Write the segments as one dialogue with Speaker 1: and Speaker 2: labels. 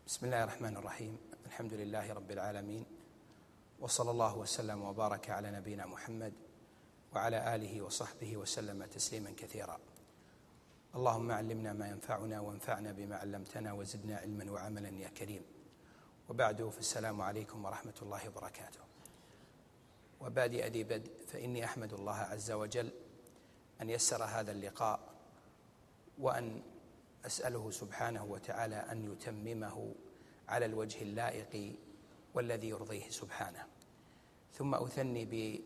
Speaker 1: بسم الله الرحمن الرحيم. الحمد لله رب العالمين، وصلى الله وسلم وبارك على نبينا محمد وعلى آله وصحبه وسلم تسليما كثيرا. اللهم علمنا ما ينفعنا وانفعنا بما علمتنا وزدنا علما وعملا يا كريم. وبعد، فالسلام عليكم ورحمة الله وبركاته. وبادئ ذي بدء، فإني أحمد الله عز وجل أن يسر هذا اللقاء، وأن أسأله سبحانه وتعالى أن يتممه على الوجه اللائق والذي يرضيه سبحانه. ثم أثني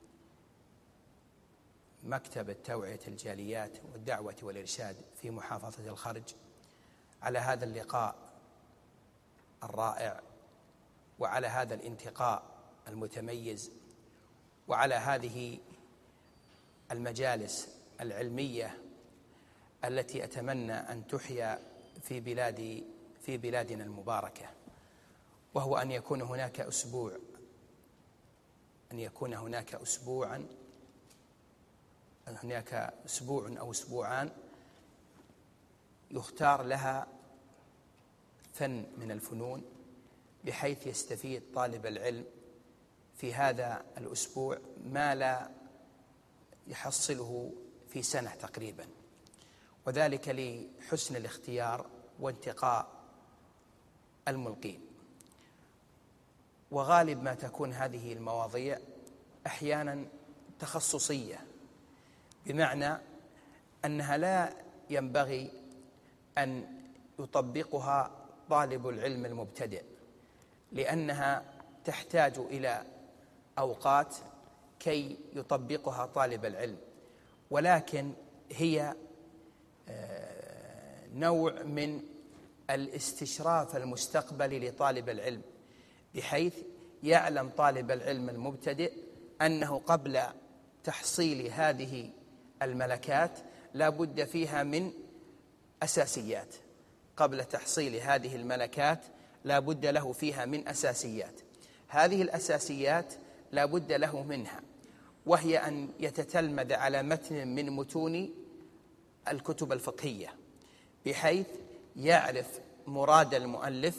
Speaker 1: بمكتب التوعية الجاليات والدعوة والإرشاد في محافظة الخرج على هذا اللقاء الرائع، وعلى هذا الانتقاء المتميز، وعلى هذه المجالس العلمية التي أتمنى أن تحيا في بلادنا المباركة، وهو أن يكون هناك أسبوع أو أسبوعان يختار لها فن من الفنون، بحيث يستفيد طالب العلم في هذا الأسبوع ما لا يحصله في سنة تقريبا، وذلك لحسن الاختيار وانتقاء الملقين. وغالب ما تكون هذه المواضيع أحيانا تخصصية، بمعنى أنها لا ينبغي أن يطبقها طالب العلم المبتدئ، لأنها تحتاج إلى أوقات كي يطبقها طالب العلم، ولكن هي نوع من الاستشراف المستقبلي لطالب العلم، بحيث يعلم طالب العلم المبتدئ أنه قبل تحصيل هذه الملكات لا بد فيها من أساسيات. قبل تحصيل هذه الملكات لا بد له فيها من أساسيات. هذه الأساسيات لا بد له منها، وهي أن يتتلمذ على متن من متون الكتب الفقهية، بحيث يعرف مراد المؤلف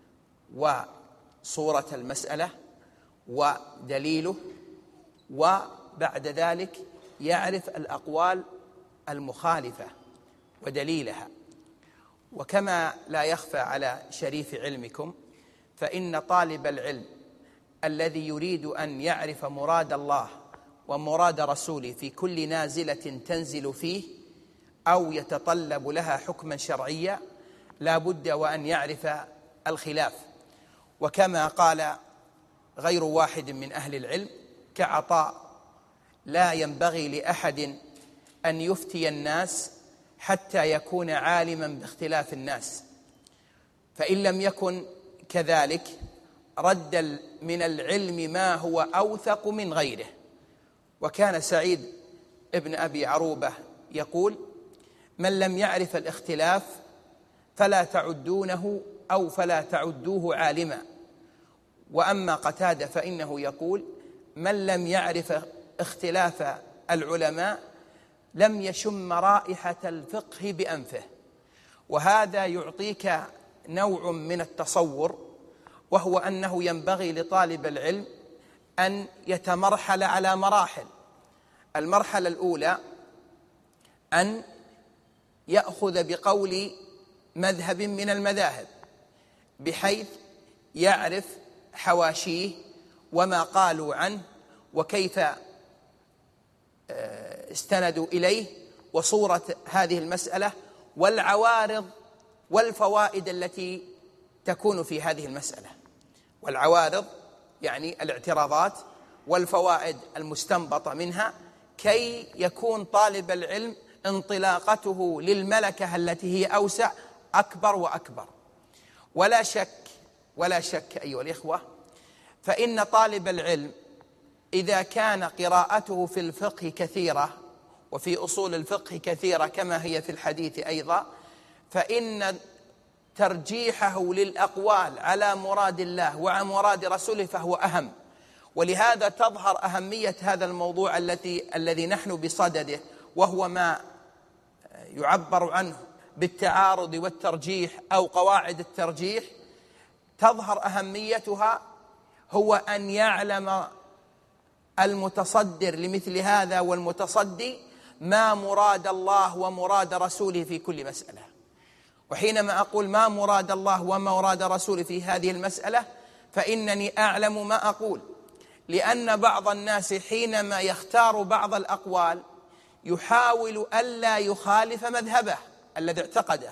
Speaker 1: وصورة المسألة ودليله، وبعد ذلك يعرف الأقوال المخالفة ودليلها. وكما لا يخفى على شريف علمكم، فإن طالب العلم الذي يريد أن يعرف مراد الله ومراد رسوله في كل نازلة تنزل فيه أو يتطلب لها حكما شرعيا لا بد وأن يعرف الخلاف. وكما قال غير واحد من أهل العلم كعطاء: لا ينبغي لأحد أن يفتي الناس حتى يكون عالما باختلاف الناس، فإن لم يكن كذلك رد من العلم ما هو أوثق من غيره. وكان سعيد ابن أبي عروبة يقول: من لم يعرف الاختلاف فلا تعدونه أو فلا تعدوه عالما. وأما قتادة فإنه يقول: من لم يعرف اختلاف العلماء لم يشم رائحة الفقه بأنفه. وهذا يعطيك نوع من التصور، وهو أنه ينبغي لطالب العلم أن يتمرحل على مراحل. المرحلة الأولى أن يأخذ بقول مذهب من المذاهب، بحيث يعرف حواشيه وما قالوا عنه وكيف استندوا إليه، وصورة هذه المسألة والعوارض والفوائد التي تكون في هذه المسألة. والعوارض يعني الاعتراضات، والفوائد المستنبطة منها، كي يكون طالب العلم انطلاقته للملكة التي هي أوسع أكبر وأكبر. ولا شك أيها الإخوة، فإن طالب العلم إذا كان قراءته في الفقه كثيرة وفي أصول الفقه كثيرة كما هي في الحديث أيضا، فإن ترجيحه للأقوال على مراد الله وعلى مراد رسوله فهو أهم. ولهذا تظهر أهمية هذا الموضوع الذي نحن بصدده، وهو ما يعبر عنه بالتعارض والترجيح أو قواعد الترجيح، تظهر أهميتها هو أن يعلم المتصدر لمثل هذا والمتصدي ما مراد الله ومراد رسوله في كل مسألة. وحينما أقول ما مراد الله وما مراد رسوله في هذه المسألة فإنني أعلم ما أقول، لأن بعض الناس حينما يختار بعض الأقوال يحاول ألا يخالف مذهبه الذي اعتقده،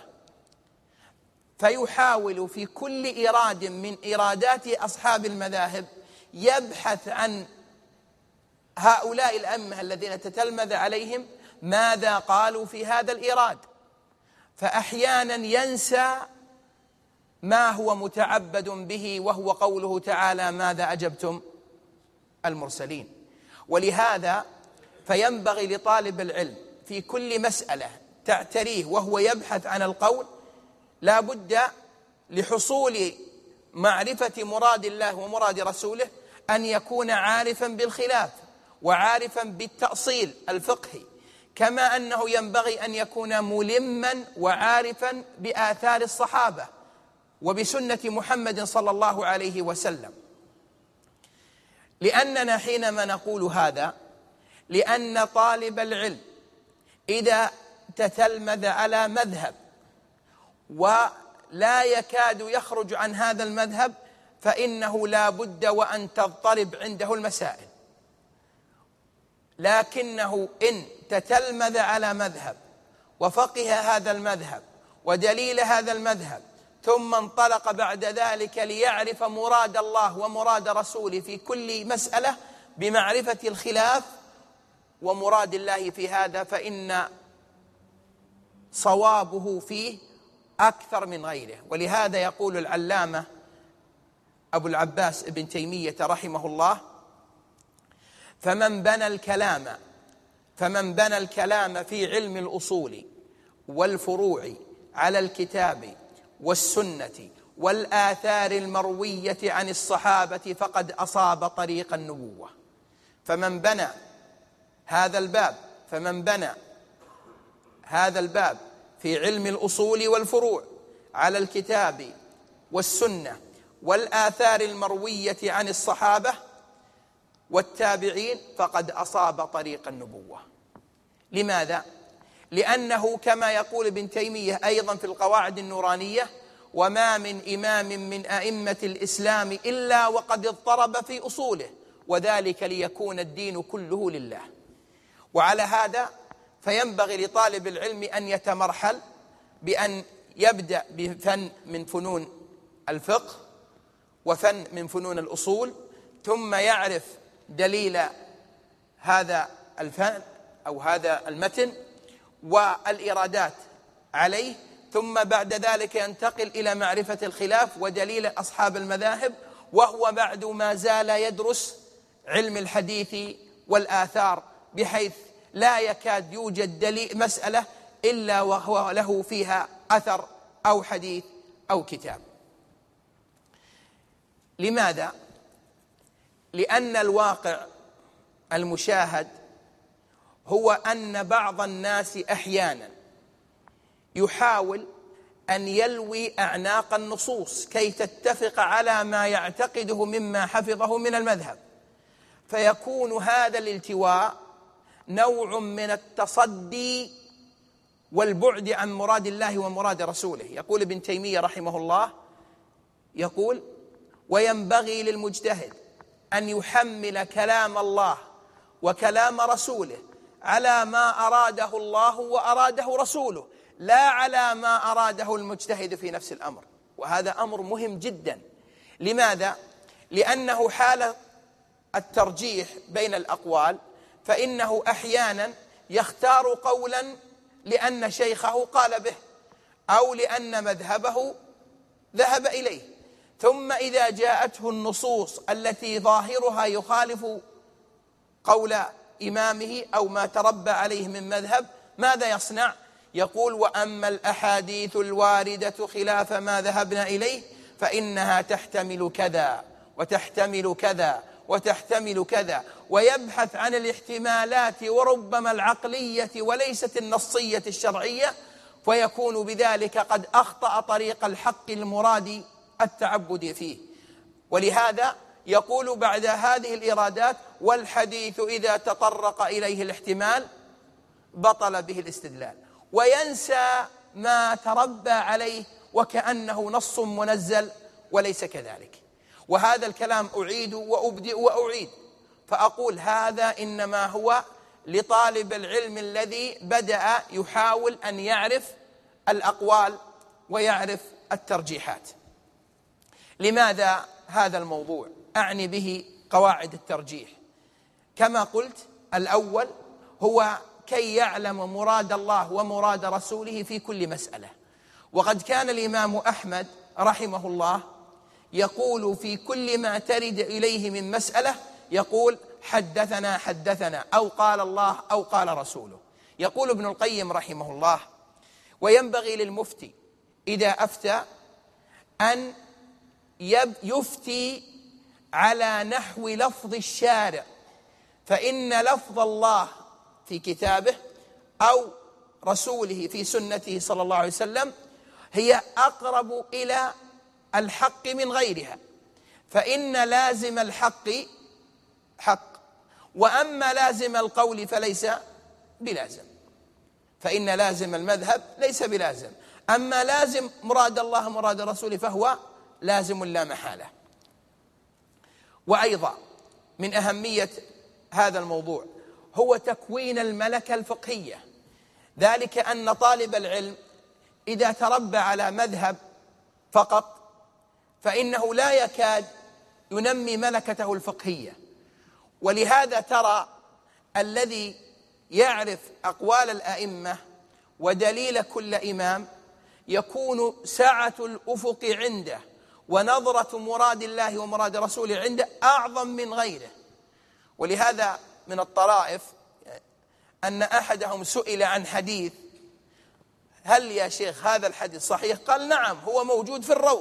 Speaker 1: فيحاول في كل إيراد من إيرادات أصحاب المذاهب يبحث عن هؤلاء الأئمة الذين تتلمذ عليهم ماذا قالوا في هذا الإيراد، فأحيانا ينسى ما هو متعبد به وهو قوله تعالى ماذا أجبتم المرسلين. ولهذا فينبغي لطالب العلم في كل مسألة تعتريه وهو يبحث عن القول لا بد لحصول معرفة مراد الله ومراد رسوله أن يكون عارفا بالخلاف وعارفا بالتأصيل الفقهي، كما أنه ينبغي أن يكون ملما وعارفا بآثار الصحابة وبسنة محمد صلى الله عليه وسلم. لأننا حينما نقول هذا لأن طالب العلم إذا تتلمذ على مذهب ولا يكاد يخرج عن هذا المذهب فإنه لا بد وأن تضطرب عنده المسائل، لكنه إن تتلمذ على مذهب وفقه هذا المذهب ودليل هذا المذهب ثم انطلق بعد ذلك ليعرف مراد الله ومراد رسوله في كل مسألة بمعرفة الخلاف ومراد الله في هذا، فإن صوابه فيه أكثر من غيره. ولهذا يقول العلامة أبو العباس ابن تيمية رحمه الله فمن بنى الكلام في علم الأصول والفروع على الكتاب والسنة والآثار المروية عن الصحابة فقد أصاب طريق النبوة. فمن بنى هذا الباب في علم الأصول والفروع على الكتاب والسنة والآثار المروية عن الصحابة والتابعين فقد أصاب طريق النبوة. لماذا؟ لأنه كما يقول ابن تيمية أيضا في القواعد النورانية وما من إمام من أئمة الإسلام إلا وقد اضطرب في أصوله وذلك ليكون الدين كله لله. وعلى هذا فينبغي لطالب العلم أن يتمرحل بأن يبدأ بفن من فنون الفقه وفن من فنون الأصول، ثم يعرف دليل هذا الفن أو هذا المتن والإرادات عليه، ثم بعد ذلك ينتقل إلى معرفة الخلاف ودليل أصحاب المذاهب، وهو بعد ما زال يدرس علم الحديث والآثار بحيث لا يكاد يوجد دليل مسألة إلا وهو له فيها أثر أو حديث أو كتاب. لماذا؟ لأن الواقع المشاهد هو أن بعض الناس أحيانا يحاول أن يلوي أعناق النصوص كي تتفق على ما يعتقده مما حفظه من المذهب، فيكون هذا الالتواء نوع من التصدي والبعد عن مراد الله ومراد رسوله. يقول ابن تيمية رحمه الله يقول وينبغي للمجتهد أن يحمل كلام الله وكلام رسوله على ما أراده الله وأراده رسوله لا على ما أراده المجتهد في نفس الأمر. وهذا أمر مهم جدا. لماذا؟ لأنه حال الترجيح بين الأقوال فإنه أحيانا يختار قولا لأن شيخه قال به أو لأن مذهبه ذهب إليه، ثم إذا جاءته النصوص التي ظاهرها يخالف قول إمامه أو ما تربى عليه من مذهب ماذا يصنع؟ يقول وأما الأحاديث الواردة خلاف ما ذهبنا إليه فإنها تحتمل كذا وتحتمل كذا وتحتمل كذا، ويبحث عن الاحتمالات وربما العقلية وليست النصية الشرعية، فيكون بذلك قد أخطأ طريق الحق المراد التعبد فيه. ولهذا يقول بعد هذه الإرادات: والحديث إذا تطرق إليه الاحتمال بطل به الاستدلال، وينسى ما تربى عليه وكأنه نص منزل وليس كذلك. وهذا الكلام أعيد وأبدئ وأعيد، فأقول هذا إنما هو لطالب العلم الذي بدأ يحاول أن يعرف الأقوال ويعرف الترجيحات. لماذا هذا الموضوع؟ أعني به قواعد الترجيح. كما قلت، الأول هو كي يعلم مراد الله ومراد رسوله في كل مسألة. وقد كان الإمام أحمد رحمه الله يقول في كل ما ترد إليه من مسألة، يقول: حدثنا حدثنا، أو قال الله أو قال رسوله. يقول ابن القيم رحمه الله: وينبغي للمفتي إذا أفتى أن يفتي على نحو لفظ الشارع، فإن لفظ الله في كتابه أو رسوله في سنته صلى الله عليه وسلم هي أقرب إلى الحق من غيرها، فإن لازم الحق حق، وأما لازم القول فليس بلازم، فإن لازم المذهب ليس بلازم، أما لازم مراد الله مراد رسوله فهو لازم لا محالة. وأيضا من أهمية هذا الموضوع هو تكوين الملكة الفقهية، ذلك أن طالب العلم إذا تربى على مذهب فقط فإنه لا يكاد ينمي ملكته الفقهية. ولهذا ترى الذي يعرف أقوال الأئمة ودليل كل إمام يكون سعة الأفق عنده ونظرة مراد الله ومراد رسوله عنده أعظم من غيره. ولهذا من الطرائف أن أحدهم سئل عن حديث: هل يا شيخ هذا الحديث صحيح؟ قال: نعم، هو موجود في الروض.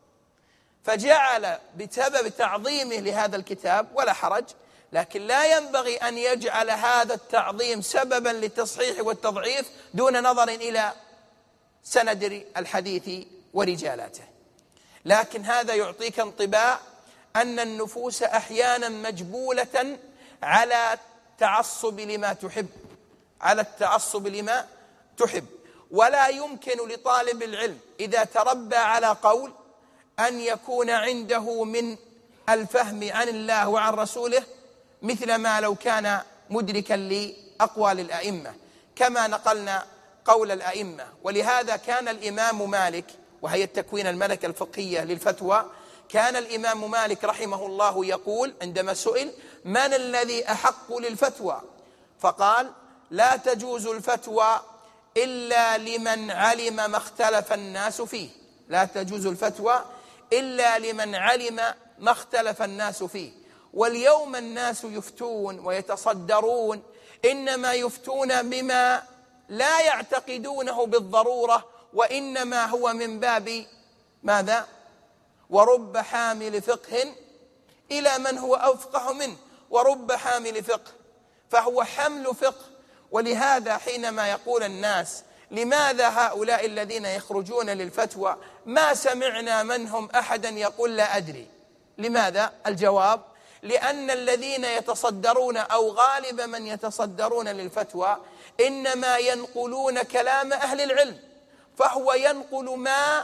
Speaker 1: فجعل بسبب تعظيمه لهذا الكتاب، ولا حرج، لكن لا ينبغي أن يجعل هذا التعظيم سببا للتصحيح والتضعيف دون نظر إلى سند الحديث ورجالاته. لكن هذا يعطيك انطباع أن النفوس أحيانا مجبولة على التعصب لما تحب، على التعصب لما تحب. ولا يمكن لطالب العلم إذا تربى على قول أن يكون عنده من الفهم عن الله وعن رسوله مثل ما لو كان مدركا لأقوال الأئمة، كما نقلنا قول الأئمة. ولهذا كان الإمام مالك، وهي التكوين الملكة الفقهية للفتوى، كان الإمام مالك رحمه الله يقول عندما سئل: من الذي أحق للفتوى؟ فقال: لا تجوز الفتوى إلا لمن علم ما اختلف الناس فيه، لا تجوز الفتوى إلا لمن علم ما اختلف الناس فيه. واليوم الناس يفتون ويتصدرون، إنما يفتون بما لا يعتقدونه بالضرورة، وإنما هو من باب ماذا؟ ورب حامل فقه إلى من هو أفقه منه، ورب حامل فقه، فهو حمل فقه. ولهذا حينما يقول الناس: لماذا هؤلاء الذين يخرجون للفتوى ما سمعنا منهم أحدا يقول لا أدري؟ لماذا؟ الجواب: لأن الذين يتصدرون أو غالب من يتصدرون للفتوى إنما ينقلون كلام أهل العلم، فهو ينقل ما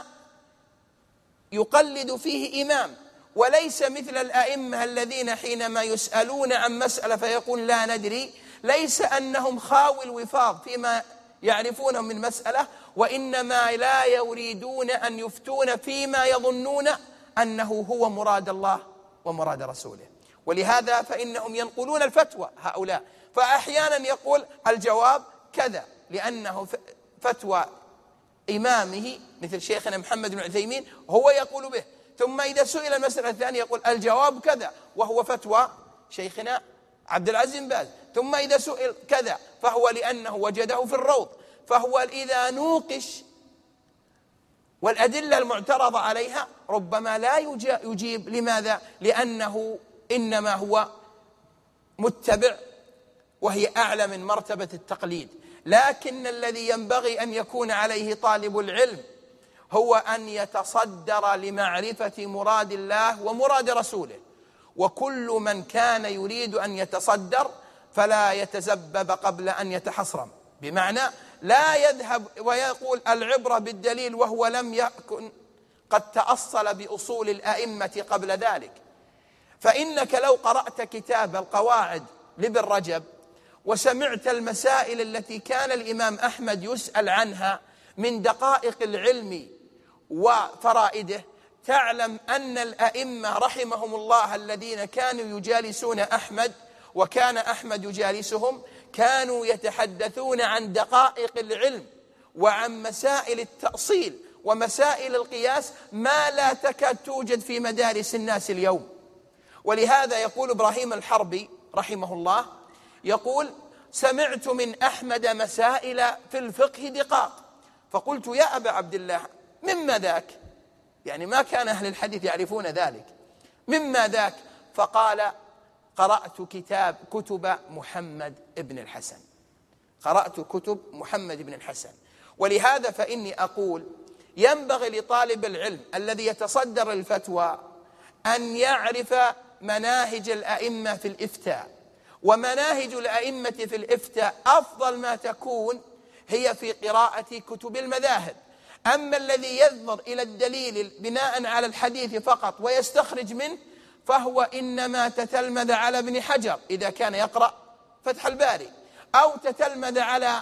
Speaker 1: يقلد فيه إمام، وليس مثل الأئمة الذين حينما يسألون عن مسألة فيقول لا ندري، ليس أنهم خاوي الوفاض فيما يعرفونه من مسألة، وإنما لا يريدون أن يفتون فيما يظنون أنه هو مراد الله ومراد رسوله. ولهذا فإنهم ينقلون الفتوى هؤلاء، فأحيانا يقول الجواب كذا لأنه فتوى إمامه مثل شيخنا محمد بن عثيمين هو يقول به، ثم إذا سئل المسألة الثانية يقول الجواب كذا وهو فتوى شيخنا عبد العزيز بن باز، ثم إذا سئل كذا فهو لأنه وجده في الروض. فهو إذا نوقش والأدلة المعترضة عليها ربما لا يجيب. لماذا؟ لأنه إنما هو متبع، وهي أعلى من مرتبة التقليد. لكن الذي ينبغي أن يكون عليه طالب العلم هو أن يتصدر لمعرفة مراد الله ومراد رسوله، وكل من كان يريد أن يتصدر فلا يتزبب قبل أن يتحصرم، بمعنى لا يذهب ويقول العبرة بالدليل وهو لم يكن قد تأصل بأصول الأئمة قبل ذلك. فإنك لو قرأت كتاب القواعد لابن رجب وسمعت المسائل التي كان الإمام أحمد يسأل عنها من دقائق العلم وفرائده، تعلم أن الأئمة رحمهم الله الذين كانوا يجالسون أحمد وكان أحمد يجالسهم كانوا يتحدثون عن دقائق العلم وعن مسائل التأصيل ومسائل القياس ما لا تكاد توجد في مدارس الناس اليوم. ولهذا يقول إبراهيم الحربي رحمه الله، يقول: سمعت من أحمد مسائل في الفقه دقاق، فقلت يا أبا عبد الله مما ذاك؟ يعني ما كان أهل الحديث يعرفون ذلك، مما ذاك؟ فقال: قرأت كتب محمد بن الحسن، قرأت كتب محمد بن الحسن. ولهذا فإني أقول ينبغي لطالب العلم الذي يتصدر الفتوى أن يعرف مناهج الأئمة في الإفتاء، ومناهج الأئمة في الإفتاء أفضل ما تكون هي في قراءة كتب المذاهب. أما الذي ينظر إلى الدليل بناء على الحديث فقط ويستخرج منه فهو إنما تتلمذ على ابن حجر إذا كان يقرأ فتح الباري، أو تتلمذ على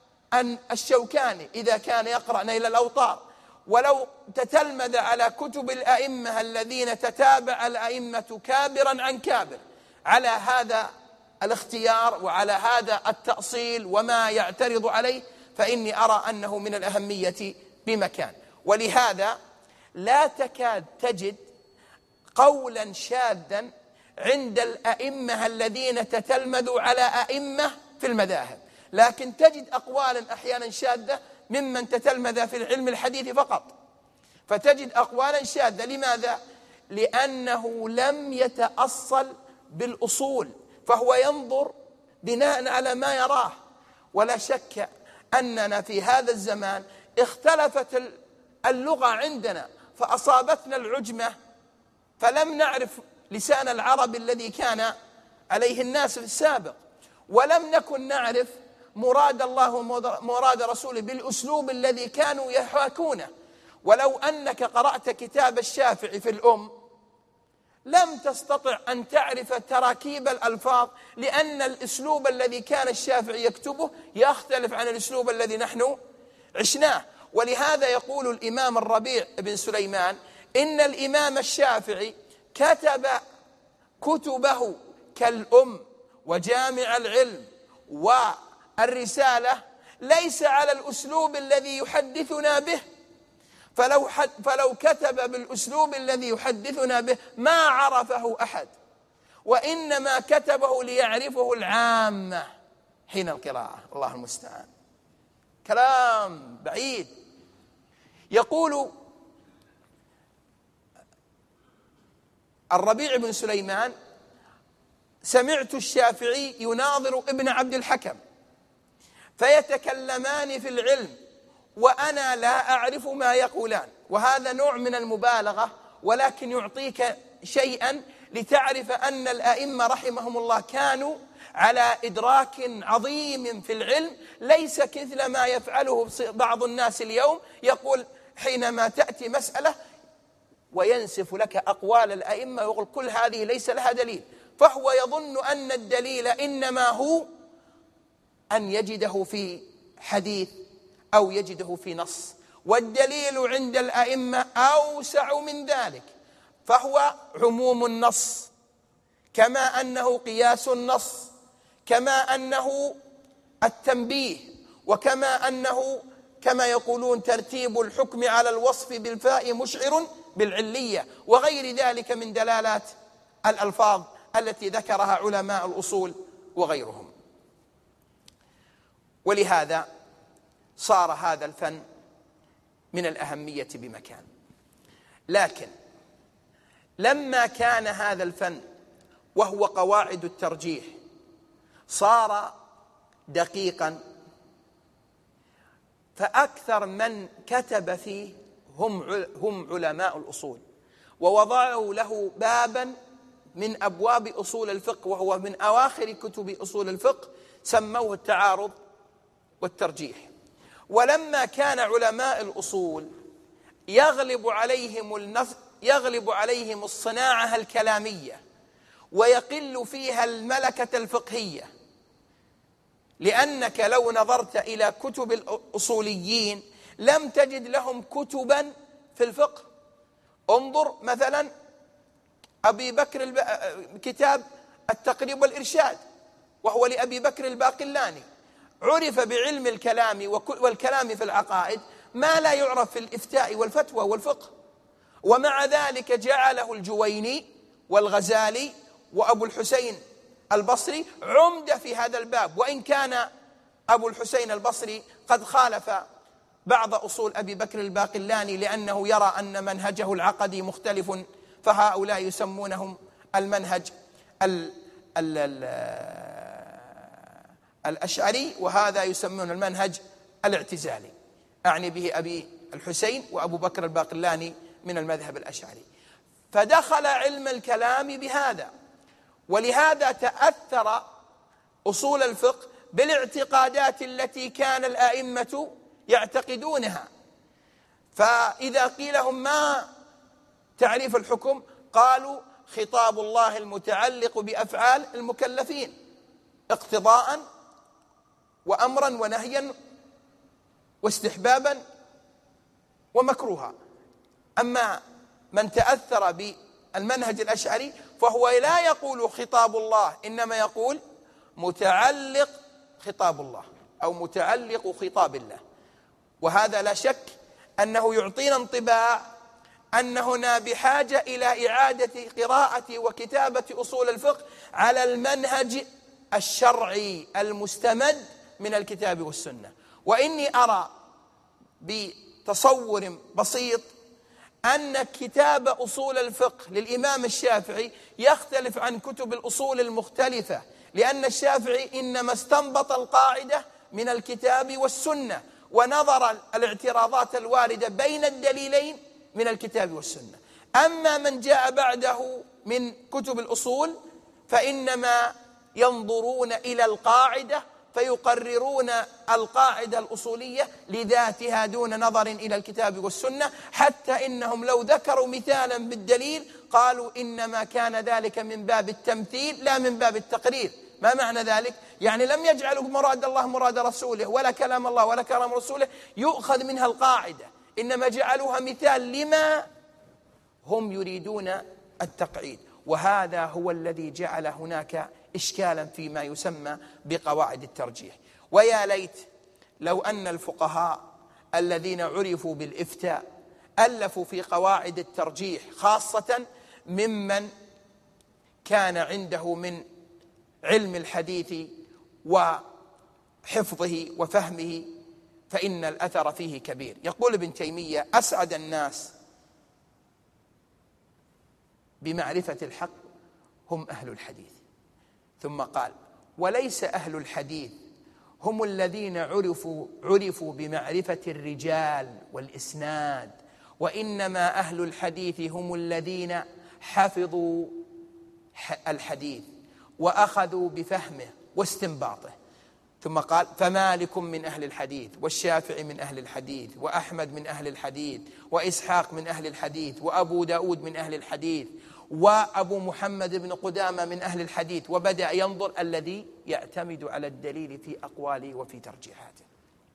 Speaker 1: الشوكاني إذا كان يقرأ نيل الأوطار. ولو تتلمذ على كتب الأئمة الذين تتابع الأئمة كابرا عن كابر على هذا الاختيار وعلى هذا التأصيل وما يعترض عليه، فإني أرى أنه من الأهمية بمكان. ولهذا لا تكاد تجد قولا شاذا عند الأئمة الذين تتلمذوا على أئمة في المذاهب، لكن تجد أقوالا أحيانا شاذة ممن تتلمذ في العلم الحديث فقط، فتجد أقوالا شاذة. لماذا؟ لأنه لم يتأصل بالأصول، فهو ينظر بناء على ما يراه. ولا شك أننا في هذا الزمان اختلفت اللغة عندنا، فأصابتنا العجمة فلم نعرف لسان العرب الذي كان عليه الناس في السابق، ولم نكن نعرف مراد الله ومراد رسوله بالأسلوب الذي كانوا يحاكونه. ولو أنك قرأت كتاب الشافعي في الأم لم تستطع أن تعرف تراكيب الألفاظ، لأن الأسلوب الذي كان الشافعي يكتبه يختلف عن الأسلوب الذي نحن عشناه. ولهذا يقول الإمام الربيع بن سليمان إن الإمام الشافعي كتب كتبه كالأم وجامع العلم والرسالة ليس على الأسلوب الذي يحدثنا به، فلو كتب بالأسلوب الذي يحدثنا به ما عرفه أحد، وإنما كتبه ليعرفه العامة حين القراءة. الله المستعان، كلام بعيد. يقول الربيع بن سليمان: سمعت الشافعي يناظر ابن عبد الحكم فيتكلمان في العلم وأنا لا أعرف ما يقولان. وهذا نوع من المبالغة، ولكن يعطيك شيئا لتعرف أن الأئمة رحمهم الله كانوا على إدراك عظيم في العلم، ليس مثل ما يفعله بعض الناس اليوم، يقول حينما تأتي مسألة وينسف لك أقوال الأئمة ويقول كل هذه ليس لها دليل، فهو يظن أن الدليل إنما هو أن يجده في حديث أو يجده في نص، والدليل عند الأئمة أوسع من ذلك، فهو عموم النص، كما أنه قياس النص، كما أنه التنبيه، وكما أنه كما يقولون ترتيب الحكم على الوصف بالفاء مشعر بالعلية، وغير ذلك من دلالات الألفاظ التي ذكرها علماء الأصول وغيرهم. ولهذا صار هذا الفن من الأهمية بمكان. لكن لما كان هذا الفن وهو قواعد الترجيح صار دقيقا، فأكثر من كتب فيه هم علماء الأصول، ووضعوا له بابا من أبواب أصول الفقه، وهو من أواخر كتب أصول الفقه، سموه التعارض والترجيح. ولما كان علماء الأصول يغلب عليهم الصناعة الكلامية ويقل فيها الملكة الفقهية، لأنك لو نظرت إلى كتب الأصوليين لم تجد لهم كتبا في الفقه. انظر مثلا أبي بكر كتاب التقريب والإرشاد، وهو لأبي بكر الباقلاني، عرف بعلم الكلام والكلام في العقائد ما لا يعرف في الإفتاء والفتوى والفقه، ومع ذلك جعله الجويني والغزالي وأبو الحسين البصري عمدة في هذا الباب، وإن كان أبو الحسين البصري قد خالف بعض أصول أبي بكر الباقلاني لأنه يرى أن منهجه العقدي مختلف، فهؤلاء يسمونهم المنهج الأشعري، وهذا يسمون المنهج الاعتزالي، أعني به أبي الحسين وأبو بكر الباقلاني من المذهب الأشعري. فدخل علم الكلام بهذا، ولهذا تأثر أصول الفقه بالاعتقادات التي كان الأئمة يعتقدونها. فإذا قيل لهم ما تعريف الحكم قالوا خطاب الله المتعلق بأفعال المكلفين اقتضاء وأمرا ونهيا واستحبابا ومكروها. أما من تأثر بالمنهج الأشعري فهو لا يقول خطاب الله، إنما يقول متعلق خطاب الله أو متعلق خطاب الله. وهذا لا شك أنه يعطينا انطباع أن هنا بحاجة إلى إعادة قراءة وكتابة أصول الفقه على المنهج الشرعي المستمد من الكتاب والسنة. وإني أرى بتصور بسيط أن كتاب أصول الفقه للإمام الشافعي يختلف عن كتب الأصول المختلفة، لأن الشافعي إنما استنبط القاعدة من الكتاب والسنة ونظر الاعتراضات الواردة بين الدليلين من الكتاب والسنة. أما من جاء بعده من كتب الأصول فإنما ينظرون إلى القاعدة فيقررون القاعدة الأصولية لذاتها دون نظر إلى الكتاب والسنة، حتى إنهم لو ذكروا مثالا بالدليل قالوا إنما كان ذلك من باب التمثيل لا من باب التقرير. ما معنى ذلك؟ يعني لم يجعلوا مراد الله مراد رسوله، ولا كلام الله ولا كلام رسوله يؤخذ منها القاعدة، إنما جعلوها مثال لما هم يريدون التقعيد. وهذا هو الذي جعل هناك إشكالا فيما يسمى بقواعد الترجيح. ويا ليت لو أن الفقهاء الذين عرفوا بالإفتاء ألفوا في قواعد الترجيح، خاصة ممن كان عنده من علم الحديث وحفظه وفهمه، فإن الأثر فيه كبير. يقول ابن تيمية: أسعد الناس بمعرفة الحق هم أهل الحديث. ثم قال: وليس أهل الحديث هم الذين عرفوا بمعرفة الرجال والإسناد، وإنما أهل الحديث هم الذين حفظوا الحديث وأخذوا بفهمه واستنباطه. ثم قال: فمالك من أهل الحديث، والشافعي من أهل الحديث، وأحمد من أهل الحديث، وإسحاق من أهل الحديث، وأبو داود من أهل الحديث، وأبو محمد بن قدامة من أهل الحديث. وبدأ ينظر الذي يعتمد على الدليل في أقواله وفي ترجيحاته.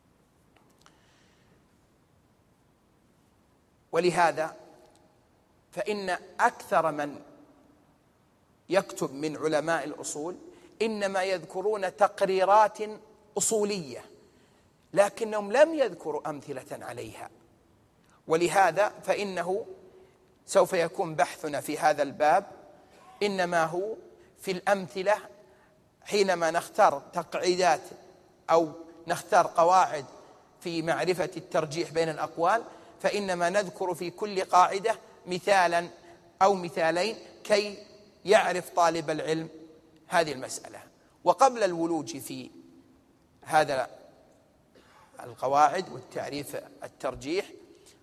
Speaker 1: ولهذا فإن أكثر من يكتب من علماء الأصول إنما يذكرون تقريرات أصولية، لكنهم لم يذكروا أمثلة عليها. ولهذا فإنه سوف يكون بحثنا في هذا الباب إنما هو في الأمثلة، حينما نختار تقعيدات أو نختار قواعد في معرفة الترجيح بين الأقوال، فإنما نذكر في كل قاعدة مثالا أو مثالين كي يعرف طالب العلم هذه المسألة. وقبل الولوج في هذا القواعد والتعريف الترجيح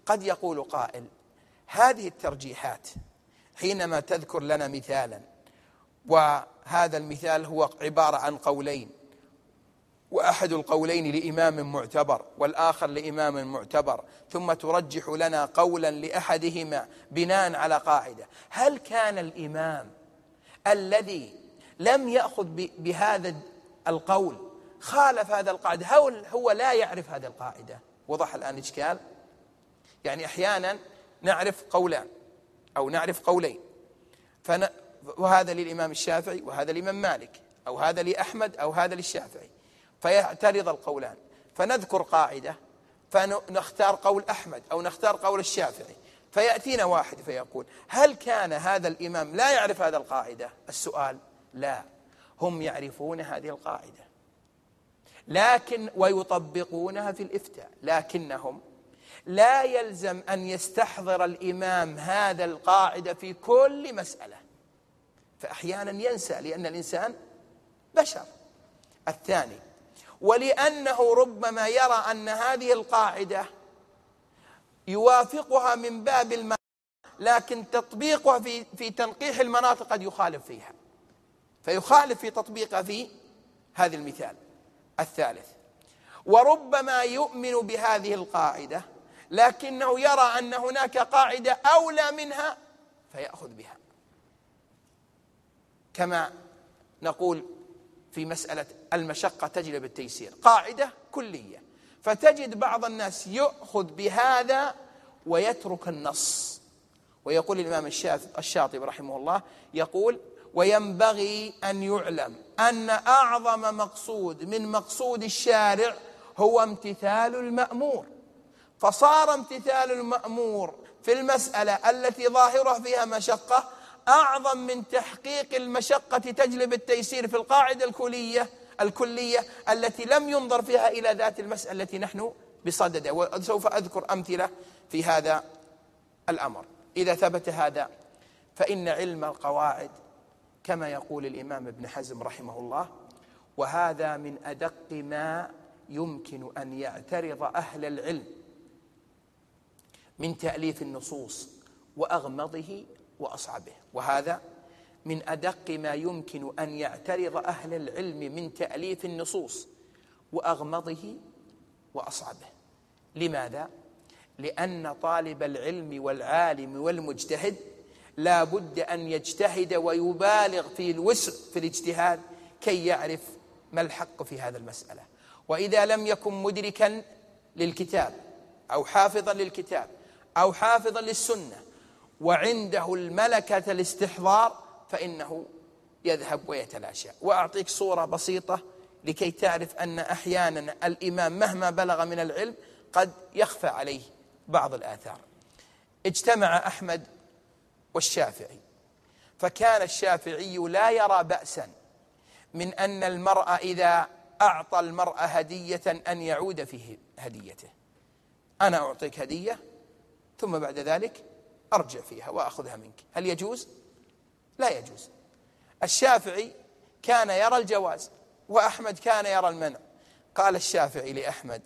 Speaker 1: قد يقول قائل: هذه الترجيحات حينما تذكر لنا مثالا، وهذا المثال هو عبارة عن قولين، وأحد القولين لإمام معتبر والآخر لإمام معتبر، ثم ترجح لنا قولا لأحدهما بناء على قاعدة، هل كان الإمام الذي لم يأخذ بهذا القول خالف هذا القاعدة، هو لا يعرف هذه القاعدة؟ وضح الآن إشكال. يعني أحيانا نعرف قولان أو نعرف قولين، وهذا للإمام الشافعي وهذا للإمام مالك، أو هذا لأحمد أو هذا للشافعي، فيعترض القولان، فنذكر قاعدة فنختار قول أحمد أو نختار قول الشافعي، فيأتينا واحد فيقول: هل كان هذا الإمام لا يعرف هذا القاعدة؟ السؤال: لا، هم يعرفون هذه القاعدة لكن ويطبقونها في الإفتاء، لكنهم لا يلزم أن يستحضر الإمام هذا القاعدة في كل مسألة، فأحيانا ينسى لأن الإنسان بشر. الثاني: ولأنه ربما يرى أن هذه القاعدة يوافقها من باب المناطق، لكن تطبيقها في تنقيح المناطق قد يخالف فيها، فيخالف في تطبيقها في هذا المثال. الثالث: وربما يؤمن بهذه القاعدة لكنه يرى أن هناك قاعدة أولى منها فيأخذ بها، كما نقول في مسألة المشقة تجلب التيسير، قاعدة كلية، فتجد بعض الناس يأخذ بهذا ويترك النص. ويقول الإمام الشاطبي رحمه الله، يقول: وينبغي أن يعلم أن أعظم مقصود من مقصود الشارع هو امتثال المأمور، فصار امتثال المأمور في المسألة التي ظاهرة فيها مشقة أعظم من تحقيق المشقة تجلب التيسير في القاعدة الكلية التي لم ينظر فيها إلى ذات المسألة التي نحن بصددها، وسوف أذكر أمثلة في هذا الأمر. إذا ثبت هذا فإن علم القواعد كما يقول الإمام ابن حزم رحمه الله، وهذا من أدق ما يمكن أن يعترض أهل العلم من تأليف النصوص وأغمضه وأصعبه، وهذا من أدق ما يمكن أن يعترض أهل العلم من تأليف النصوص وأغمضه وأصعبه. لماذا؟ لأن طالب العلم والعالم والمجتهد لا بد أن يجتهد ويبالغ في الوسع في الاجتهاد كي يعرف ما الحق في هذا المسألة، وإذا لم يكن مدركا للكتاب أو حافظا للكتاب أو حافظا للسنة وعنده الملكة الاستحضار فإنه يذهب ويتلاشى. وأعطيك صورة بسيطة لكي تعرف أن أحيانا الإمام مهما بلغ من العلم قد يخفى عليه بعض الآثار. اجتمع أحمد والشافعي، فكان الشافعي لا يرى بأسا من أن المرء إذا أعطى المرء هدية أن يعود في هديته، أنا أعطيك هدية ثم بعد ذلك أرجع فيها وأخذها منك، هل يجوز؟ لا يجوز. الشافعي كان يرى الجواز وأحمد كان يرى المنع. قال الشافعي لأحمد: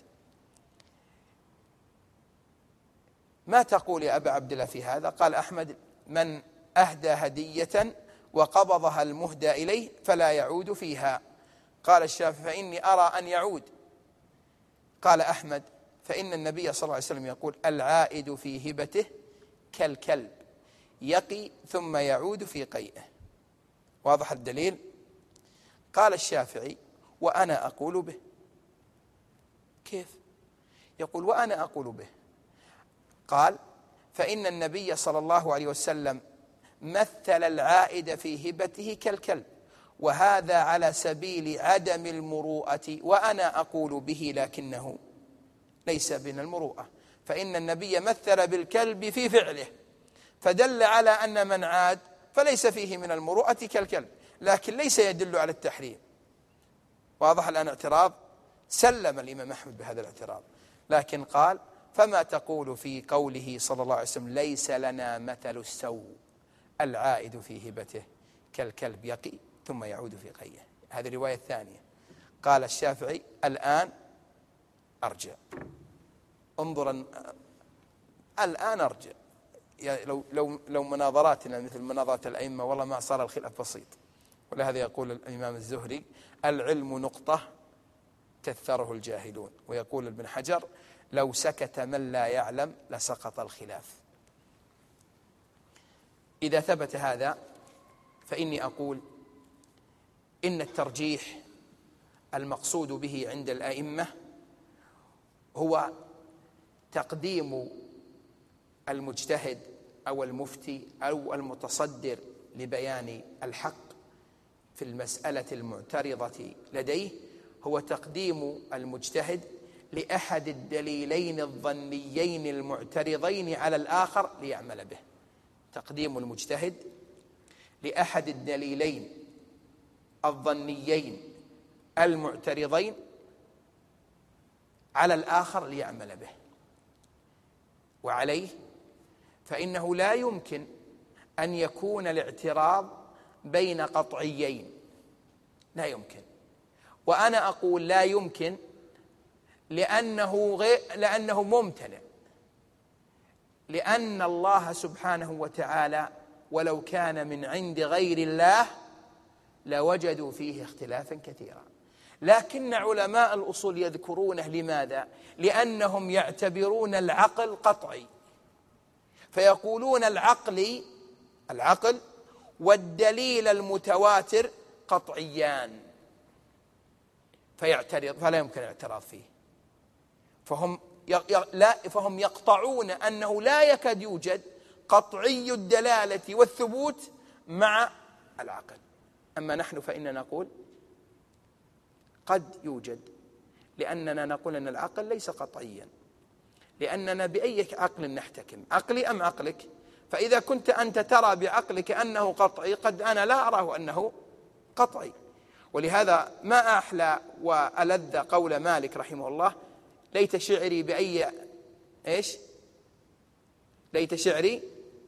Speaker 1: ما تقول يا أبا عبد الله في هذا؟ قال أحمد: من أهدى هدية وقبضها المهدى إليه فلا يعود فيها. قال الشافعي: فإني أرى أن يعود. قال أحمد: فإن النبي صلى الله عليه وسلم يقول: العائد في هبته كالكلب يقي ثم يعود في قيئه. واضح الدليل؟ قال الشافعي: وأنا أقول به. كيف؟ يقول: وأنا أقول به. قال: فإن النبي صلى الله عليه وسلم مثل العائد في هبته كالكلب، وهذا على سبيل عدم المروءة، وأنا أقول به لكنه ليس من المروءة، فإن النبي مثل بالكلب في فعله فدل على أن من عاد فليس فيه من المروءة كالكلب، لكن ليس يدل على التحريم. واضح الآن اعتراض؟ سلم الإمام أحمد بهذا الاعتراض، لكن قال: فما تقول في قوله صلى الله عليه وسلم: ليس لنا مثل السوء العائد في هبته كالكلب يقي ثم يعود في قيه؟ هذه الرواية الثانية. قال الشافعي: الآن أرجع. انظر الآن أرجع، يعني لو مناظراتنا مثل مناظرات الأئمة والله ما صار الخلاف بسيط. ولهذا يقول الإمام الزهري: العلم نقطة كثره الجاهلون. ويقول ابن حجر: لو سكت من لا يعلم لسقط الخلاف. إذا ثبت هذا فإني أقول إن الترجيح المقصود به عند الأئمة هو تقديم المجتهد أو المفتي أو المتصدر لبيان الحق في المسألة المعترضة لديه، هو تقديم المجتهد لأحد الدليلين الظنيين المعترضين على الآخر ليعمل به. تقديم المجتهد لأحد الدليلين الظنيين المعترضين على الآخر ليعمل به. وعليه فإنه لا يمكن أن يكون الاعتراض بين قطعيين، لا يمكن. وأنا أقول لا يمكن لأنه ممتنع، لأن الله سبحانه وتعالى ولو كان من عند غير الله لوجدوا فيه اختلافا كثيرا، لكن علماء الأصول يذكرونه. لماذا؟ لأنهم يعتبرون العقل قطعي، فيقولون العقل والدليل المتواتر قطعيان، فلا يمكن الاعتراض فيه. فهم يقطعون أنه لا يكاد يوجد قطعي الدلالة والثبوت مع العقل. أما نحن فإننا نقول قد يوجد، لأننا نقول أن العقل ليس قطعيا، لأننا بأي عقل نحتكم، عقلي أم عقلك؟ فإذا كنت أنت ترى بعقلك أنه قطعي، قد أنا لا أراه أنه قطعي. ولهذا ما أحلى وألذ قول مالك رحمه الله: ليت شعري ليت شعري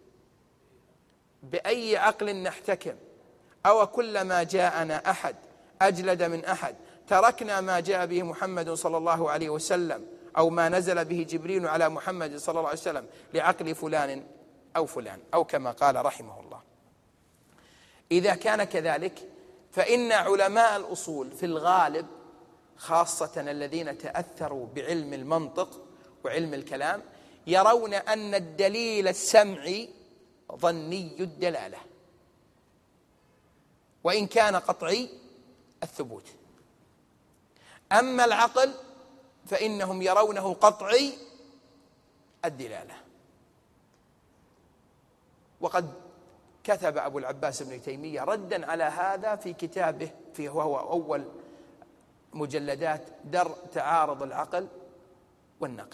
Speaker 1: بأي عقل نحتكم، أو كلما جاءنا أحد أجلد من أحد تركنا ما جاء به محمد صلى الله عليه وسلم، أو ما نزل به جبريل على محمد صلى الله عليه وسلم، لعقل فلان أو فلان، أو كما قال رحمه الله. إذا كان كذلك فإن علماء الأصول في الغالب، خاصة الذين تأثروا بعلم المنطق وعلم الكلام، يرون أن الدليل السمعي ظني الدلالة وإن كان قطعي الثبوت. أما العقل فإنهم يرونه قطعي الدلالة. وقد كتب أبو العباس ابن تيمية ردا على هذا في كتابه، وهو أول مجلدات درء تعارض العقل والنقل.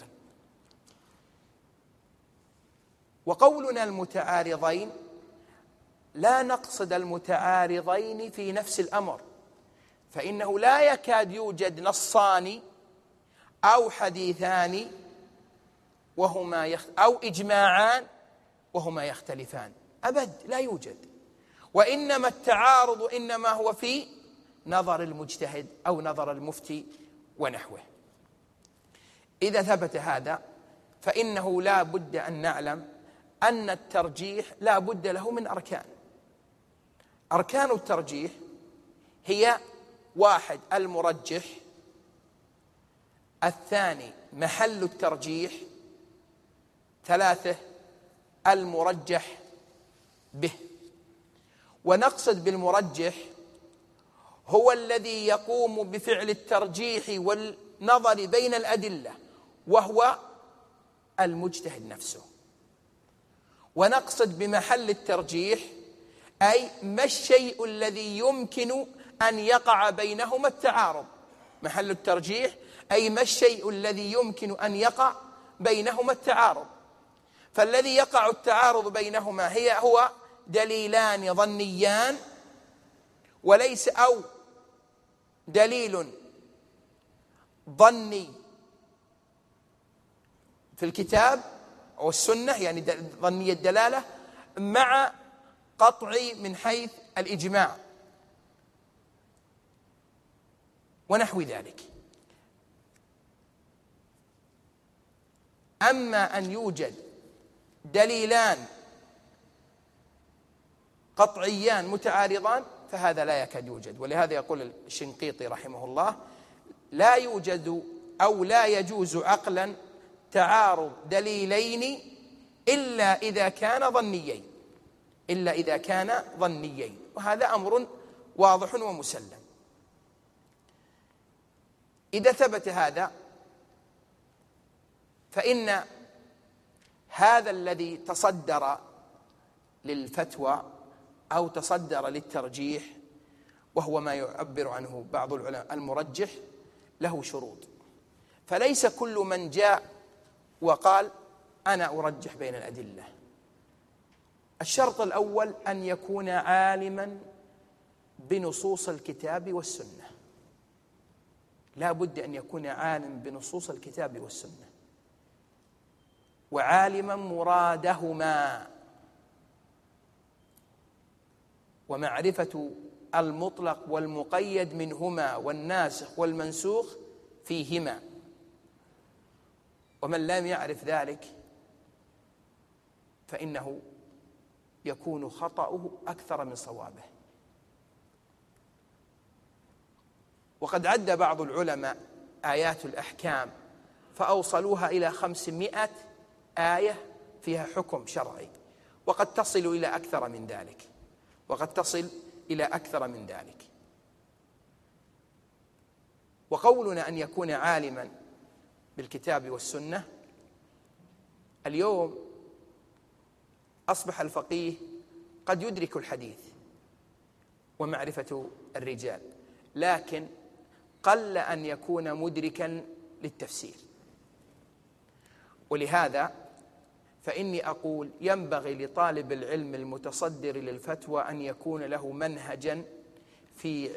Speaker 1: وقولنا المتعارضين لا نقصد المتعارضين في نفس الأمر، فإنه لا يكاد يوجد نصان أو حديثان أو إجماعان وهما يختلفان، أبد لا يوجد. وإنما التعارض إنما هو في نظر المجتهد أو نظر المفتي ونحوه. إذا ثبت هذا فإنه لا بد أن نعلم أن الترجيح لا بد له من أركان. أركان الترجيح هي: 1 المرجح، 2 محل الترجيح، 3 المرجح به. ونقصد بالمرجح هو الذي يقوم بفعل الترجيح والنظر بين الأدلة، وهو المجتهد نفسه. ونقصد بمحل الترجيح أي ما الشيء الذي يمكن أن يقع بينهما التعارض. محل الترجيح أي ما الشيء الذي يمكن أن يقع بينهما التعارض. فالذي يقع التعارض بينهما هو دليلان ظنيان، وليس أو دليل ظني في الكتاب أو السنة، يعني ظني الدلالة، مع قطعي من حيث الإجماع ونحو ذلك. أما أن يوجد دليلان قطعيان متعارضان فهذا لا يكاد يوجد. ولهذا يقول الشنقيطي رحمه الله: لا يوجد أو لا يجوز عقلا تعارض دليلين إلا إذا كان ظنيين، وهذا أمر واضح ومسلم. إذا ثبت هذا فإن هذا الذي تصدر للفتوى أو تصدر للترجيح، وهو ما يعبر عنه بعض العلماء المرجح، له شروط. فليس كل من جاء وقال أنا أرجح بين الأدلة. الشرط الأول أن يكون عالما بنصوص الكتاب والسنة، لا بد أن يكون عالم بنصوص الكتاب والسنة، وعالما مرادهما، ومعرفة المطلق والمقيد منهما والناسخ والمنسوخ فيهما. ومن لم يعرف ذلك فإنه يكون خطأه أكثر من صوابه. وقد عد بعض العلماء آيات الأحكام فأوصلوها إلى 500 آية فيها حكم شرعي، وقد تصل إلى أكثر من ذلك. وقولنا أن يكون عالما بالكتاب والسنة، اليوم أصبح الفقيه قد يدرك الحديث ومعرفة الرجال، لكن قل أن يكون مدركا للتفسير. ولهذا فإني أقول ينبغي لطالب العلم المتصدر للفتوى أن يكون له منهجا في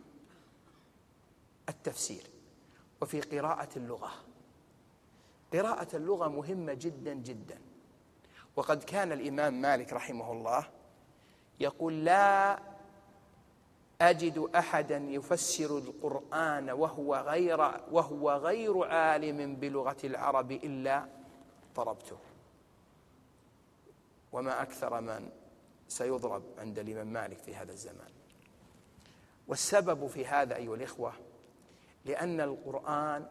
Speaker 1: التفسير وفي قراءة اللغة. قراءة اللغة مهمة جدا جدا. وقد كان الإمام مالك رحمه الله يقول: لا أجد أحدا يفسر القرآن وهو غير عالم بلغة العرب إلا ضربته. وما أكثر من سيضرب عند الإمام مالك في هذا الزمان. والسبب في هذا أيها الإخوة لأن القرآن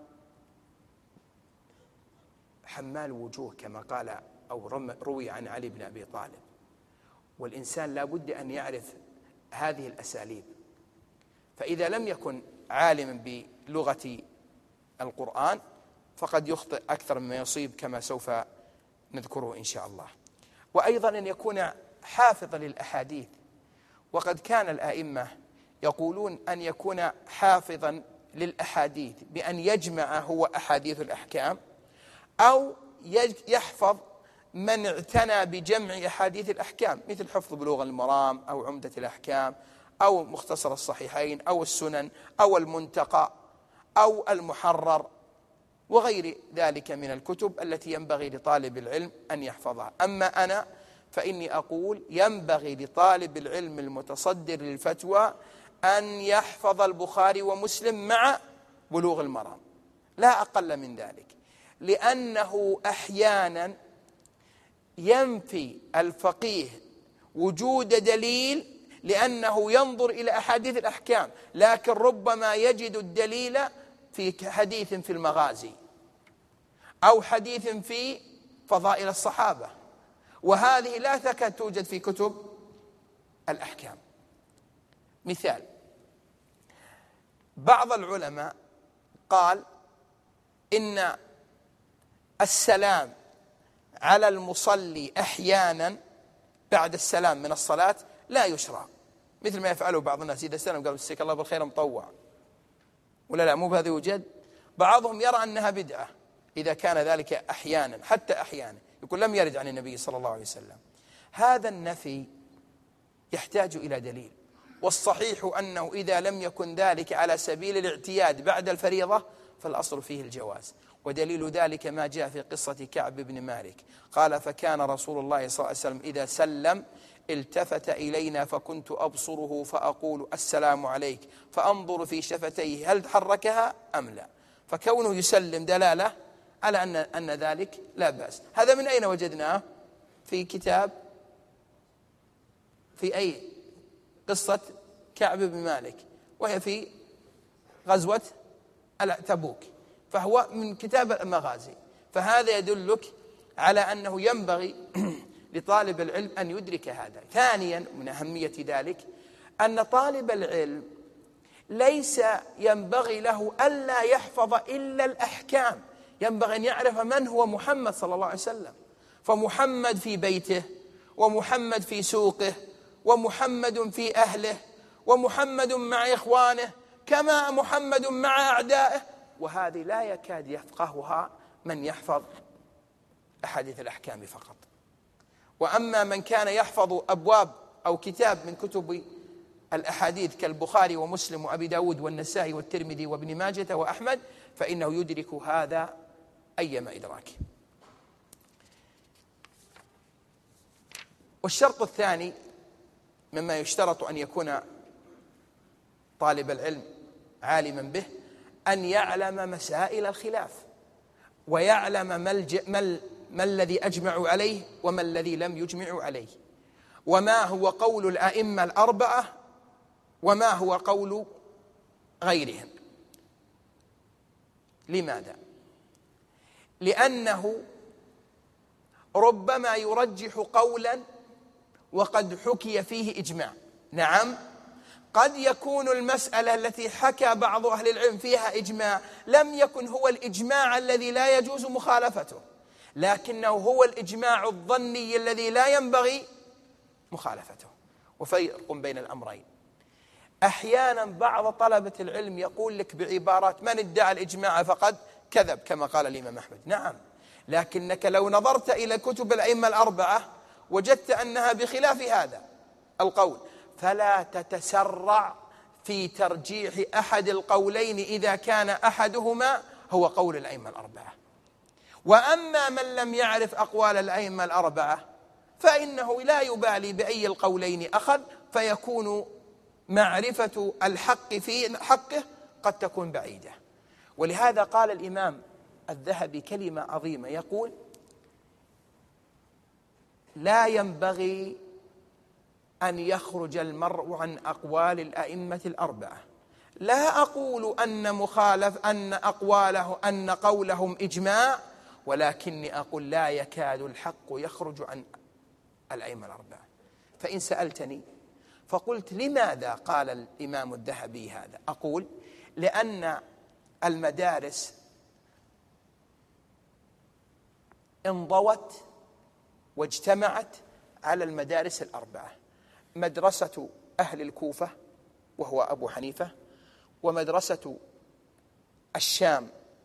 Speaker 1: حمال وجوه كما قال أو روي عن علي بن أبي طالب، والإنسان لا بد أن يعرف هذه الأساليب. فإذا لم يكن عالما بلغة القرآن فقد يخطئ أكثر مما يصيب كما سوف نذكره إن شاء الله. وأيضا أن يكون حافظا للأحاديث. وقد كان الآئمة يقولون أن يكون حافظا للأحاديث بأن يجمع هو أحاديث الأحكام، أو يحفظ من اعتنى بجمع أحاديث الأحكام، مثل حفظ بلوغ المرام أو عمدة الأحكام أو مختصر الصحيحين أو السنن أو المنتقى أو المحرر وغير ذلك من الكتب التي ينبغي لطالب العلم أن يحفظها. أما أنا فإني أقول ينبغي لطالب العلم المتصدر للفتوى أن يحفظ البخاري ومسلم مع بلوغ المرام، لا أقل من ذلك، لأنه أحيانا ينفي الفقيه وجود دليل لأنه ينظر إلى أحاديث الأحكام، لكن ربما يجد الدليل في حديث في المغازي أو حديث في فضائل الصحابة، وهذه لا تكاد توجد في كتب الأحكام. مثال: بعض العلماء قال إن السلام على المصلي أحيانا بعد السلام من الصلاة لا يشرع، مثل ما يفعله بعض الناس إذا سلم قال مسك الله بالخير مطوع، ولا لا مو بهذا يوجد. بعضهم يرى أنها بدعة إذا كان ذلك أحيانا، حتى أحيانا يقول لم يرد عن النبي صلى الله عليه وسلم. هذا النفي يحتاج إلى دليل، والصحيح أنه إذا لم يكن ذلك على سبيل الاعتياد بعد الفريضة فالأصل فيه الجواز. ودليل ذلك ما جاء في قصة كعب بن مالك قال: فكان رسول الله صلى الله عليه وسلم إذا سلم التفت إلينا فكنت أبصره فأقول السلام عليك، فأنظر في شفتيه هل تحركها أم لا. فكونه يسلم دلالة على أن ذلك لا بأس. هذا من أين وجدناه؟ في كتاب في أي قصة كعب بن مالك، وهي في غزوة تبوك، فهو من كتاب المغازي. فهذا يدلك على أنه ينبغي لطالب العلم أن يدرك هذا. ثانيا من أهمية ذلك أن طالب العلم ليس ينبغي له ألا يحفظ إلا الأحكام، ينبغي أن يعرف من هو محمد صلى الله عليه وسلم. فمحمد في بيته، ومحمد في سوقه، ومحمد في أهله، ومحمد مع إخوانه، كما محمد مع أعدائه. وهذه لا يكاد يفقهها من يحفظ أحاديث الأحكام فقط. وأما من كان يحفظ أبواب أو كتاب من كتب الأحاديث كالبخاري ومسلم وأبي داود والنسائي والترمذي وابن ماجة وأحمد، فإنه يدرك هذا أيما إدراك. والشرط الثاني مما يشترط أن يكون طالب العلم عالما به أن يعلم مسائل الخلاف، ويعلم ما الذي أجمعوا عليه وما الذي لم يجمعوا عليه، وما هو قول الأئمة الأربعة وما هو قول غيرهم. لماذا؟ لأنه ربما يرجح قولا وقد حكي فيه إجماع. نعم، قد يكون المسألة التي حكى بعض أهل العلم فيها إجماع لم يكن هو الإجماع الذي لا يجوز مخالفته، لكنه هو الإجماع الظني الذي لا ينبغي مخالفته. وفرق بين الأمرين. أحيانا بعض طلبة العلم يقول لك بعبارات: من ادعى الإجماع فقد كذب، كما قال الإمام أحمد. نعم، لكنك لو نظرت إلى كتب الأئمة الأربعة وجدت أنها بخلاف هذا القول، فلا تتسرع في ترجيح أحد القولين إذا كان أحدهما هو قول الأئمة الأربعة. وأما من لم يعرف أقوال الأئمة الأربعة فإنه لا يبالي بأي القولين أخذ، فيكون معرفة الحق في حقه قد تكون بعيدة. ولهذا قال الإمام الذهبي كلمة عظيمة، يقول: لا ينبغي أن يخرج المرء عن أقوال الأئمة الأربعة. لا أقول أن قولهم إجماع، ولكني أقول لا يكاد الحق يخرج عن الأئمة الأربعة. فإن سألتني فقلت: لماذا قال الإمام الذهبي هذا؟ أقول: لأن المدارس انضوت واجتمعت على المدارس الأربعة: مدرسة أهل الكوفة وهو أبو حنيفة، ومدرسة الشام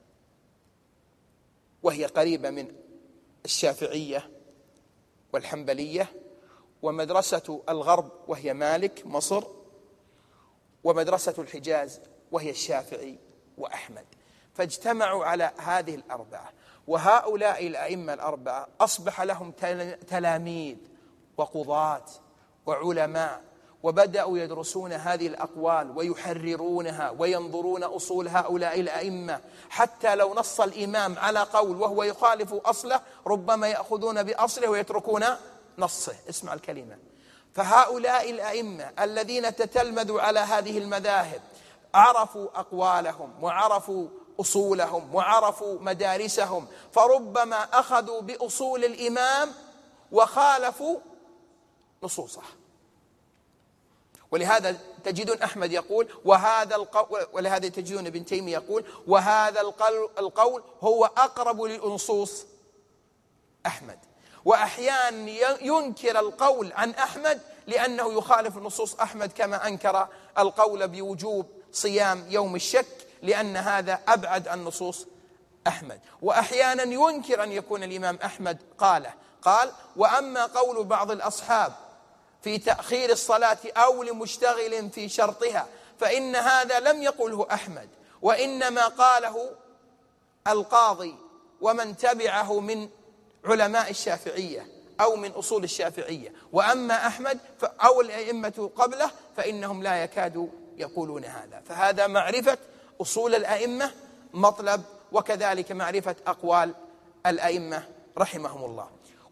Speaker 1: وهي قريبة من الشافعية والحنبلية، ومدرسة الغرب وهي مالك مصر، ومدرسة الحجاز وهي الشافعي وأحمد. فاجتمعوا على هذه الأربعة. وهؤلاء الأئمة الأربعة أصبح لهم تلاميذ وقضاة وعلماء، وبدأوا يدرسون هذه الأقوال ويحررونها وينظرون أصول هؤلاء الأئمة، حتى لو نص الإمام على قول وهو يخالف أصله ربما يأخذون بأصله ويتركون نصه. اسمع الكلمة. فهؤلاء الأئمة الذين تتلمذوا على هذه المذاهب عرفوا أقوالهم وعرفوا أصولهم وعرفوا مدارسهم، فربما أخذوا بأصول الإمام وخالفوا نصوصه. ولهذا تجدون أحمد يقول ولهذا تجدون ابن تيمية يقول: وهذا القول هو أقرب للنصوص أحمد. وأحيانا ينكر القول عن أحمد لأنه يخالف نصوص أحمد، كما أنكر القول بوجوب صيام يوم الشك لأن هذا أبعد عن نصوص أحمد. وأحيانا ينكر أن يكون الإمام أحمد قال: وأما قول بعض الأصحاب في تأخير الصلاة أو لمشتغل في شرطها فإن هذا لم يقله أحمد، وإنما قاله القاضي ومن تبعه من علماء الشافعية أو من أصول الشافعية. وأما أحمد أو الأئمة قبله فإنهم لا يكادوا يقولون هذا. فهذا معرفة أصول الأئمة مطلب، وكذلك معرفة أقوال الأئمة رحمهم الله.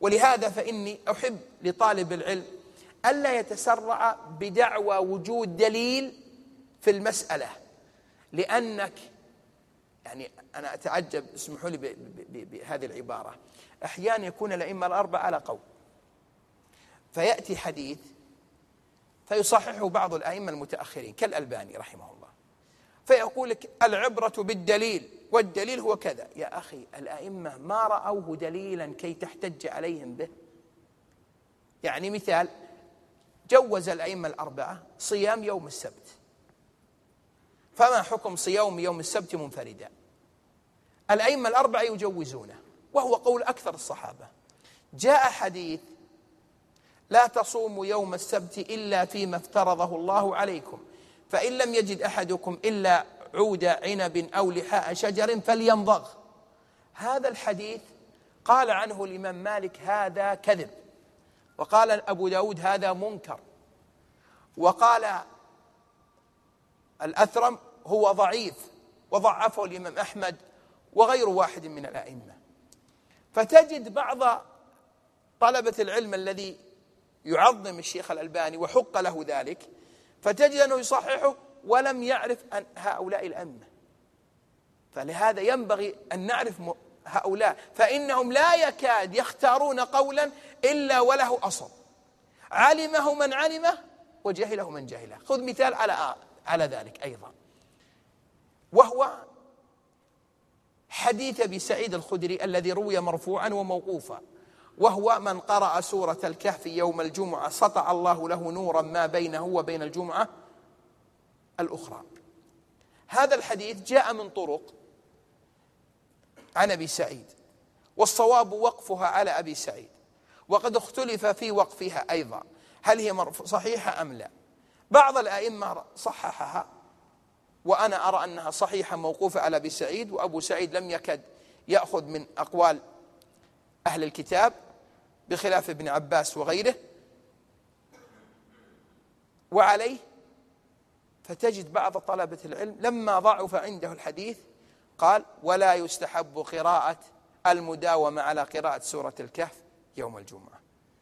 Speaker 1: ولهذا فإني أحب لطالب العلم ألا يتسرع بدعوى وجود دليل في المسألة، لأنك يعني أنا أتعجب، اسمحوا لي بهذه العبارة، أحيانا يكون الأئمة الأربعة على قول، فيأتي حديث فيصححه بعض الأئمة المتأخرين كالألباني رحمه الله، فيقول لك العبرة بالدليل والدليل هو كذا. يا أخي الأئمة ما رأوه دليلا كي تحتج عليهم به. يعني مثال، جوز الأئمة الأربعة صيام يوم السبت، فما حكم صيام يوم السبت منفردا؟ الأئمة الأربعة يجوزونه، وهو قول أكثر الصحابة. جاء حديث لا تصوموا يوم السبت إلا فيما افترضه الله عليكم، فإن لم يجد أحدكم إلا عود عنب أو لحاء شجر فليمضغ. هذا الحديث قال عنه الإمام مالك هذا كذب، وقال أبو داود هذا منكر، وقال الأثرم هو ضعيف، وضعفه الإمام أحمد وغير واحد من الأئمة. فتجد بعض طلبة العلم الذي يعظم الشيخ الألباني وحق له ذلك، فتجد أنه يصححه ولم يعرف أن هؤلاء الأئمة. فلهذا ينبغي أن نعرف هؤلاء، فإنهم لا يكاد يختارون قولا إلا وله أصل، علمه من علمه وجهله من جهله. خذ مثال على ذلك أيضا، وهو حديث أبي سعيد الخدري الذي روي مرفوعا وموقوفا، وهو من قرأ سورة الكهف يوم الجمعة سطع الله له نورا ما بينه وبين الجمعة الأخرى. هذا الحديث جاء من طرق عن أبي سعيد، والصواب وقفها على أبي سعيد، وقد اختلف في وقفها أيضا، هل هي صحيحة أم لا. بعض الأئمة صححها، وأنا أرى أنها صحيحة موقوفة على أبي سعيد، وأبو سعيد لم يكد يأخذ من أقوال أهل الكتاب بخلاف ابن عباس وغيره. وعليه فتجد بعض طلبة العلم لما ضعف عنده الحديث قال ولا يستحب قراءة المداومة على قراءة سورة الكهف يوم الجمعة.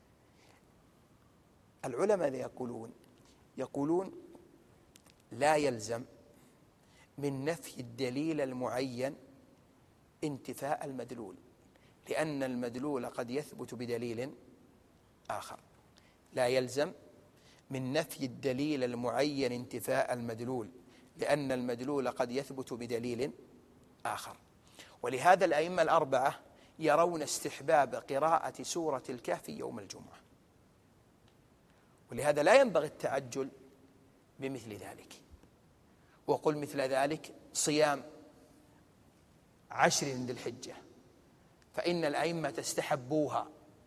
Speaker 1: العلماء يقولون لا يلزم من نفي الدليل المعين انتفاء المدلول، لأن المدلول قد يثبت بدليل آخر. لا يلزم من نفي الدليل المعين انتفاء المدلول، لأن المدلول قد يثبت بدليل آخر. ولهذا الأئمة الأربعة يرون استحباب قراءة سورة الكهف يوم الجمعة، ولهذا لا ينبغي التعجل بمثل ذلك. وقل مثل ذلك صيام 10 ذي الحجة، فإن الأئمة استحبوها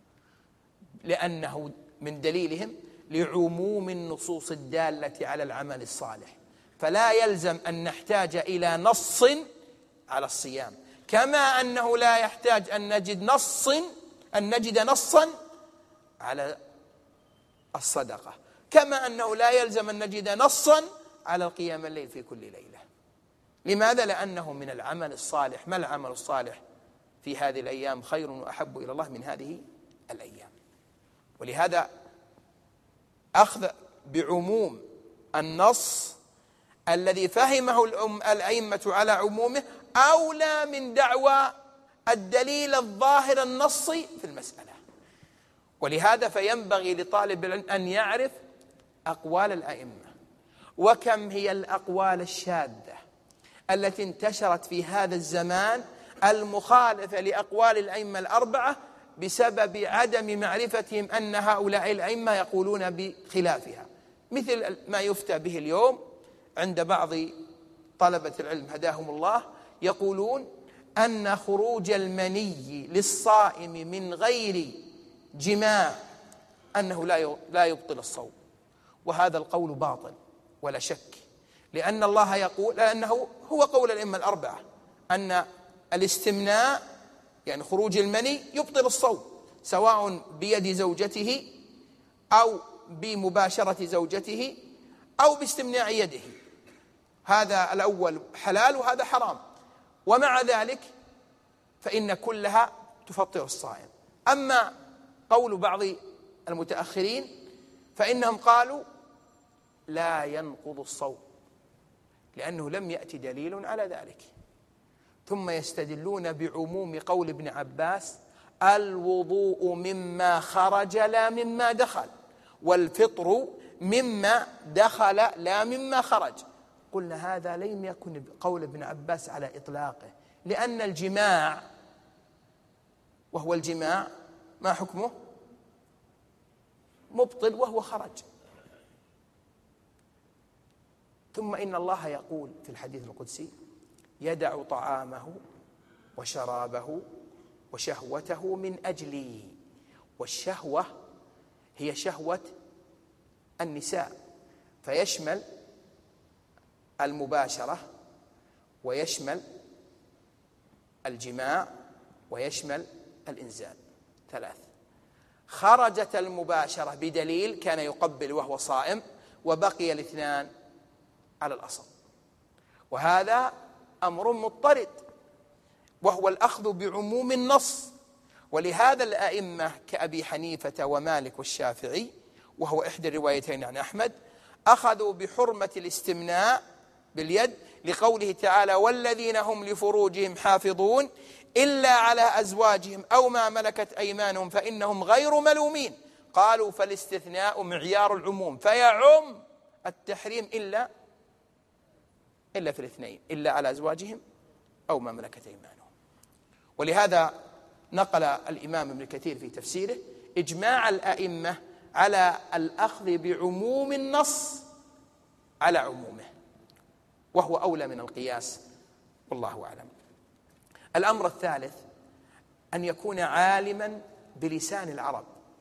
Speaker 1: لأنه من دليلهم لعموم النصوص الدالة على العمل الصالح، فلا يلزم أن نحتاج إلى نص على الصيام، كما أنه لا يحتاج أن نجد نصا على الصدقة، كما أنه لا يلزم أن نجد نصا على القيام الليل في كل ليلة. لماذا؟ لأنه من العمل الصالح. ما العمل الصالح في هذه الأيام خير وأحب إلى الله من هذه الأيام. ولهذا أخذ بعموم النص الذي فهمه الأئمة على عمومه أولى من دعوى الدليل الظاهر النصي في المسألة. ولهذا فينبغي لطالب العلم أن يعرف أقوال الأئمة، وكم هي الأقوال الشاذة التي انتشرت في هذا الزمان المخالفة لأقوال الأئمة الأربعة بسبب عدم معرفتهم أن هؤلاء الأئمة يقولون بخلافها، مثل ما يفتى به اليوم عند بعض طلبة العلم هداهم الله، يقولون أن خروج المني للصائم من غير جماع أنه لا يبطل الصوم، وهذا القول باطل ولا شك، لأن الله يقول، لأنه هو قول الأئمة الأربعة أن الاستمناء يعني خروج المني يبطل الصوم، سواء بيد زوجته أو بمباشرة زوجته أو باستمناء يده، هذا الأول حلال وهذا حرام، ومع ذلك فإن كلها تفطر الصائم. أما قول بعض المتأخرين فإنهم قالوا لا ينقض الصوم لأنه لم يأتي دليل على ذلك. ثم يستدلون بعموم قول ابن عباس الوضوء مما خرج لا مما دخل، والفطر مما دخل لا مما خرج. قلنا هذا لم يكن قول ابن عباس على إطلاقه، لأن الجماع وهو الجماع ما حكمه؟ مبطل وهو خرج. ثم إن الله يقول في الحديث القدسي يدع طعامه وشرابه وشهوته من أجلي، والشهوة هي شهوة النساء، فيشمل المباشرة ويشمل الجماع ويشمل الإنزال، ثلاث. خرجت المباشرة بدليل كان يقبل وهو صائم، وبقي الاثنان على الأصل، وهذا أمر مضطرد وهو الأخذ بعموم النص. ولهذا الأئمة كأبي حنيفة ومالك والشافعي، وهو إحدى الروايتين عن أحمد، أخذوا بحرمة الاستمناء باليد لقوله تعالى والذين هم لفروجهم حافظون إلا على أزواجهم أو ما ملكت أيمانهم فإنهم غير ملومين. قالوا فالاستثناء معيار العموم فيعم التحريم إلا في الاثنين، إلا على أزواجهم أو ما ملكت أيمانهم. ولهذا نقل الإمام ابن كثير في تفسيره إجماع الأئمة على الأخذ بعموم النص على عمومه، وهو أولى من القياس، والله أعلم. الأمر الثالث أن يكون عالما بلسان العرب.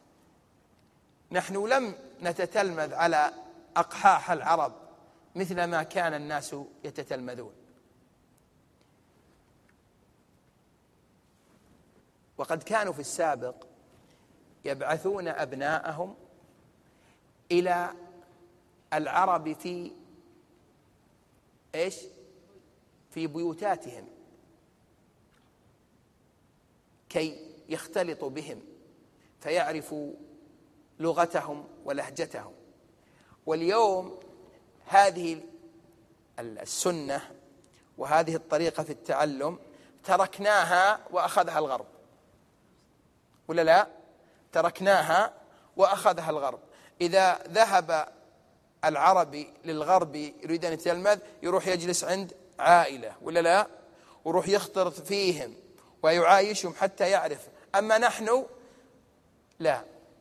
Speaker 1: نحن لم نتتلمذ على أقحاح العرب مثل ما كان الناس يتتلمذون، وقد كانوا في السابق يبعثون أبناءهم إلى العرب في بيوتاتهم كي يختلطوا بهم فيعرفوا لغتهم ولهجتهم. واليوم هذه السنة وهذه الطريقة في التعلم تركناها وأخذها الغرب، ولا لا؟ تركناها وأخذها الغرب. إذا ذهب العربي للغرب يريد أن يتلمذ يروح يجلس عند عائلة، ولا لا؟ ويروح يختلط فيهم ويعايشهم حتى يعرف. أما نحن لا.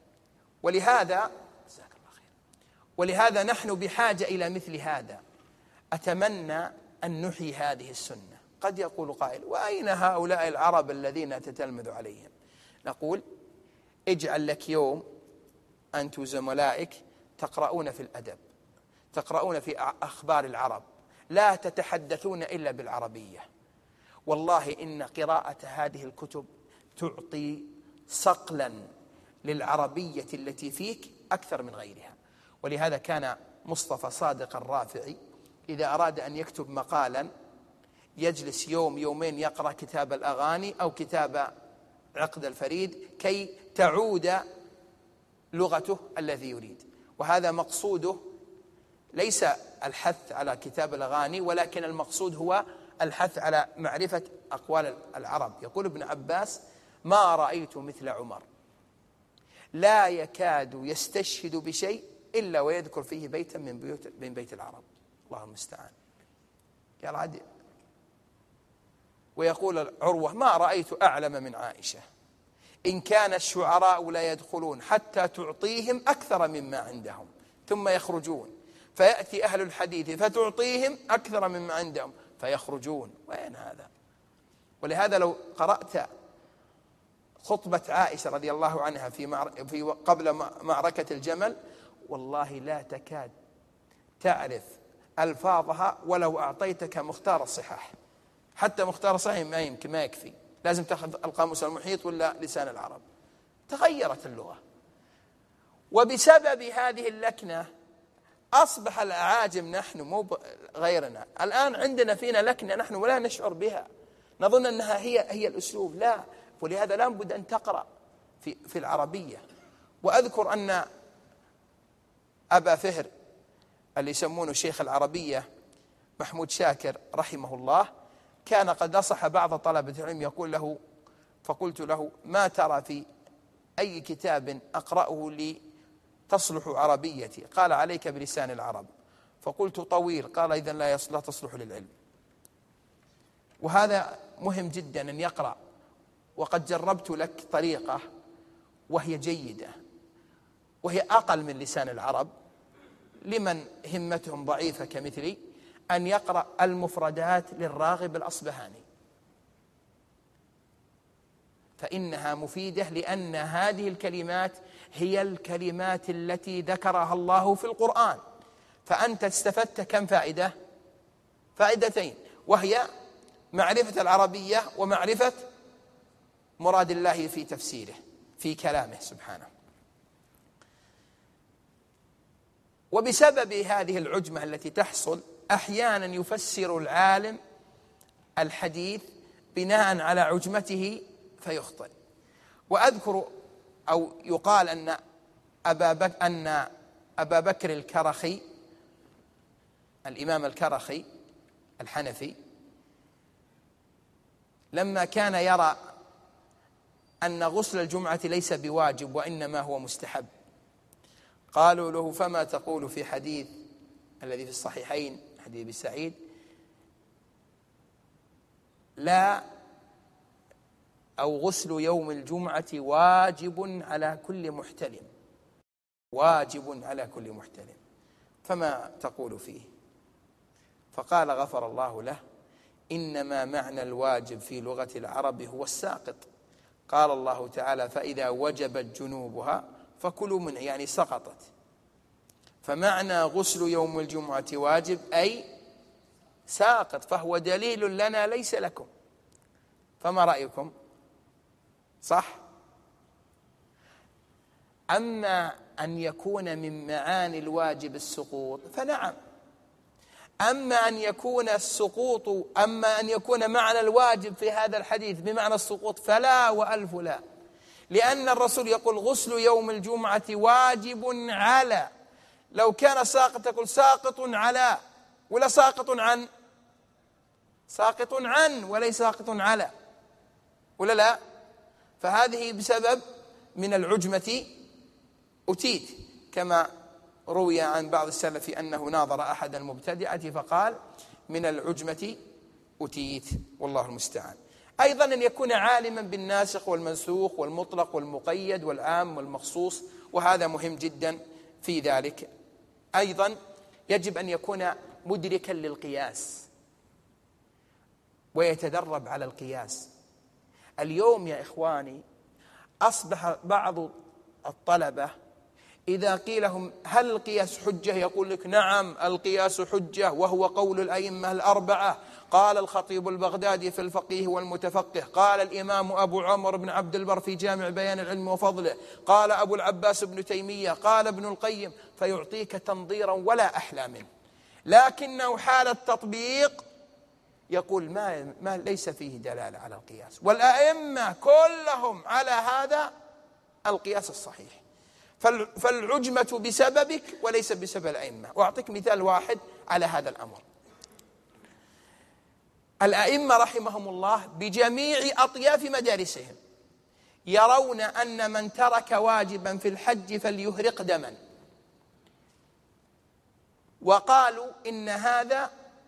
Speaker 1: ولهذا نحن بحاجة إلى مثل هذا. أتمنى أن نحيي هذه السنة. قد يقول قائل وأين هؤلاء العرب الذين تتلمذ عليهم؟ نقول اجعل لك يوم أنت وزملائك تقرؤون في الأدب، تقرؤون في أخبار العرب، لا تتحدثون إلا بالعربية. والله إن قراءة هذه الكتب تعطي صقلا للعربية التي فيك أكثر من غيرها. ولهذا كان مصطفى صادق الرافعي إذا أراد أن يكتب مقالا يجلس يوم يومين يقرأ كتاب الأغاني أو كتاب عقد الفريد كي تعود لغته الذي يريد. وهذا مقصوده ليس الحث على كتاب الأغاني، ولكن المقصود هو الحث على معرفة أقوال العرب. يقول ابن عباس ما رأيت مثل عمر لا يكاد يستشهد بشيء إلا ويذكر فيه بيتا من بيت العرب. الله المستعان. قال عادي. ويقول عروة ما رأيت أعلم من عائشة إن كان الشعراء لا يدخلون حتى تعطيهم أكثر مما عندهم ثم يخرجون، فيأتي أهل الحديث فتعطيهم أكثر مما عندهم فيخرجون. وين هذا؟ ولهذا لو قرأت خطبة عائشة رضي الله عنها في قبل معركة الجمل والله لا تكاد تعرف ألفاظها ولو أعطيتك مختار الصحاح. حتى مختار صحيح ما يكفي، لازم تأخذ القاموس المحيط ولا لسان العرب. تغيرت اللغة، وبسبب هذه اللكنة أصبح الأعاجم نحن مو غيرنا. الآن عندنا فينا لكنة نحن ولا نشعر بها، نظن أنها هي الأسلوب. لا. ولهذا لا بد أن تقرأ في العربية. وأذكر أن أبا فهر اللي يسمونه شيخ العربية محمود شاكر رحمه الله كان قد نصح بعض طلبة العلم يقول له، فقلت له: ما ترى في أي كتاب أقرأه لي تصلح عربيتي؟ قال: عليك بلسان العرب. فقلت: طويل. قال: إذن لا تصلح للعلم. وهذا مهم جدا أن يقرأ. وقد جربت لك طريقة وهي جيدة، وهي أقل من لسان العرب لمن همتهم ضعيفة كمثلي، أن يقرأ المفردات للراغب الأصبهاني، فإنها مفيدة، لأن هذه الكلمات هي الكلمات التي ذكرها الله في القرآن. فأنت استفدت كم فائدة؟ فائدتين، وهي معرفة العربية ومعرفة مراد الله في تفسيره في كلامه سبحانه. وبسبب هذه العجمة التي تحصل أحيانا يفسر العالم الحديث بناء على عجمته فيخطئ. وأذكر أو يقال أن أبا بكر الكرخي، الإمام الكرخي الحنفي، لما كان يرى أن غسل الجمعة ليس بواجب وإنما هو مستحب، قالوا له: فما تقول في حديث الذي في الصحيحين حديث أبي سعيد: لا أو غسل يوم الجمعة واجب على كل محتلم، واجب على كل محتلم، فما تقول فيه؟ فقال غفر الله له: إنما معنى الواجب في لغة العرب هو الساقط. قال الله تعالى: فإذا وجبت جنوبها فكلوا منه، يعني سقطت. فمعنى غسل يوم الجمعة واجب أي ساقط، فهو دليل لنا ليس لكم. فما رأيكم؟ صح؟ أما أن يكون من معاني الواجب السقوط فنعم، أما أن يكون معنى الواجب في هذا الحديث بمعنى السقوط فلا وألف لا، لأن الرسول يقول: غسل يوم الجمعة واجب على. لو كان ساقط يقول ساقط على، ولا ساقط عن، ساقط عن وليس ساقط على، ولا لا؟ فهذه بسبب من العجمة أتيت، كما روي عن بعض السلف أنه ناظر أحد المبتدعة فقال: من العجمة أتيت، والله المستعان. أيضا أن يكون عالما بالناسخ والمنسوخ والمطلق والمقيد والعام والمخصوص، وهذا مهم جدا في ذلك. أيضا يجب أن يكون مدركا للقياس ويتدرب على القياس. اليوم يا إخواني أصبح بعض الطلبة إذا قيل لهم: هل القياس حجة؟ يقول لك: نعم القياس حجة، وهو قول الأئمة الأربعة. قال الخطيب البغدادي في الفقيه والمتفقه، قال الإمام أبو عمر بن عبد البر في جامع بيان العلم وفضله، قال أبو العباس بن تيمية، قال ابن القيم، فيعطيك تنظيرا ولا أحلى منه. لكنه حال التطبيق يقول ما ليس فيه دلالة على القياس، والأئمة كلهم على هذا القياس الصحيح. فالعجمة بسببك وليس بسبب الأئمة. وأعطيك مثال واحد على هذا الأمر. الأئمة رحمهم الله بجميع أطياف مدارسهم يرون أن من ترك واجبا في الحج فليهرق دما، وقالوا إن هذا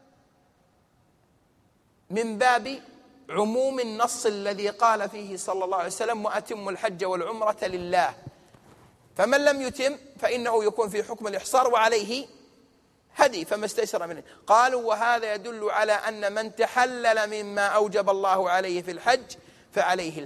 Speaker 1: من باب عموم النص الذي قال فيه صلى الله عليه وسلم: وأتموا الحج والعمرة لله، فمن لم يتم فإنه يكون في حكم الإحصار وعليه هدي فما استيسر منه. قالوا: وهذا يدل على أن من تحلل مما أوجب الله عليه في الحج فعليه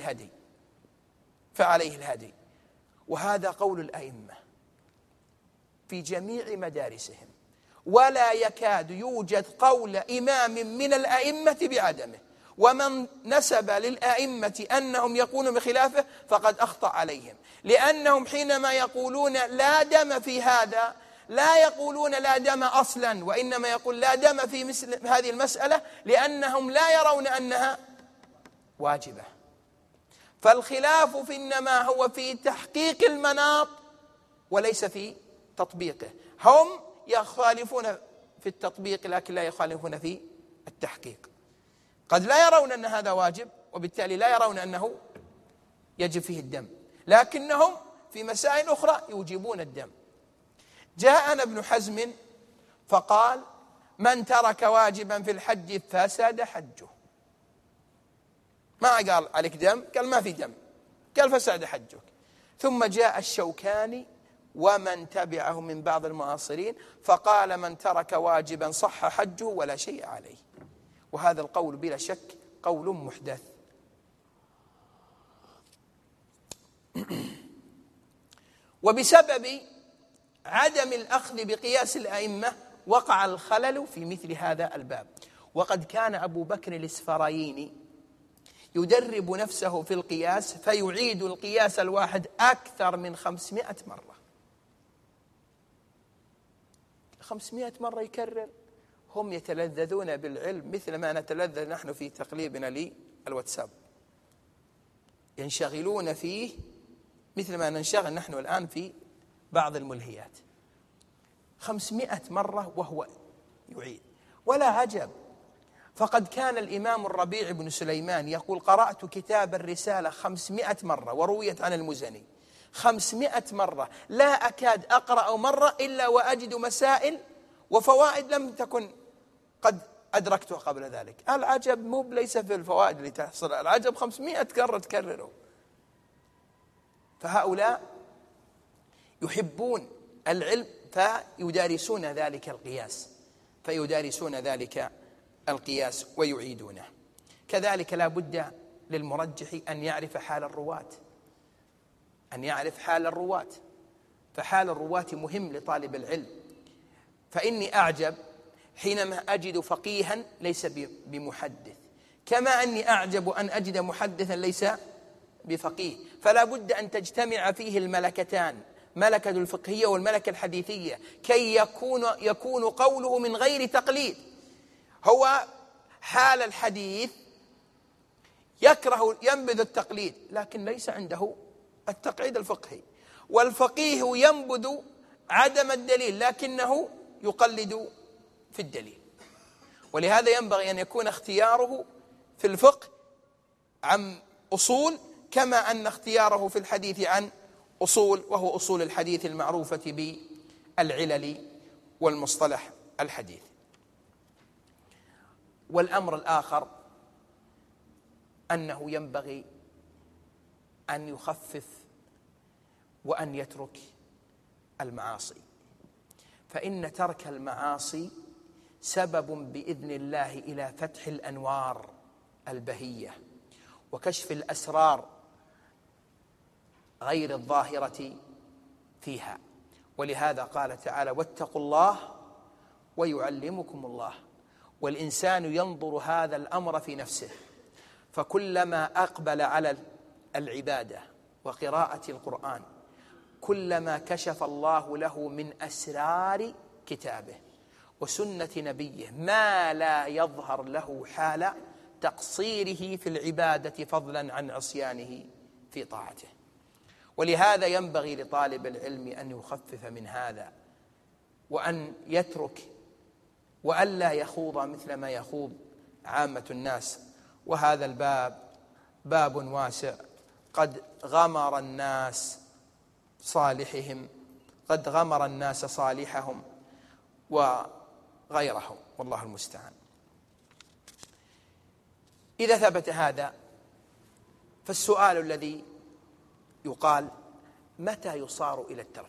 Speaker 1: الهدي. وهذا قول الأئمة في جميع مدارسهم، ولا يكاد يوجد قول إمام من الأئمة بعدمه. ومن نسب للأئمة أنهم يقولون بخلافه فقد أخطأ عليهم، لأنهم حينما يقولون لا دم في هذا لا يقولون لا دم أصلا، وإنما يقول لا دم في مثل هذه المسألة، لأنهم لا يرون أنها واجبة. فالخلاف في إنما هو في تحقيق المناط وليس في تطبيقه. هم يخالفون في التطبيق لكن لا يخالفون في التحقيق. قد لا يرون أن هذا واجب وبالتالي لا يرون أنه يجب فيه الدم، لكنهم في مسائل أخرى يوجبون الدم. جاءنا ابن حزم فقال: من ترك واجبا في الحج فسد حجه. ما قال عليك دم، قال ما في دم، قال فسد حجك. ثم جاء الشوكاني ومن تبعه من بعض المعاصرين فقال: من ترك واجبا صح حجه ولا شيء عليه. وهذا القول بلا شك قول محدث. وبسبب عدم الأخذ بقياس الأئمة وقع الخلل في مثل هذا الباب. وقد كان أبو بكر الإسفرايني يدرب نفسه في القياس فيعيد القياس الواحد أكثر من 500 مرة. 500 مرة يكرر. هم يتلذذون بالعلم مثل ما نتلذذ نحن في تقليبنا للواتساب، ينشغلون فيه مثل ما ننشغل نحن الآن في بعض الملهيات. 500 مرة وهو يعيد. ولا عجب، فقد كان الإمام الربيع بن سليمان يقول: قرأت كتاب الرسالة 500 مرة، ورويت عن المزني 500 مرة، لا أكاد أقرأ مرة إلا وأجد مسائل وفوائد لم تكن قد أدركتها قبل ذلك. العجب ليس في الفوائد اللي تحصل، العجب 500 مرة تكرره. فهؤلاء يحبون العلم فيدارسون ذلك القياس ويعيدونه. كذلك لا بد للمرجح أن يعرف حال الرواة، فحال الرواة مهم لطالب العلم. فإني أعجب حينما أجد فقيها ليس بمحدث، كما أني أعجب أن أجد محدثا ليس بفقيه. فلا بد أن تجتمع فيه الملكتان، ملكة الفقهية والملكة الحديثية، كي يكون قوله من غير تقليد. هو حال الحديث ينبذ التقليد لكن ليس عنده التقعيد الفقهي، والفقيه ينبذ عدم الدليل لكنه يقلد في الدليل. ولهذا ينبغي أن يكون اختياره في الفقه عن أصول، كما أن اختياره في الحديث عن أصول، وهو أصول الحديث المعروفة بالعلل والمصطلح الحديث. والأمر الآخر أنه ينبغي أن يخفف وأن يترك المعاصي، فإن ترك المعاصي سبب بإذن الله إلى فتح الأنوار البهية وكشف الأسرار غير الظاهرة فيها. ولهذا قال تعالى: واتقوا الله ويعلمكم الله. والإنسان ينظر هذا الأمر في نفسه، فكلما أقبل على العبادة وقراءة القرآن كلما كشف الله له من أسرار كتابه وسنة نبيه ما لا يظهر له حال تقصيره في العبادة فضلا عن عصيانه في طاعته. ولهذا ينبغي لطالب العلم أن يخفف من هذا وأن يترك وألا يخوض مثل ما يخوض عامة الناس. وهذا الباب باب واسع، قد غمر الناس صالحهم وغيرهم، والله المستعان. إذا ثبت هذا فالسؤال الذي يقال: متى يصار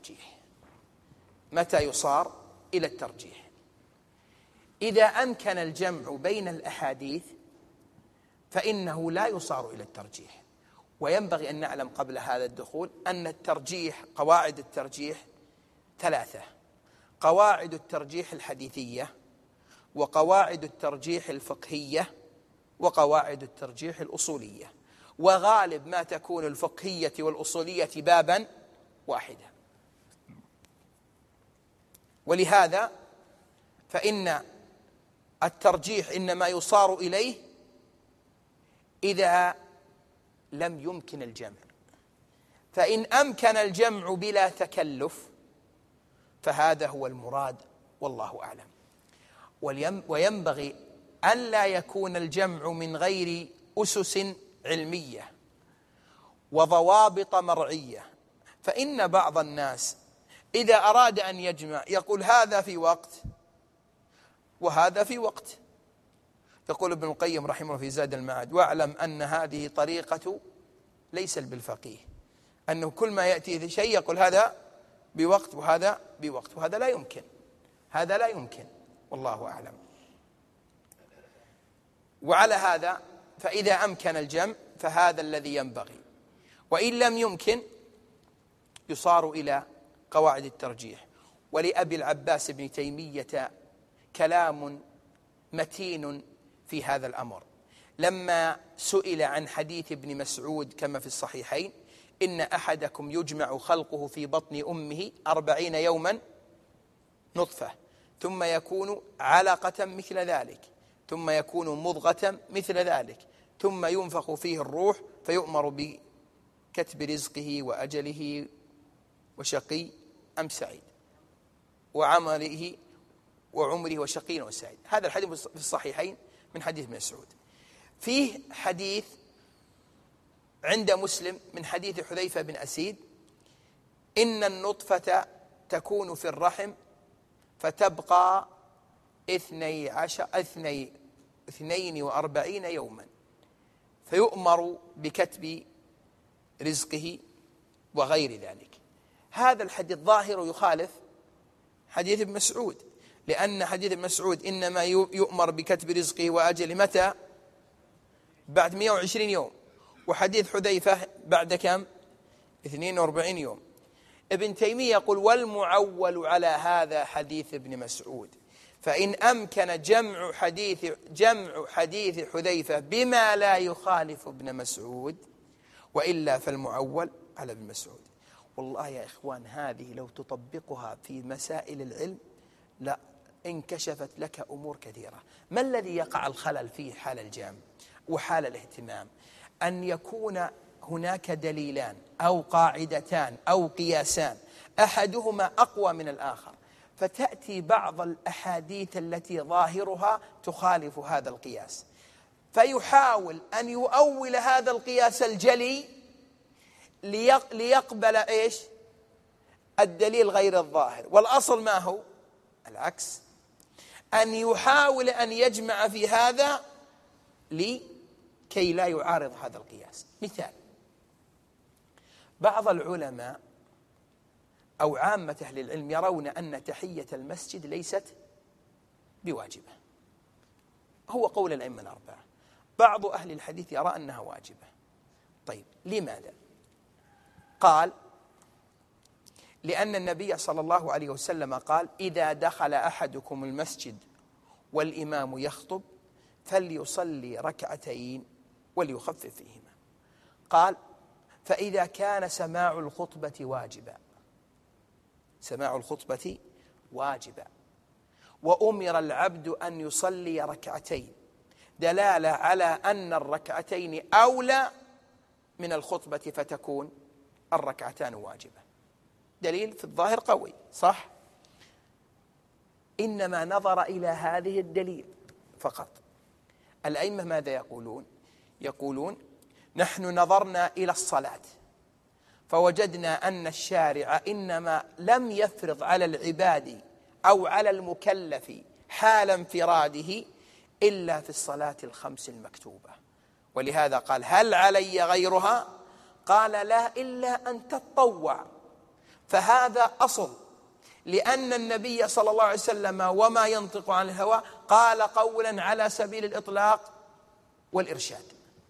Speaker 1: إلى الترجيح؟ إذا أمكن الجمع بين الأحاديث فإنه لا يصار إلى الترجيح. وينبغي أن نعلم قبل هذا الدخول أن الترجيح، قواعد الترجيح 3: قواعد الترجيح الحديثية، وقواعد الترجيح الفقهية، وقواعد الترجيح الأصولية. وغالب ما تكون الفقهية والأصولية بابا واحدا. ولهذا فإن الترجيح إنما يصار إليه إذا لم يمكن الجمع. فإن أمكن الجمع بلا تكلف فهذا هو المراد والله أعلم. وينبغي ألا يكون الجمع من غير أسس علمية وضوابط مرعية. فإن بعض الناس إذا أراد أن يجمع يقول هذا في وقت وهذا في وقت. يقول ابن القيم رحمه الله في زاد المعاد: واعلم أن هذه طريقة ليس بالفقيه، أنه كل ما يأتي شيء يقول هذا بوقت وهذا بوقت، وهذا لا يمكن، هذا لا يمكن والله أعلم. وعلى هذا فإذا أمكن الجمع فهذا الذي ينبغي، وإن لم يمكن يصار إلى قواعد الترجيح. ولأبي العباس بن تيمية كلام متين في هذا الأمر لما سئل عن حديث ابن مسعود كما في الصحيحين: إن أحدكم يجمع خلقه في بطن أمه 40 يوما نطفة ثم يكون علقة مثل ذلك ثم يكون مضغة مثل ذلك ثم ينفخ فيه الروح فيؤمر بكتب رزقه وأجله وشقي أم سعيد وعمله وعمره وشقي وسعيد. هذا الحديث في الصحيحين من حديث ابن مسعود. فيه حديث عند مسلم من حديث حذيفة بن أسيد: إن النطفة تكون في الرحم فتبقى 42 يوما فيؤمر بكتب رزقه وغير ذلك. هذا الحديث ظاهر يخالف حديث ابن مسعود، لأن حديث ابن مسعود إنما يؤمر بكتب رزقه وأجله متى؟ بعد 120 يوم، وحديث حذيفة بعد كم؟ 42 يوم. ابن تيمية يقول: والمعول على هذا حديث ابن مسعود، فإن أمكن جمع حديث حذيفة بما لا يخالف ابن مسعود وإلا فالمعول على ابن مسعود. والله يا إخوان هذه لو تطبقها في مسائل العلم لا انكشفت لك أمور كثيرة. ما الذي يقع الخلل فيه حال الجمع وحال الاهتمام؟ أن يكون هناك دليلان أو قاعدتان أو قياسان أحدهما أقوى من الآخر، فتأتي بعض الأحاديث التي ظاهرها تخالف هذا القياس، فيحاول أن يؤول هذا القياس الجلي ليقبل إيش؟ الدليل غير الظاهر. والأصل ما هو؟ العكس، أن يحاول أن يجمع في هذا لكي لا يعارض هذا القياس. مثال: بعض العلماء أو عامة أهل العلم يرون أن تحية المسجد ليست بواجبة، هو قول الأئمة الأربعة. بعض أهل الحديث يرى أنها واجبة. طيب لماذا؟ قال: لأن النبي صلى الله عليه وسلم قال: إذا دخل أحدكم المسجد والإمام يخطب فليصلي ركعتين وليخفف فيهما. قال: فإذا كان سماع الخطبة واجبا، سماع الخطبة واجبا، وأمر العبد أن يصلي ركعتين، دلالة على أن الركعتين أولى من الخطبة فتكون الركعتان واجبة. دليل في الظاهر قوي صح؟ إنما نظر إلى هذه الدليل فقط. الأئمة ماذا يقولون؟ يقولون: نحن نظرنا إلى الصلاة فوجدنا أن الشارع إنما لم يفرض على العباد أو على المكلف حال انفراده إلا في الصلاة الخمس المكتوبة، ولهذا قال: هل علي غيرها؟ قال: لا، إلا أن تتطوع. فهذا أصل، لأن النبي صلى الله عليه وسلم وما ينطق عن الهوى قال قولا على سبيل الإطلاق والإرشاد،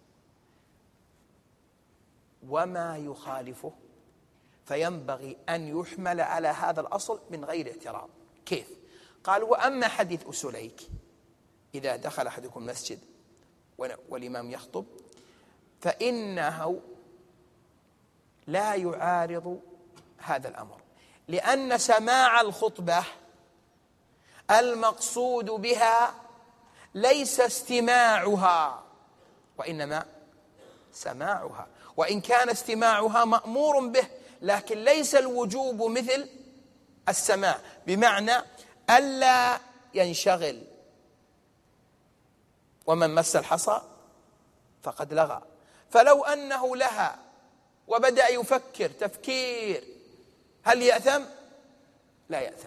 Speaker 1: وما يخالفه فينبغي أن يحمل على هذا الأصل من غير اعتراض. كيف؟ قال: وأما حديث أسليك إذا دخل أحدكم المسجد والإمام يخطب فإنه لا يعارض هذا الأمر، لأن سماع الخطبة المقصود بها ليس استماعها وإنما سماعها، وإن كان استماعها مأمور به، لكن ليس الوجوب مثل السماع، بمعنى ألا ينشغل. ومن مس الحصى فقد لغى. فلو أنه لها وبدأ يفكر تفكير هل يأثم؟ لا يأثم.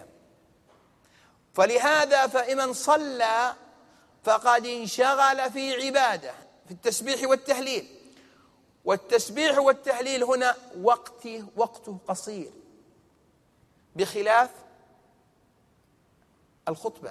Speaker 1: فلهذا فمن صلى فقد انشغل في عبادة، في التسبيح والتهليل. والتسبيح والتهليل هنا وقته قصير، بخلاف الخطبة،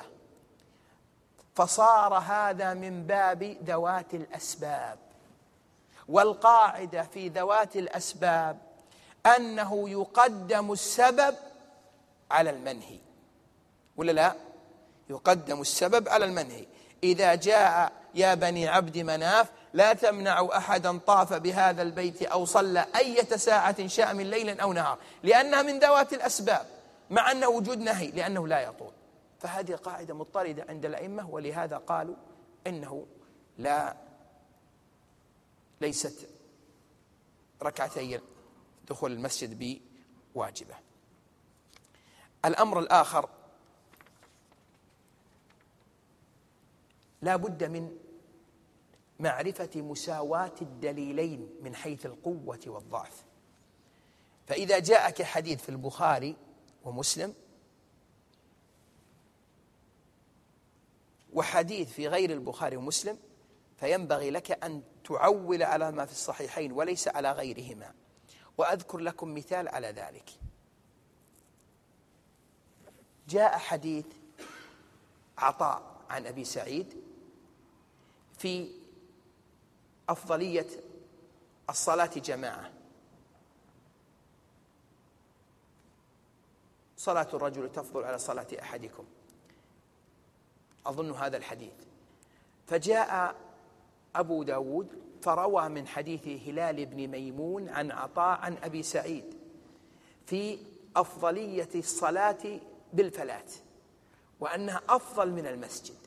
Speaker 1: فصار هذا من باب ذوات الأسباب. والقاعدة في ذوات الأسباب أنه يقدم السبب على المنهي، ولا لا؟ يقدم السبب على المنهي. إذا جاء يا بني عبد مناف لا تمنعوا أحدا طاف بهذا البيت أو صلى أية ساعة شاء من ليل أو نهار، لأنها من ذوات الأسباب، مع أنه وجود نهي لأنه لا يطول. فهذه قاعدة مضطردة عند الأئمة، ولهذا قالوا إنه ليست ركعتي دخول المسجد بواجبة. الأمر الآخر، لا بد من معرفة مساواة الدليلين من حيث القوة والضعف. فإذا جاءك حديث في البخاري ومسلم وحديث في غير البخاري ومسلم، فينبغي لك أن تعول على ما في الصحيحين وليس على غيرهما. وأذكر لكم مثال على ذلك. جاء حديث عطاء عن أبي سعيد في أفضلية الصلاة جماعة، صلاة الرجل تفضل على صلاة أحدكم، أظن هذا الحديث. فجاء أبو داود فروى من حديث هلال بن ميمون عن عطاء عن أبي سعيد في أفضلية الصلاة بالفلاة، وأنها أفضل من المسجد.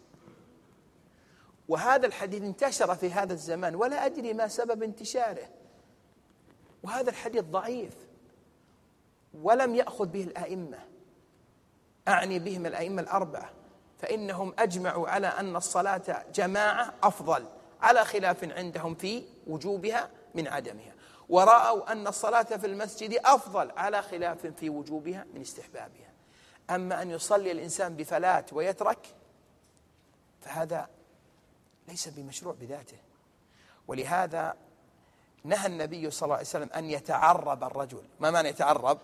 Speaker 1: وهذا الحديث انتشر في هذا الزمان ولا أدري ما سبب انتشاره، وهذا الحديث ضعيف ولم يأخذ به الأئمة، أعني بهم الأئمة الأربعة، فإنهم أجمعوا على أن الصلاة جماعة أفضل، على خلاف عندهم في وجوبها من عدمها، ورأوا أن الصلاة في المسجد أفضل على خلاف في وجوبها من استحبابها. أما أن يصلي الإنسان بفلاة ويترك فهذا ليس بمشروع بذاته. ولهذا نهى النبي صلى الله عليه وسلم أن يتعرب الرجل. ما معنى يتعرب؟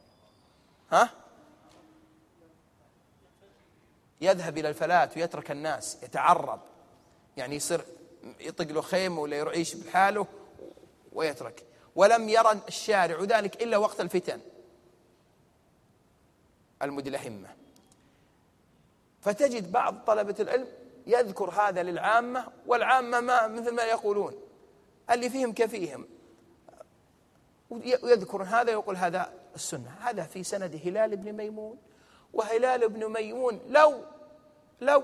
Speaker 1: يذهب إلى الفلاة ويترك الناس، يتعرب يعني يصير يطق له خيمة ولا يعيش بحاله ويترك. ولم يرى الشارع ذلك إلا وقت الفتن المدلهمة. فتجد بعض طلبة العلم يذكر هذا للعامة، والعامة ما مثل ما يقولون اللي فيهم كفيهم، ويذكر هذا يقول هذا السنة. هذا في سند هلال بن ميمون، وهلال بن ميمون لو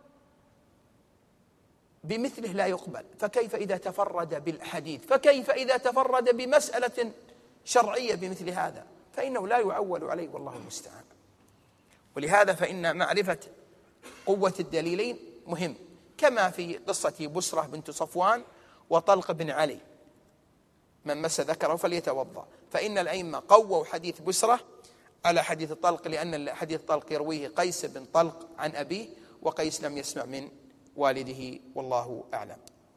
Speaker 1: بمثله لا يقبل، فكيف إذا تفرد بالحديث؟ فكيف إذا تفرد بمسألة شرعية بمثل هذا؟ فإنه لا يعول عليه، والله المستعان. ولهذا فإن معرفة قوة الدليلين مهم، كما في قصة بسرة بنت صفوان وطلق بن علي، من مس ذكره فليتوضأ. فإن الأئمة قووا حديث بسرة على حديث طلق، لأن حديث طلق يرويه قيس بن طلق عن أبيه، وقيس لم يسمع من والده، والله أعلم.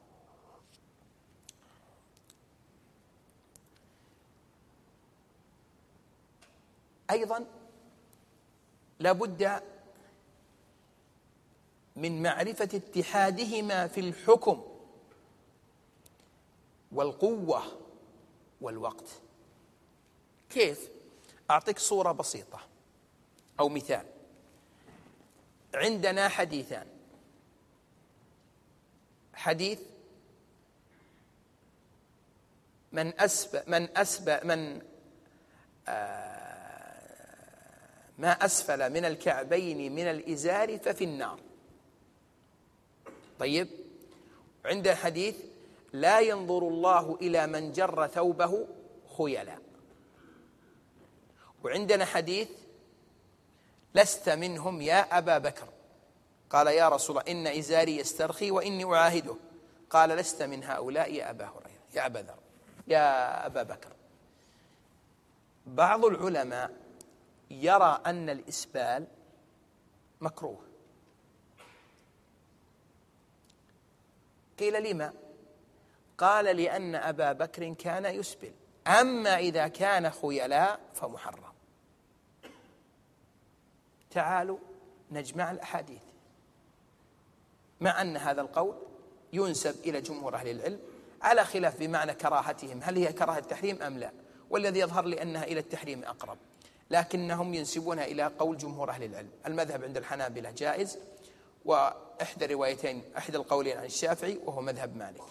Speaker 1: أيضا لابد من معرفة اتحادهما في الحكم والقوة والوقت. كيف؟ أعطيك صورة بسيطة أو مثال. عندنا حديثان، حديث ما أسفل من الكعبين من الإزار ففي النار. طيب، عند حديث لا ينظر الله إلى من جر ثوبه خيلا. وعندنا حديث لست منهم يا أبا بكر، قال يا رسول الله إن إزاري يسترخي وإني أعاهده، قال لست من هؤلاء يا أبا هريرة يا أبا ذر يا أبا بكر. بعض العلماء يرى أن الإسبال مكروه. قيل لما؟ قال لأن أبا بكر كان يسبل، أما إذا كان خيلاء فمحرم. تعالوا نجمع الأحاديث، مع أن هذا القول ينسب إلى جمهور أهل العلم على خلاف بمعنى كراهتهم، هل هي كراهة تحريم أم لا؟ والذي يظهر لي أنها إلى التحريم أقرب، لكنهم ينسبونها إلى قول جمهور أهل العلم. المذهب عند الحنابلة جائز، وإحدى الروايتين أحد القولين عن الشافعي وهو مذهب مالك.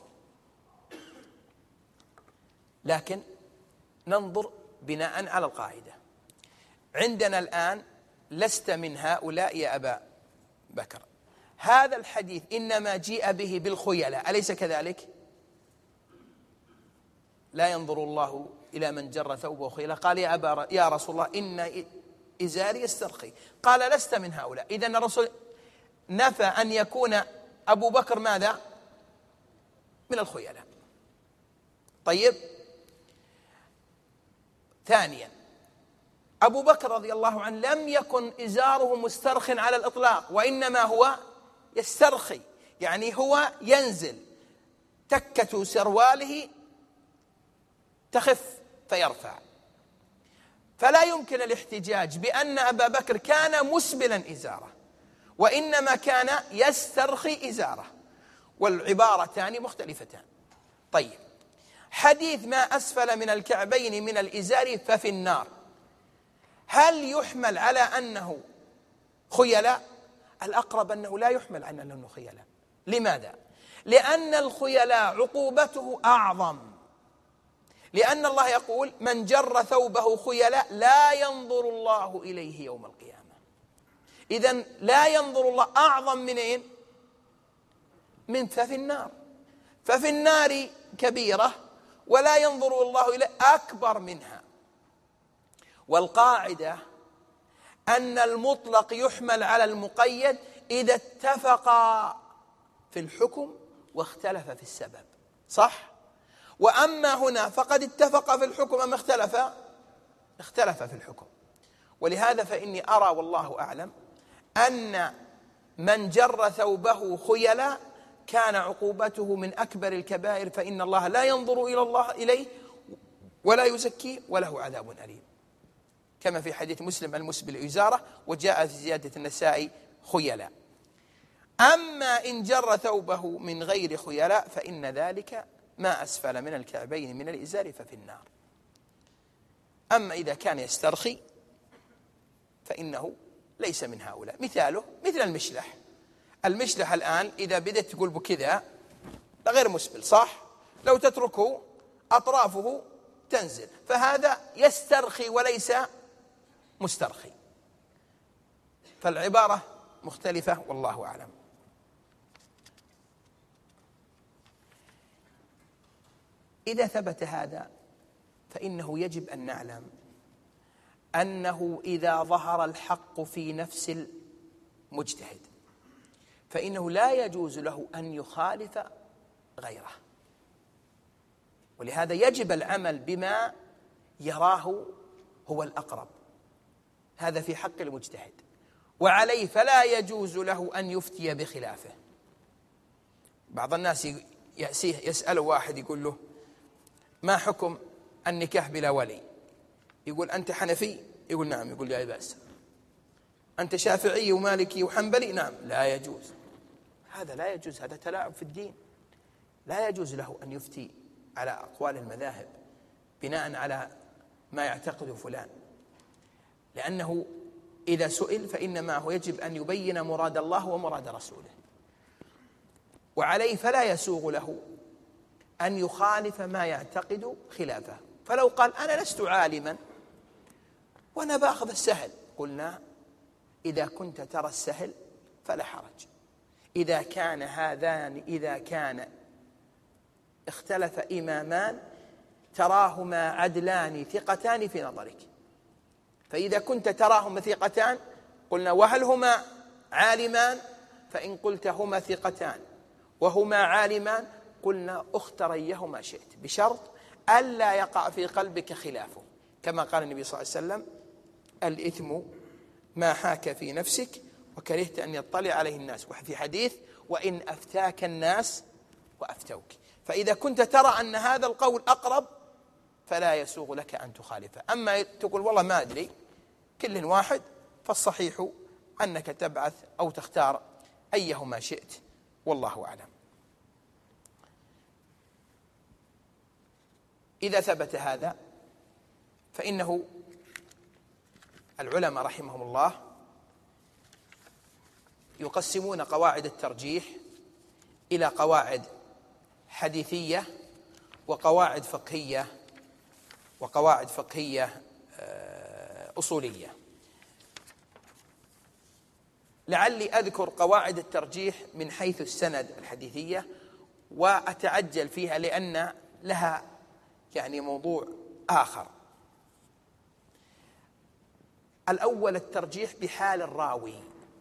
Speaker 1: لكن ننظر بناء على القاعدة. عندنا الآن لست من هؤلاء يا أبا بكر، هذا الحديث إنما جيء به بالخيلاء، أليس كذلك؟ لا ينظر الله إلى من جر ثوبه خيلاء، قال يا رسول الله إن إزاري يسترخي، قال لست من هؤلاء. إذن الرسول نفى أن يكون أبو بكر ماذا؟ من الخيلاء. طيب، ثانيا أبو بكر رضي الله عنه لم يكن إزاره مسترخ على الإطلاق، وإنما هو يسترخي، يعني هو ينزل، تكة سرواله تخف فيرفع. فلا يمكن الاحتجاج بأن أبا بكر كان مسبلا إزاره، وإنما كان يسترخي إزاره، والعبارتان مختلفتان. طيب، حديث ما أسفل من الكعبين من الإزار ففي النار، هل يحمل على أنه خيلاء؟ الأقرب أنه لا يحمل على أنه خيلاء. لماذا؟ لأن الخيلاء عقوبته أعظم، لأن الله يقول من جر ثوبه خيلاء لا ينظر الله إليه يوم القيامة. إذن لا ينظر الله أعظم منين؟ من ففي النار. ففي النار كبيرة ولا ينظر الله إليه أكبر منها. والقاعدة أن المطلق يحمل على المقيد إذا اتفقا في الحكم واختلف في السبب، صح؟ وأما هنا فقد اتفق في الحكم أم اختلف في الحكم. ولهذا فإني أرى والله أعلم أن من جر ثوبه خيلاء كان عقوبته من أكبر الكبائر، فإن الله لا ينظر إليه ولا يزكيه وله عذاب أليم، كما في حديث مسلم المسبل إزاره، وجاء في زيادة النساء خيلاء. أما إن جر ثوبه من غير خيلاء فإن ذلك ما أسفل من الكعبين من الإزار ففي النار. أما إذا كان يسترخي فإنه ليس من هؤلاء. مثاله مثل المشلح. المشلح الآن إذا بدأت تقول بكذا غير مسبل، صح؟ لو تتركه أطرافه تنزل، فهذا يسترخي وليس مسترخي. فالعبارة مختلفة والله أعلم. إذا ثبت هذا فإنه يجب أن نعلم أنه إذا ظهر الحق في نفس المجتهد فإنه لا يجوز له أن يخالف غيره، ولهذا يجب العمل بما يراه هو الأقرب، هذا في حق المجتهد، وعليه فلا يجوز له أن يفتي بخلافه. بعض الناس يسأل واحد يقول له ما حكم النكاح بلا ولي؟ يقول أنت حنفي؟ يقول نعم. يقول لا بأس. أنت شافعي ومالكي وحنبلي؟ نعم. لا يجوز، هذا لا يجوز، هذا تلاعب في الدين. لا يجوز له أن يفتي على أقوال المذاهب بناء على ما يعتقد فلان، لأنه إذا سئل فإنما هو يجب أن يبين مراد الله ومراد رسوله، وعليه فلا يسوغ له أن يخالف ما يعتقد خلافه. فلو قال أنا لست عالما وأنا بأخذ السهل، قلنا إذا كنت ترى السهل فلا حرج. إذا كان اختلف إمامان تراهما عدلان ثقتان في نظرك، فإذا كنت تراهما ثقتان قلنا وهل هما عالمان؟ فإن قلت هما ثقتان وهما عالمان قلنا اختر أيهما شئت، بشرط ألا يقع في قلبك خلافه، كما قال النبي صلى الله عليه وسلم: الإثم ما حاك في نفسك وكرهت أن يطلع عليه الناس، وفي حديث: وإن أفتاك الناس وأفتوك. فإذا كنت ترى أن هذا القول أقرب فلا يسوغ لك أن تخالفه. أما تقول والله ما أدري، كل واحد، فالصحيح أنك تبعث أو تختار أيهما شئت، والله أعلم. إذا ثبت هذا فإنه العلماء رحمهم الله يقسمون قواعد الترجيح إلى قواعد حديثية وقواعد فقهية أصولية. لعلي أذكر قواعد الترجيح من حيث السند الحديثية، وأتعجل فيها لأن لها موضوع آخر. الأول الترجيح بحال الراوي،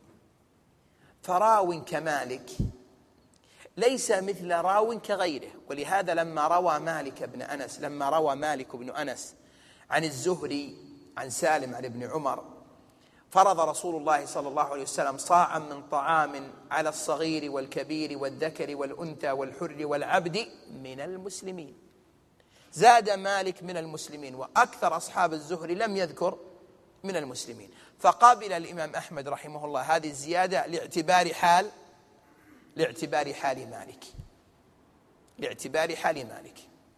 Speaker 1: فراو كمالك ليس مثل راو كغيره، ولهذا لما روى مالك بن أنس عن الزهري عن سالم عن ابن عمر: فرض رسول الله صلى الله عليه وسلم صاعا من طعام على الصغير والكبير والذكر والأنثى والحر والعبد من المسلمين. زاد مالك من المسلمين، وأكثر أصحاب الزهري لم يذكر من المسلمين، فقابل الإمام أحمد رحمه الله هذه الزيادة لاعتبار حال مالك.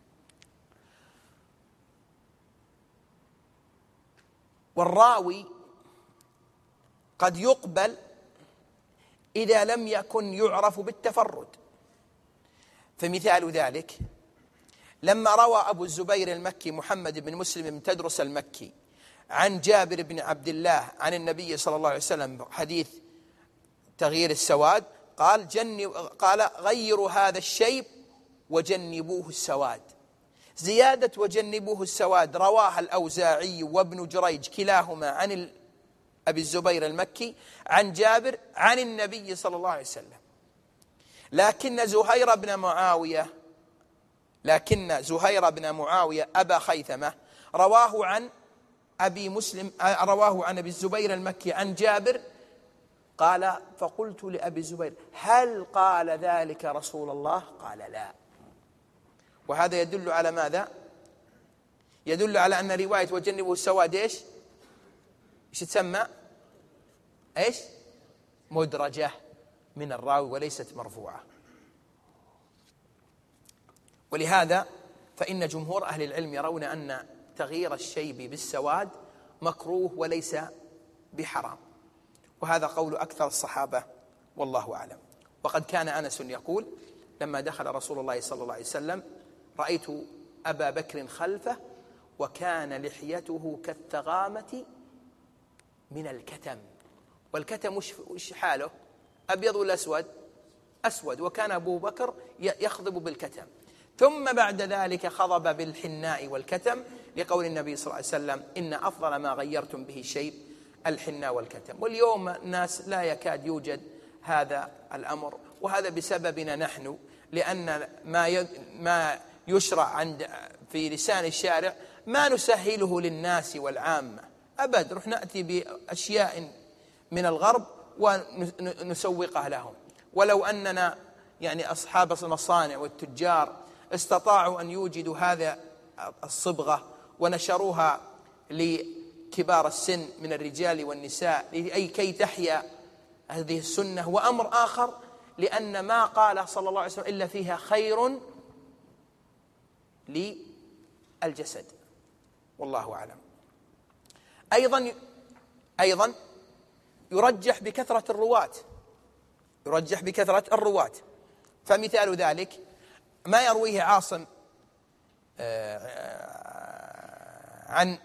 Speaker 1: والراوي قد يقبل إذا لم يكن يعرف بالتفرد، فمثال ذلك لما روى أبو الزبير المكي محمد بن مسلم بن تدرس المكي عن جابر بن عبد الله عن النبي صلى الله عليه وسلم حديث تغيير السواد، قال: غيروا هذا الشيب وجنبوه السواد. زيادة وجنبوه السواد رواها الأوزاعي وابن جريج كلاهما عن أبي الزبير المكي عن جابر عن النبي صلى الله عليه وسلم، لكن زهير بن معاوية أبا خيثمة رواه عن أبي الزبير المكي عن جابر، قال: فقلت لأبي الزبير: هل قال ذلك رسول الله؟ قال: لا. وهذا يدل على ماذا؟ يدل على أن رواية وجنبه السواد إيش تسمى؟ مدرجة من الراوي وليست مرفوعة. ولهذا فإن جمهور أهل العلم يرون أن تغيير الشيب بالسواد مكروه وليس بحرام، وهذا قول أكثر الصحابة والله أعلم. وقد كان أنس يقول: لما دخل رسول الله صلى الله عليه وسلم رأيت أبا بكر خلفه وكان لحيته كالثغامة من الكتم. والكتم وش حاله؟ أبيض ولا أسود، وكان أبو بكر يخضب بالكتم. ثم بعد ذلك خضب بالحناء والكتم، لقول النبي صلى الله عليه وسلم: إن أفضل ما غيرتم به شيء الحناء والكتم. واليوم الناس لا يكاد يوجد هذا الأمر، وهذا بسببنا نحن، لأن ما يشرع في لسان الشارع ما نسهله للناس والعامة أبد. رح نأتي بأشياء من الغرب ونسوقها لهم. ولو أننا أصحاب المصانع والتجار استطاعوا أن يوجدوا هذا الصبغة ونشروها لكبار السن من الرجال والنساء كي تحيا هذه السنة، وأمر آخر لأن ما قال صلى الله عليه وسلم إلا فيها خير للجسد، والله أعلم. أيضا يرجح بكثرة الرواة، فمثال ذلك ما يرويه عاصم عن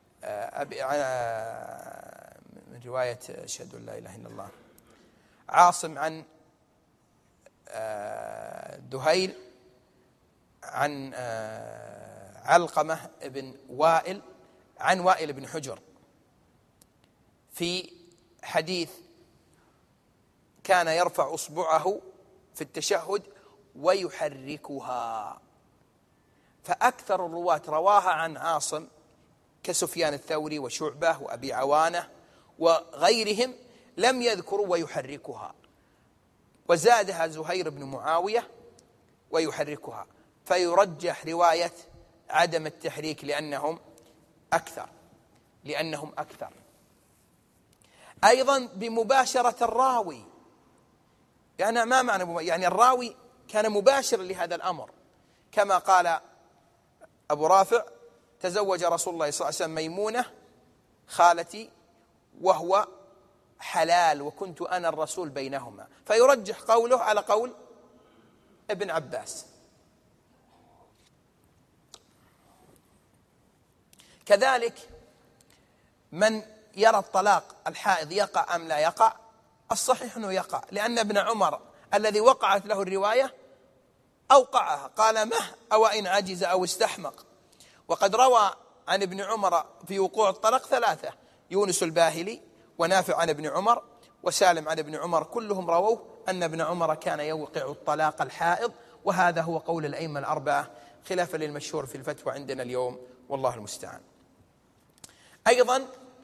Speaker 1: من رواية أشهد أن لا إله إلا الله، عاصم عن دهيل عن علقمة بن وائل عن وائل بن حجر في حديث كان يرفع أصبعه في التشهد ويحركها، فأكثر الرواة رواها عن عاصم كسفيان الثوري وشعبة وأبي عوانة وغيرهم لم يذكروا ويحركها، وزادها زهير بن معاوية ويحركها، فيرجح رواية عدم التحريك لأنهم أكثر. أيضا بمباشرة الراوي، يعني ما معنى يعني الراوي كان مباشر لهذا الأمر، كما قال أبو رافع: تزوج رسول الله صلى الله عليه وسلم ميمونة خالتي وهو حلال وكنت أنا الرسول بينهما، فيرجح قوله على قول ابن عباس. كذلك من يرى الطلاق الحائض يقع أم لا يقع، الصحيح أنه يقع، لأن ابن عمر الذي وقعت له الرواية أوقعها، قال مه أو إن عجز أو استحمق. وقد روى عن ابن عمر في وقوع الطلاق ثلاثة: يونس الباهلي ونافع عن ابن عمر وسالم عن ابن عمر، كلهم رووا أن ابن عمر كان يوقع الطلاق الحائض، وهذا هو قول الأئمة الأربعة خلافا للمشهور في الفتوى عندنا اليوم، والله المستعان. أيضا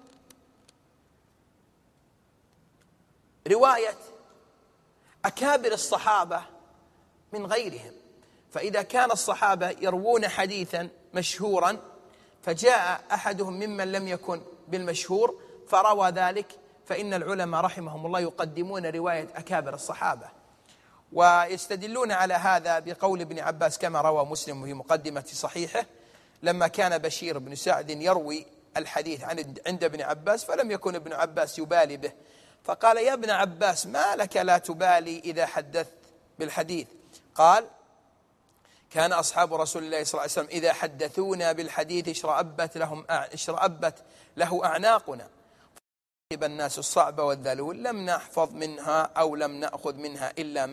Speaker 1: رواية أكابر الصحابة من غيرهم، فإذا كان الصحابة يروون حديثا مشهورا فجاء أحدهم ممن لم يكن بالمشهور فروى ذلك، فإن العلماء رحمهم الله يقدمون رواية أكابر الصحابة، ويستدلون على هذا بقول ابن عباس كما روى مسلم في مقدمة صحيحه: لما كان بشير بن سعد يروي الحديث عند ابن عباس فلم يكن ابن عباس يبالي به، فقال: يا ابن عباس ما لك لا تبالي إذا حدثت بالحديث؟ قال: كان أصحاب رسول الله صلى الله عليه وسلم إذا حدثونا بالحديث اشرأبت له أعناقنا، فحسب الناس الصعب والذلول لم نحفظ منها أو لم نأخذ منها إلا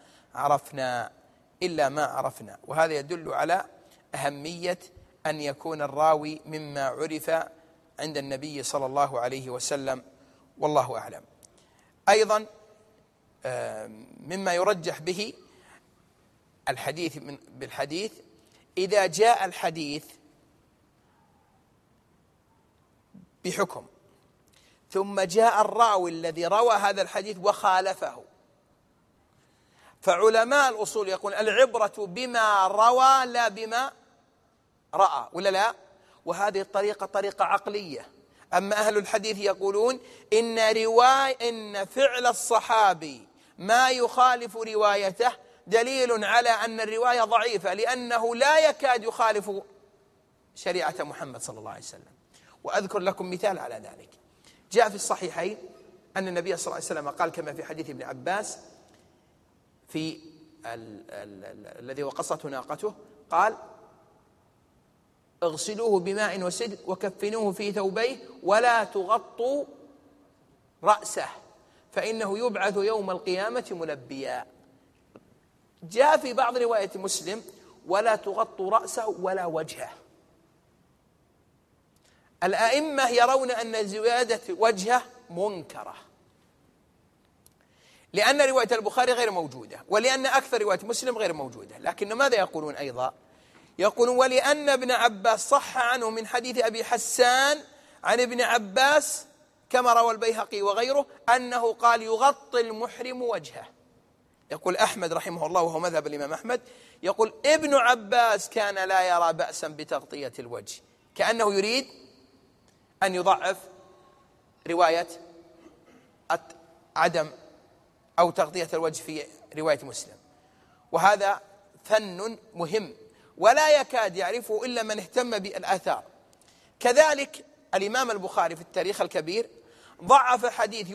Speaker 1: ما عرفنا. وهذا يدل على أهمية أن يكون الراوي مما عرف عند النبي صلى الله عليه وسلم، والله أعلم. أيضا مما يرجح به الحديث بالحديث إذا جاء الحديث بحكم ثم جاء الراوي الذي روى هذا الحديث وخالفه، فعلماء الأصول يقول العبرة بما روى لا بما رأى، ولا لا؟ وهذه الطريقة طريقة عقلية. أما أهل الحديث يقولون إن فعل الصحابي ما يخالف روايته دليل على أن الرواية ضعيفة، لأنه لا يكاد يخالف شريعة محمد صلى الله عليه وسلم. وأذكر لكم مثال على ذلك: جاء في الصحيحين أن النبي صلى الله عليه وسلم قال كما في حديث ابن عباس في الذي وقصته ناقته، قال: اغسلوه بماء وسدر وكفنوه في ثوبيه ولا تغطوا رأسه فإنه يبعث يوم القيامة ملبيا. جاء في بعض رواية مسلم: ولا تغطوا رأسه ولا وجهه. الأئمة يرون أن زيادة وجهه منكرة، لأن رواية البخاري غير موجودة، ولأن أكثر رواية مسلم غير موجودة. لكن ماذا يقولون أيضا؟ يقولون: ولأن ابن عباس صح عنه من حديث أبي حسان عن ابن عباس كما روى البيهقي وغيره أنه قال: يغطي المحرم وجهه. يقول أحمد رحمه الله وهو مذهب الإمام أحمد، يقول ابن عباس كان لا يرى بأسا بتغطية الوجه، كأنه يريد أن يضعف رواية عدم أو تغطية الوجه في رواية مسلم. وهذا فن مهم ولا يكاد يعرفه إلا من اهتم بالآثار. كذلك الإمام البخاري في التاريخ الكبير ضعف حديث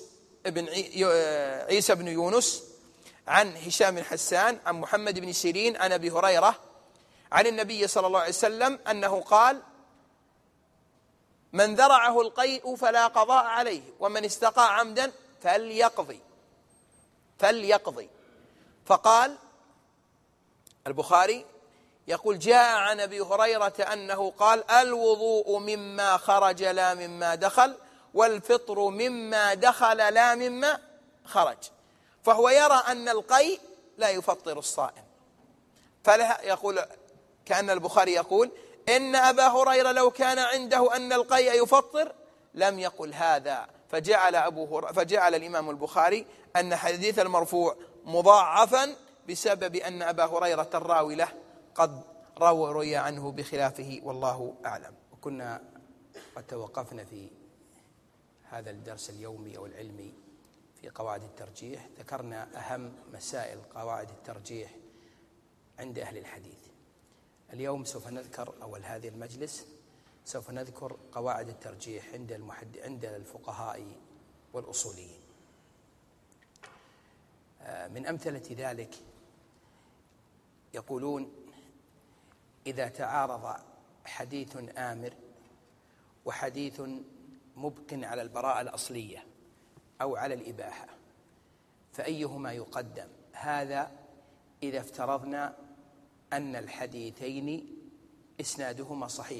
Speaker 1: عيسى بن يونس عن هشام بن حسان عن محمد بن سيرين عن أبي هريرة عن النبي صلى الله عليه وسلم أنه قال: من ذرعه القيء فلا قضاء عليه ومن استقى عمدا فليقضي. فقال البخاري: يقول: جاء عن أبي هريرة أنه قال: الوضوء مما خرج لا مما دخل، والفطر مما دخل لا مما خرج. فهو يرى أن القيء لا يفطر الصائم، فلا يقول، كأن البخاري يقول: إن أبا هريرة لو كان عنده أن القيء يفطر لم يقل هذا. فجعل الإمام البخاري أن حديث المرفوع مضاعفا بسبب أن أبا هريرة الراوي له قد روي عنه بخلافه، والله أعلم. وكنا قد توقفنا في هذا الدرس اليومي أو العلمي في قواعد الترجيح، ذكرنا أهم مسائل قواعد الترجيح عند أهل الحديث. اليوم سوف نذكر، أول هذه المجلس سوف نذكر قواعد الترجيح عند الفقهاء والأصوليين. من أمثلة ذلك يقولون: إذا تعارض حديث آمر وحديث مبق على البراءة الأصلية أو على الإباحة فأيهما يقدم؟ هذا إذا افترضنا أن الحديثين إسنادهما صحيح.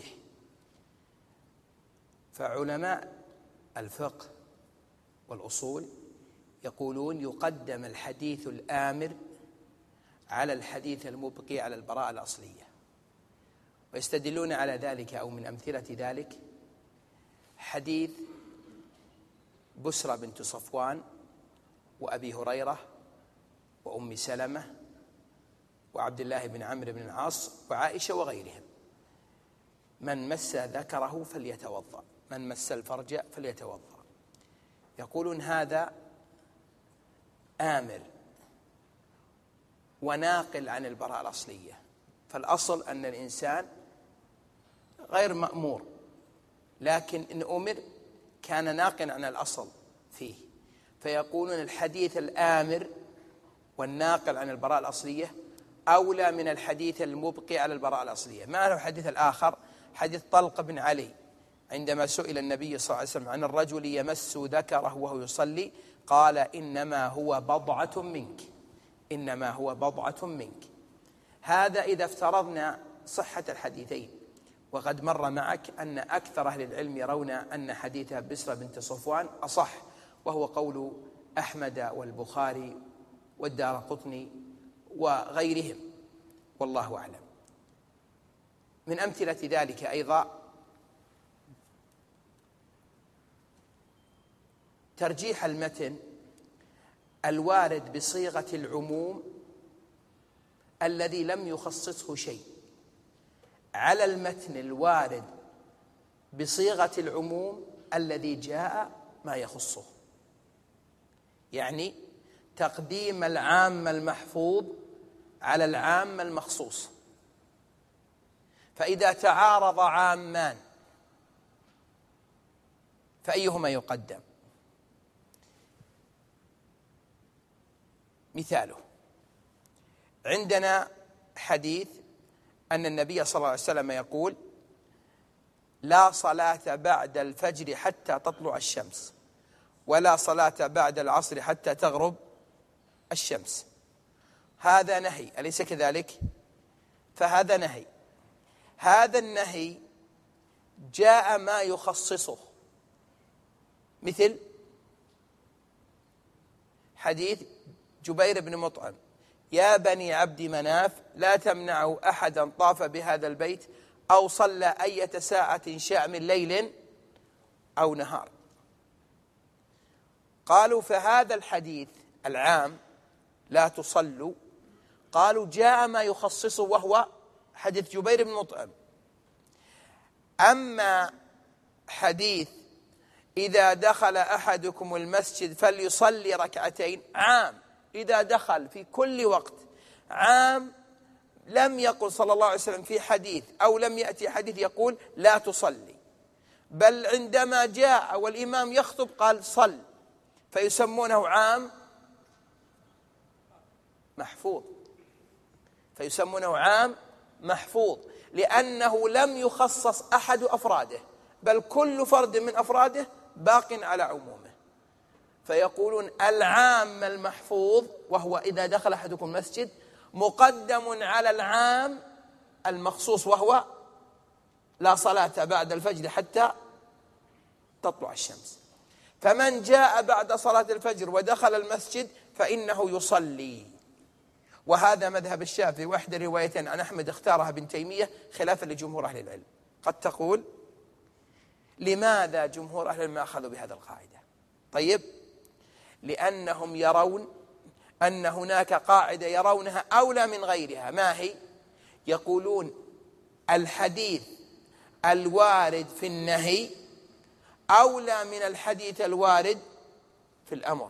Speaker 1: فعلماء الفقه والأصول يقولون: يقدم الحديث الآمر على الحديث المبقي على البراءة الأصلية. ويستدلون على ذلك، أو من أمثلة ذلك، حديث بسرى بنت صفوان وأبي هريرة وأم سلمة وعبد الله بن عمرو بن العاص وعائشة وغيرهم: من مس ذكره فليتوضأ، من مس الفرج فليتوضأ. يقولون هذا آمر وناقل عن البراءة الأصلية، فالأصل أن الإنسان غير مأمور، لكن إن أمر كان ناقل عن الأصل فيه. فيقولون الحديث الآمر والناقل عن البراءة الأصلية أولى من الحديث المبقي على البراءة الأصلية. ما له الحديث الآخر، حديث طلق بن علي عندما سئل النبي صلى الله عليه وسلم عن الرجل يمس ذكره وهو يصلي قال: إنما هو بضعة منك، إنما هو بضعة منك. هذا إذا افترضنا صحة الحديثين. وقد مر معك أن أكثر أهل العلم يرون أن حديث بسرى بنت صفوان أصح، وهو قول أحمد والبخاري والدارقطني وغيرهم، والله أعلم. من أمثلة ذلك أيضا ترجيح المتن الوارد بصيغة العموم الذي لم يخصصه شيء على المتن الوارد بصيغة العموم الذي جاء ما يخصه. يعني تقديم العام المحفوظ على العام المخصوص. فإذا تعارض عامان فأيهما يقدم؟ مثاله: عندنا حديث أن النبي صلى الله عليه وسلم يقول: لا صلاة بعد الفجر حتى تطلع الشمس، ولا صلاة بعد العصر حتى تغرب الشمس. هذا نهي، أليس كذلك؟ فهذا نهي. هذا النهي جاء ما يخصصه، مثل حديث جبير بن مطعم: يا بني عبد مناف لا تمنعوا أحدا طاف بهذا البيت أو صلى أية ساعة شاء من ليل أو نهار. قالوا: فهذا الحديث العام لا تصلوا، قالوا جاء ما يخصصه وهو حديث جبير بن مطعم. أما حديث إذا دخل أحدكم المسجد فليصلي ركعتين، عام، إذا دخل في كل وقت، عام. لم يقل صلى الله عليه وسلم في حديث، أو لم يأتي حديث يقول لا تصلي، بل عندما جاء والإمام يخطب قال صل، فيسمونه عام محفوظ، فيسمونه عام محفوظ، لأنه لم يخصص أحد أفراده، بل كل فرد من أفراده باق على عمومه. فيقولون العام المحفوظ، وهو إذا دخل أحدكم المسجد، مقدم على العام المخصوص، وهو لا صلاة بعد الفجر حتى تطلع الشمس. فمن جاء بعد صلاة الفجر ودخل المسجد فإنه يصلي. وهذا مذهب الشافعي، واحدى رواية عن أحمد اختارها ابن تيمية خلافا لجمهور أهل العلم. قد تقول لماذا جمهور أهل العلم ما أخذوا بهذا القاعدة؟ طيب، لأنهم يرون أن هناك قاعدة يرونها أولى من غيرها. ما هي؟ يقولون الحديث الوارد في النهي أولى من الحديث الوارد في الأمر.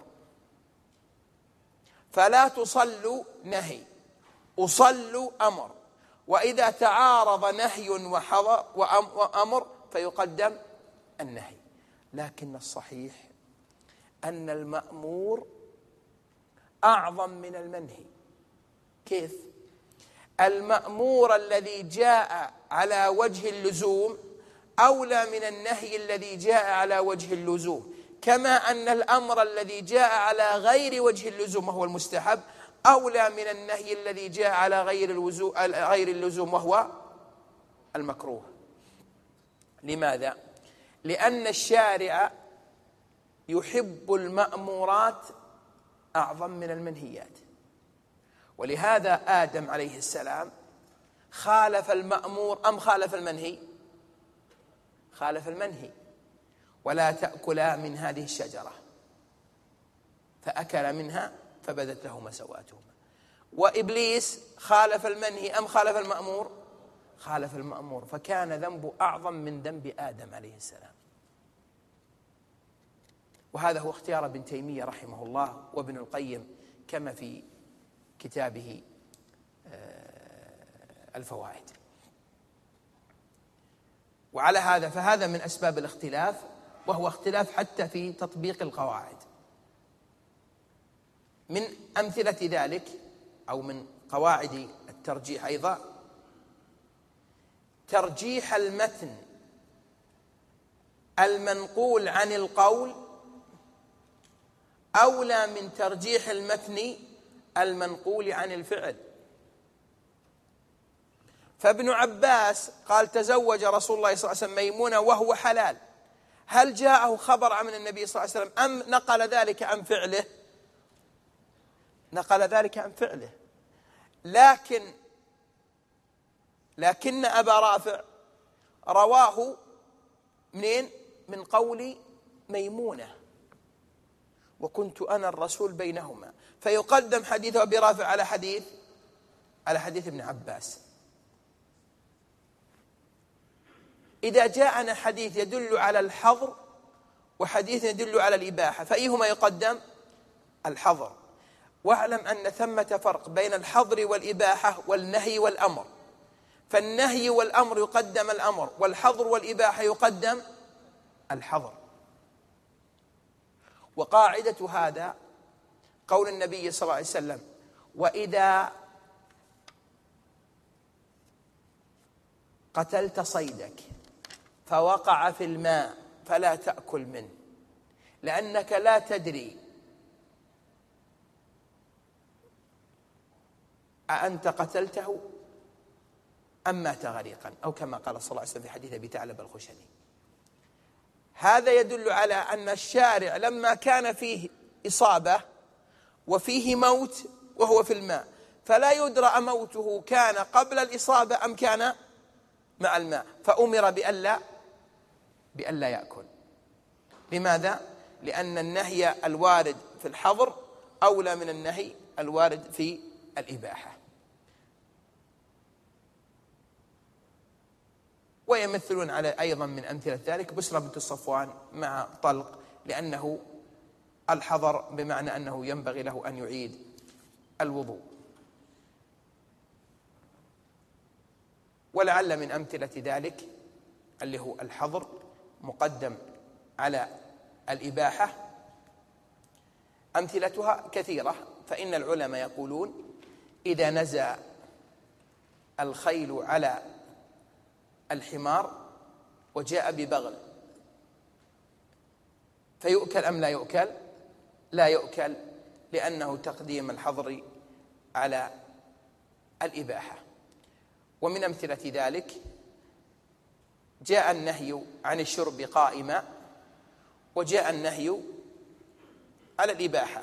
Speaker 1: فلا تصلوا نهي، أصلوا أمر، وإذا تعارض نهي وأمر فيقدم النهي. لكن الصحيح أن المأمور أعظم من المنهي. كيف؟ المأمور الذي جاء على وجه اللزوم أولى من النهي الذي جاء على وجه اللزوم، كما أن الأمر الذي جاء على غير وجه اللزوم وهو المستحب أولى من النهي الذي جاء على غير اللزوم وهو المكروه. لماذا؟ لأن الشارع يحب المأمورات أعظم من المنهيات. ولهذا آدم عليه السلام خالف المأمور أم خالف المنهي؟ خالف المنهي. ولا تأكلا من هذه الشجرة، فأكل منها فبدت لهما سوآتهما. وإبليس خالف المنهي أم خالف المأمور؟ خالف المأمور، فكان ذنبه أعظم من ذنب آدم عليه السلام. وهذا هو اختيار ابن تيمية رحمه الله وابن القيم كما في كتابه الفوائد. وعلى هذا فهذا من أسباب الاختلاف، وهو اختلاف حتى في تطبيق القواعد. من أمثلة ذلك أو من قواعد الترجيح أيضا ترجيح المتن المنقول عن القول أولى من ترجيح المتن المنقول عن الفعل. فابن عباس قال تزوج رسول الله صلى الله عليه وسلم ميمونة وهو حلال. هل جاءه خبر عن النبي صلى الله عليه وسلم أم نقل ذلك عن فعله؟ نقل ذلك عن فعله. لكن أبا رافع رواه من قول ميمونة، وكنت أنا الرسول بينهما، فيقدم حديث أبي رافع على حديث ابن عباس. إذا جاءنا حديث يدل على الحظر وحديث يدل على الإباحة فأيهما يقدم؟ الحظر. واعلم أن ثمة فرق بين الحظر والإباحة والنهي والأمر، فالنهي والأمر يقدم الأمر، والحظر والإباحة يقدم الحظر. وقاعدة هذا قول النبي صلى الله عليه وسلم وإذا قتلت صيدك فوقع في الماء فلا تأكل منه، لأنك لا تدري أأنت قتلته أم مات غريقا، أو كما قال صلى الله عليه وسلم في حديث أبي ثعلبة الخشني. هذا يدل على أن الشارع لما كان فيه إصابة وفيه موت وهو في الماء فلا يدرى موته كان قبل الإصابة أم كان مع الماء، فأمر بألا يأكل. لماذا؟ لأن النهي الوارد في الحظر أولى من النهي الوارد في الإباحة. ويمثلون على أيضا من أمثلة ذلك بسرة بنت الصفوان مع طلق، لأنه الحظر بمعنى أنه ينبغي له أن يعيد الوضوء. ولعل من أمثلة ذلك اللي هو الحظر مقدم على الإباحة أمثلتها كثيرة. فإن العلماء يقولون إذا نزع الخيل على الحمار وجاء ببغل فيؤكل أم لا يؤكل؟ لا يؤكل، لأنه تقديم الحظر على الإباحة. ومن أمثلة ذلك جاء النهي عن الشرب قائما، وجاء النهي على الإباحة.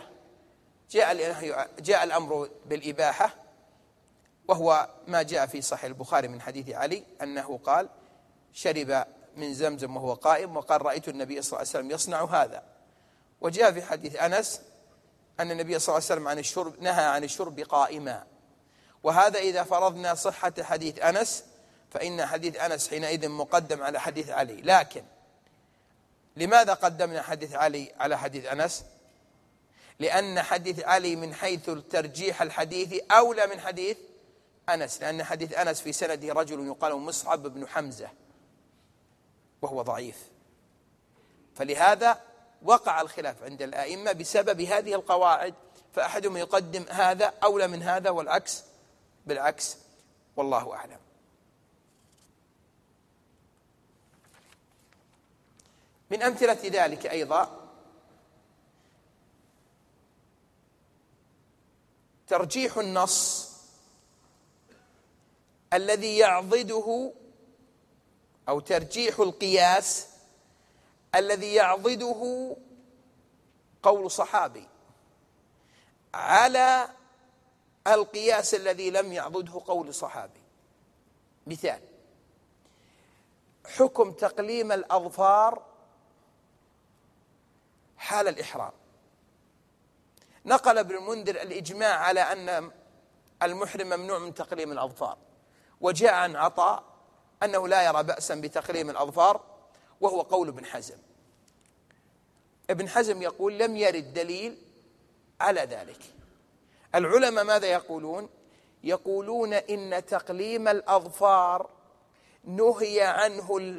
Speaker 1: جاء الأمر بالإباحة، وهو ما جاء في صحيح البخاري من حديث علي أنه قال: شرب من زمزم وهو قائم، وقال: رأيت النبي صلى الله عليه وسلم يصنع هذا. وجاء في حديث أنس أن النبي صلى الله عليه وسلم نهى عن الشرب قائما. وهذا إذا فرضنا صحة حديث أنس فإن حديث أنس حينئذ مقدم على حديث علي. لكن لماذا قدمنا حديث علي على حديث أنس؟ لأن حديث علي من حيث الترجيح الحديث أولى من حديث أنس، لأن حديث أنس في سنده رجل يقال مصعب بن حمزة وهو ضعيف، فلهذا وقع الخلاف عند الآئمة بسبب هذه القواعد، فأحدهم يقدم هذا أولى من هذا والعكس بالعكس، والله أعلم. من أمثلة ذلك أيضا ترجيح النص الذي يعضده، أو ترجيح القياس الذي يعضده قول صحابي على القياس الذي لم يعضده قول صحابي. مثال: حكم تقليم الأظفار حال الإحرام. نقل ابن المنذر الإجماع على أن المحرم ممنوع من تقليم الأظفار، وجاء عن عطاء أنه لا يرى بأسا بتقليم الأظفار، وهو قول ابن حزم. ابن حزم يقول: لم يرد دليل على ذلك. العلماء ماذا يقولون؟ يقولون إن تقليم الأظفار نهي عنه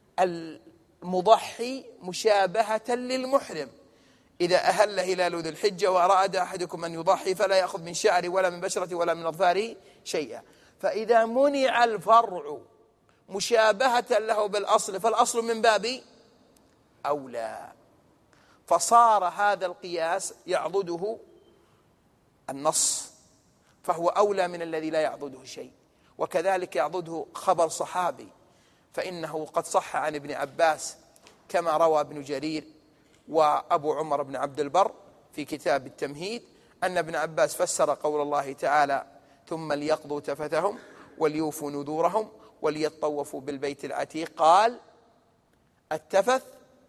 Speaker 1: المضحي مشابهة للمحرم. إذا أهل هلال ذي الحجة وأراد أحدكم أن يضحي فلا يأخذ من شعره ولا من بشرته ولا من أظفاره شيئا. فإذا منع الفرع مشابهة له بالأصل فالأصل من باب أولى، فصار هذا القياس يعضده النص، فهو أولى من الذي لا يعضده شيء. وكذلك يعضده خبر صحابي، فإنه قد صح عن ابن عباس كما روى ابن جرير وأبو عمر بن عبد البر في كتاب التمهيد أن ابن عباس فسر قول الله تعالى: ثم ليقضوا تفثهم وليوفوا نذورهم وليطوفوا بالبيت العتيق. قال: التفث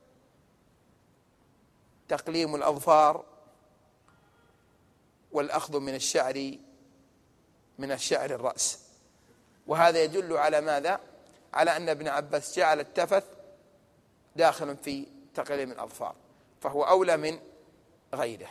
Speaker 1: تقليم الأظفار والأخذ من الشعر الرأس. وهذا يدل على ماذا؟ على أن ابن عباس جعل التفث داخل في تقليم الأظفار، فهو أولى من غيره.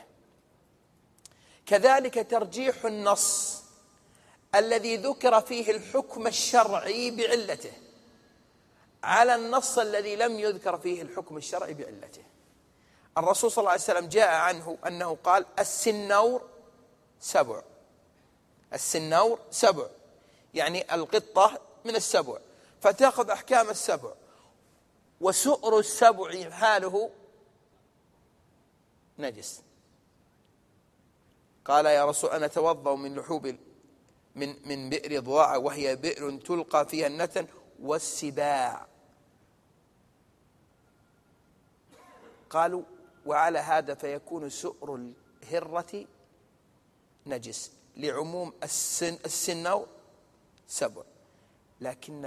Speaker 1: كذلك ترجيح النص الذي ذكر فيه الحكم الشرعي بعلته على النص الذي لم يذكر فيه الحكم الشرعي بعلته. الرسول صلى الله عليه وسلم جاء عنه أنه قال: السنور 7. السنور 7، يعني القطة من السبع، فتأخذ أحكام السبع. وسؤر السبع حاله نجس. قال: يا رسول أنا أتوضأ من لحوب من بئر ضواعة وهي بئر تلقى فيها النتن والسباع. قالوا: وعلى هذا فيكون سؤر الهرة نجس لعموم السنور 7. لكن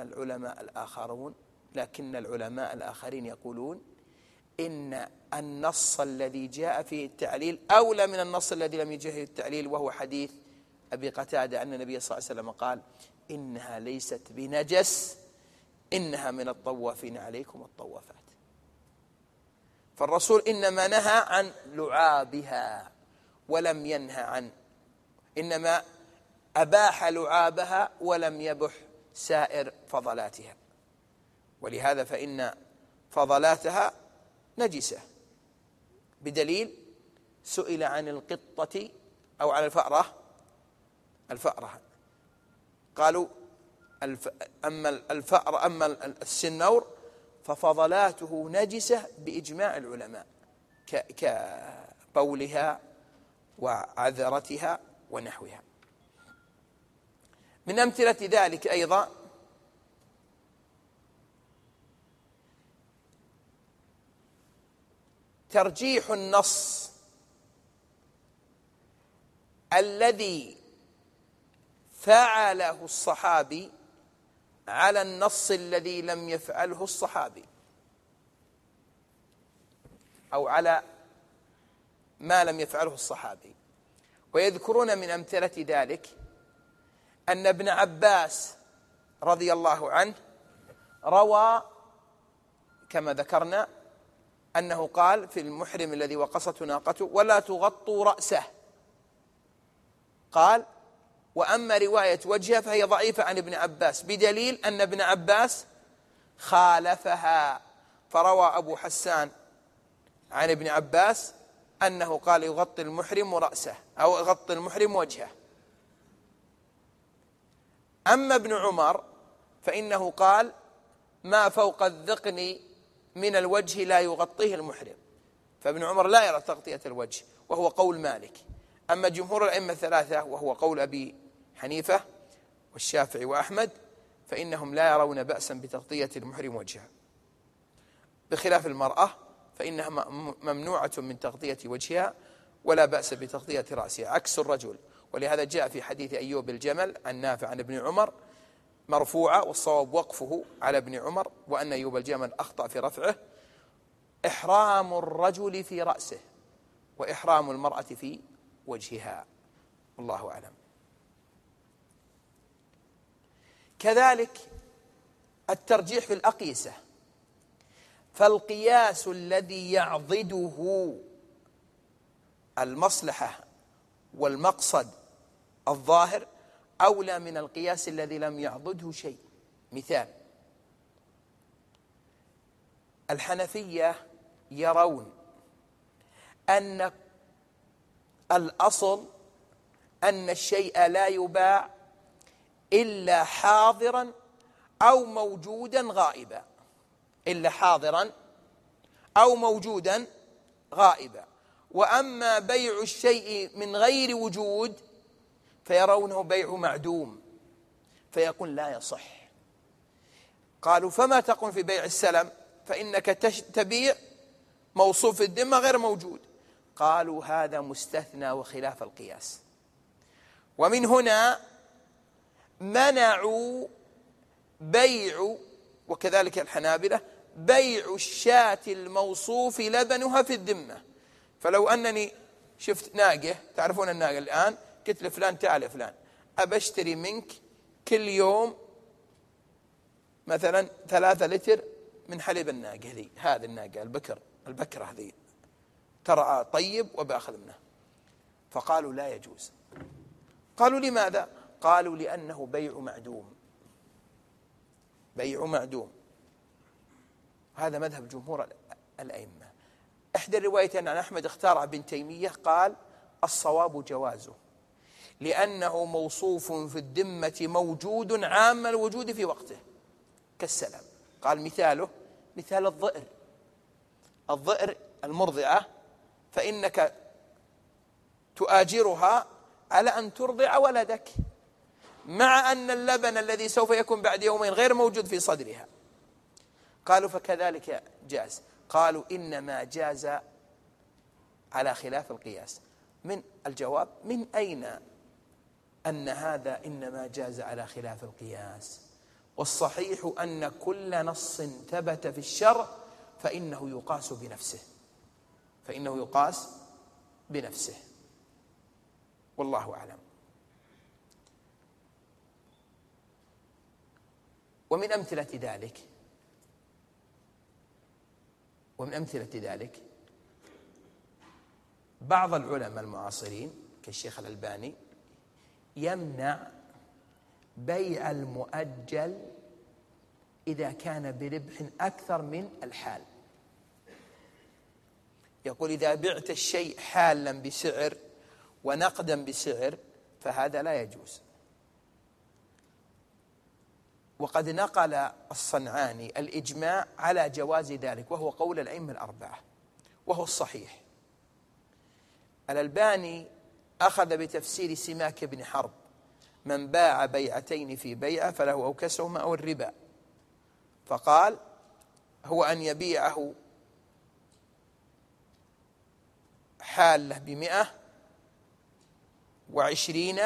Speaker 1: العلماء الآخرين يقولون إن النص الذي جاء فيه التعليل أولى من النص الذي لم يجه فيه التعليل، وهو حديث أبي قتادة أن النبي صلى الله عليه وسلم قال: إنها ليست بنجس، إنها من الطوافين عليكم الطوافات. فالرسول إنما نهى عن لعابها ولم ينهى عن، إنما أباح لعابها ولم يبح سائر فضلاتها، ولهذا فإن فضلاتها نجسة، بدليل سئل عن القطة أو عن الفأرة قالوا: أما السنور ففضلاته نجسة بإجماع العلماء كبولها وعذرتها ونحوها. من أمثلة ذلك أيضا ترجيح النص الذي فعله الصحابي على النص الذي لم يفعله الصحابي، أو على ما لم يفعله الصحابي. ويذكرون من أمثلة ذلك أن ابن عباس رضي الله عنه روى كما ذكرنا أنه قال في المحرم الذي وقصته ناقته: ولا تغطوا رأسه. قال: وأما رواية وجهه فهي ضعيفة عن ابن عباس، بدليل أن ابن عباس خالفها، فروى أبو حسان عن ابن عباس أنه قال: يغطي المحرم رأسه، أو يغطي المحرم وجهه. أما ابن عمر فإنه قال: ما فوق الذقن من الوجه لا يغطيه المحرم. فابن عمر لا يرى تغطية الوجه، وهو قول مالك. أما جمهور الأئمة الثلاثة وهو قول أبي حنيفة والشافعي وأحمد فإنهم لا يرون بأسا بتغطية المحرم وجهه، بخلاف المرأة فإنها ممنوعة من تغطية وجهها ولا بأس بتغطية رأسها عكس الرجل. ولهذا جاء في حديث أيوب الجمل عن نافع عن ابن عمر مرفوعة، والصواب وقفه على ابن عمر، وأن أيوب الجمل أخطأ في رفعه: إحرام الرجل في رأسه وإحرام المرأة في وجهها، والله أعلم. كذلك الترجيح في الأقيسة، فالقياس الذي يعضده المصلحة والمقصد الظاهر أولى من القياس الذي لم يعضده شيء. مثال: الحنفية يرون أن الأصل أن الشيء لا يباع إلا حاضرا أو موجودا غائبا، إلا حاضرا أو موجودا غائبا. وأما بيع الشيء من غير وجود فيرونه بيع معدوم، فيقول لا يصح. قالوا: فما تقول في بيع السلم؟ فإنك تبيع موصوف الذمة غير موجود. قالوا: هذا مستثنى وخلاف القياس. ومن هنا منعوا بيع، وكذلك الحنابلة، بيع الشاة الموصوف لبنها في الذمة. فلو أنني شفت ناقة، تعرفون الناقة الآن، قلت لفلان: تعال فلان، أبشتري منك كل يوم مثلا 3 لتر من حليب الناقة ذي، هذه الناقة البكرة ذي، ترى طيب وبأخذ منه. فقالوا: لا يجوز. قالوا: لماذا؟ قالوا: لأنه بيع معدوم، بيع معدوم. هذا مذهب جمهور الأئمة. إحدى الروايتين عن أحمد اختارها ابن تيمية، قال: الصواب جوازه، لأنه موصوف في الذمة موجود عام الوجود في وقته كالسلم. قال: مثاله مثال الضئر المرضعة، فإنك تؤاجرها على أن ترضع ولدك، مع أن اللبن الذي سوف يكون بعد يومين غير موجود في صدرها. قالوا: فكذلك جاز. قالوا: إنما جاز على خلاف القياس. من الجواب: من أين أن هذا إنما جاز على خلاف القياس؟ والصحيح أن كل نص ثبت في الشرع فإنه يقاس بنفسه، والله أعلم. ومن أمثلة ذلك بعض العلماء المعاصرين كالشيخ الألباني يمنع بيع المؤجل إذا كان بربح أكثر من الحال. يقول: إذا بعت الشيء حالا بسعر ونقدا بسعر فهذا لا يجوز. وقد نقل الصنعاني الإجماع على جواز ذلك، وهو قول الأئمة الأربعة، وهو الصحيح. الألباني أخذ بتفسير سماك بن حرب من باع بيعتين في بيعة فله أو كسهما أو الربا. فقال هو أن يبيعه حالة 120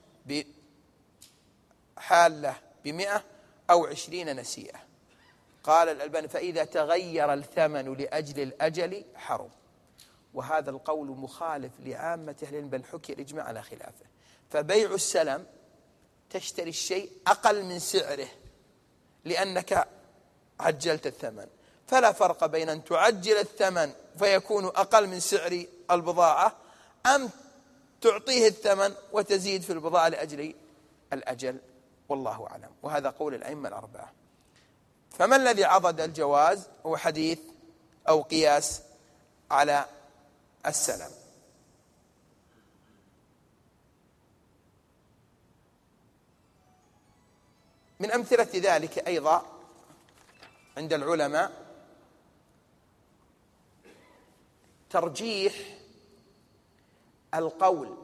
Speaker 1: حالة 100 أو 20 نسيئة. قال الألباني فإذا تغير الثمن لأجل الأجل حرم. وهذا القول مخالف لعامة أهل العلم، بل حكي الإجماع على خلافه. فبيع السلم تشتري الشيء أقل من سعره لأنك عجلت الثمن، فلا فرق بين أن تعجل الثمن فيكون أقل من سعر البضاعة أم تعطيه الثمن وتزيد في البضاعة لأجل الأجل، والله أعلم. وهذا قول الأئمة الأربعة. فما الذي عضد الجواز؟ هو حديث أو قياس على السلم. من أمثلة ذلك أيضا عند العلماء ترجيح القول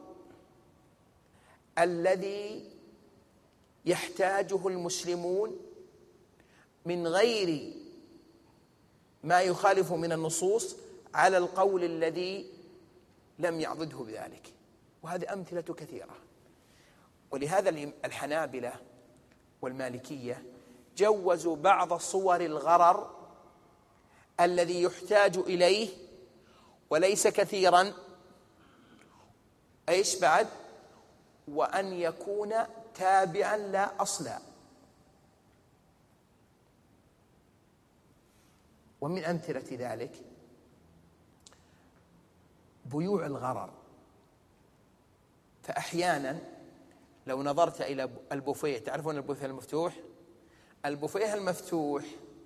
Speaker 1: الذي يحتاجه المسلمون من غير ما يخالف من النصوص على القول الذي لم يعضده بذلك، وهذه أمثلة كثيرة. ولهذا الحنابلة والمالكية جوزوا بعض صور الغرر الذي يحتاج إليه وليس كثيرا، ايش بعد؟ وأن يكون تابعا لا أصلا. ومن أمثلة ذلك بيوع الغرر. فأحيانا لو نظرت إلى البوفيه، تعرفون البوفيه المفتوح؟ البوفيه المفتوح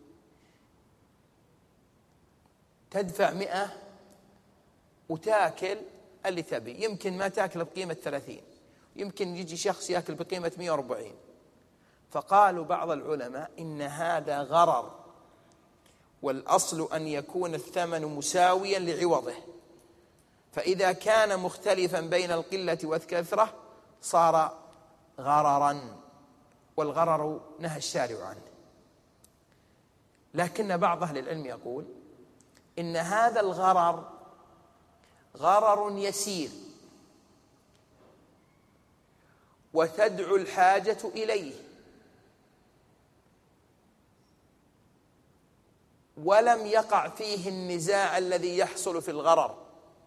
Speaker 1: تدفع 100 وتاكل اللي تبي، يمكن ما تاكل بقيمة 30، يمكن يجي شخص ياكل بقيمة 140. فقالوا بعض العلماء إن هذا غرر، والأصل أن يكون الثمن مساويا لعوضه، فإذا كان مختلفا بين القلة والكثرة صار غررا، والغرر نهى الشارع عنه. لكن بعض أهل العلم يقول إن هذا الغرر غرر يسير وتدعو الحاجة إليه، ولم يقع فيه النزاع الذي يحصل في الغرر،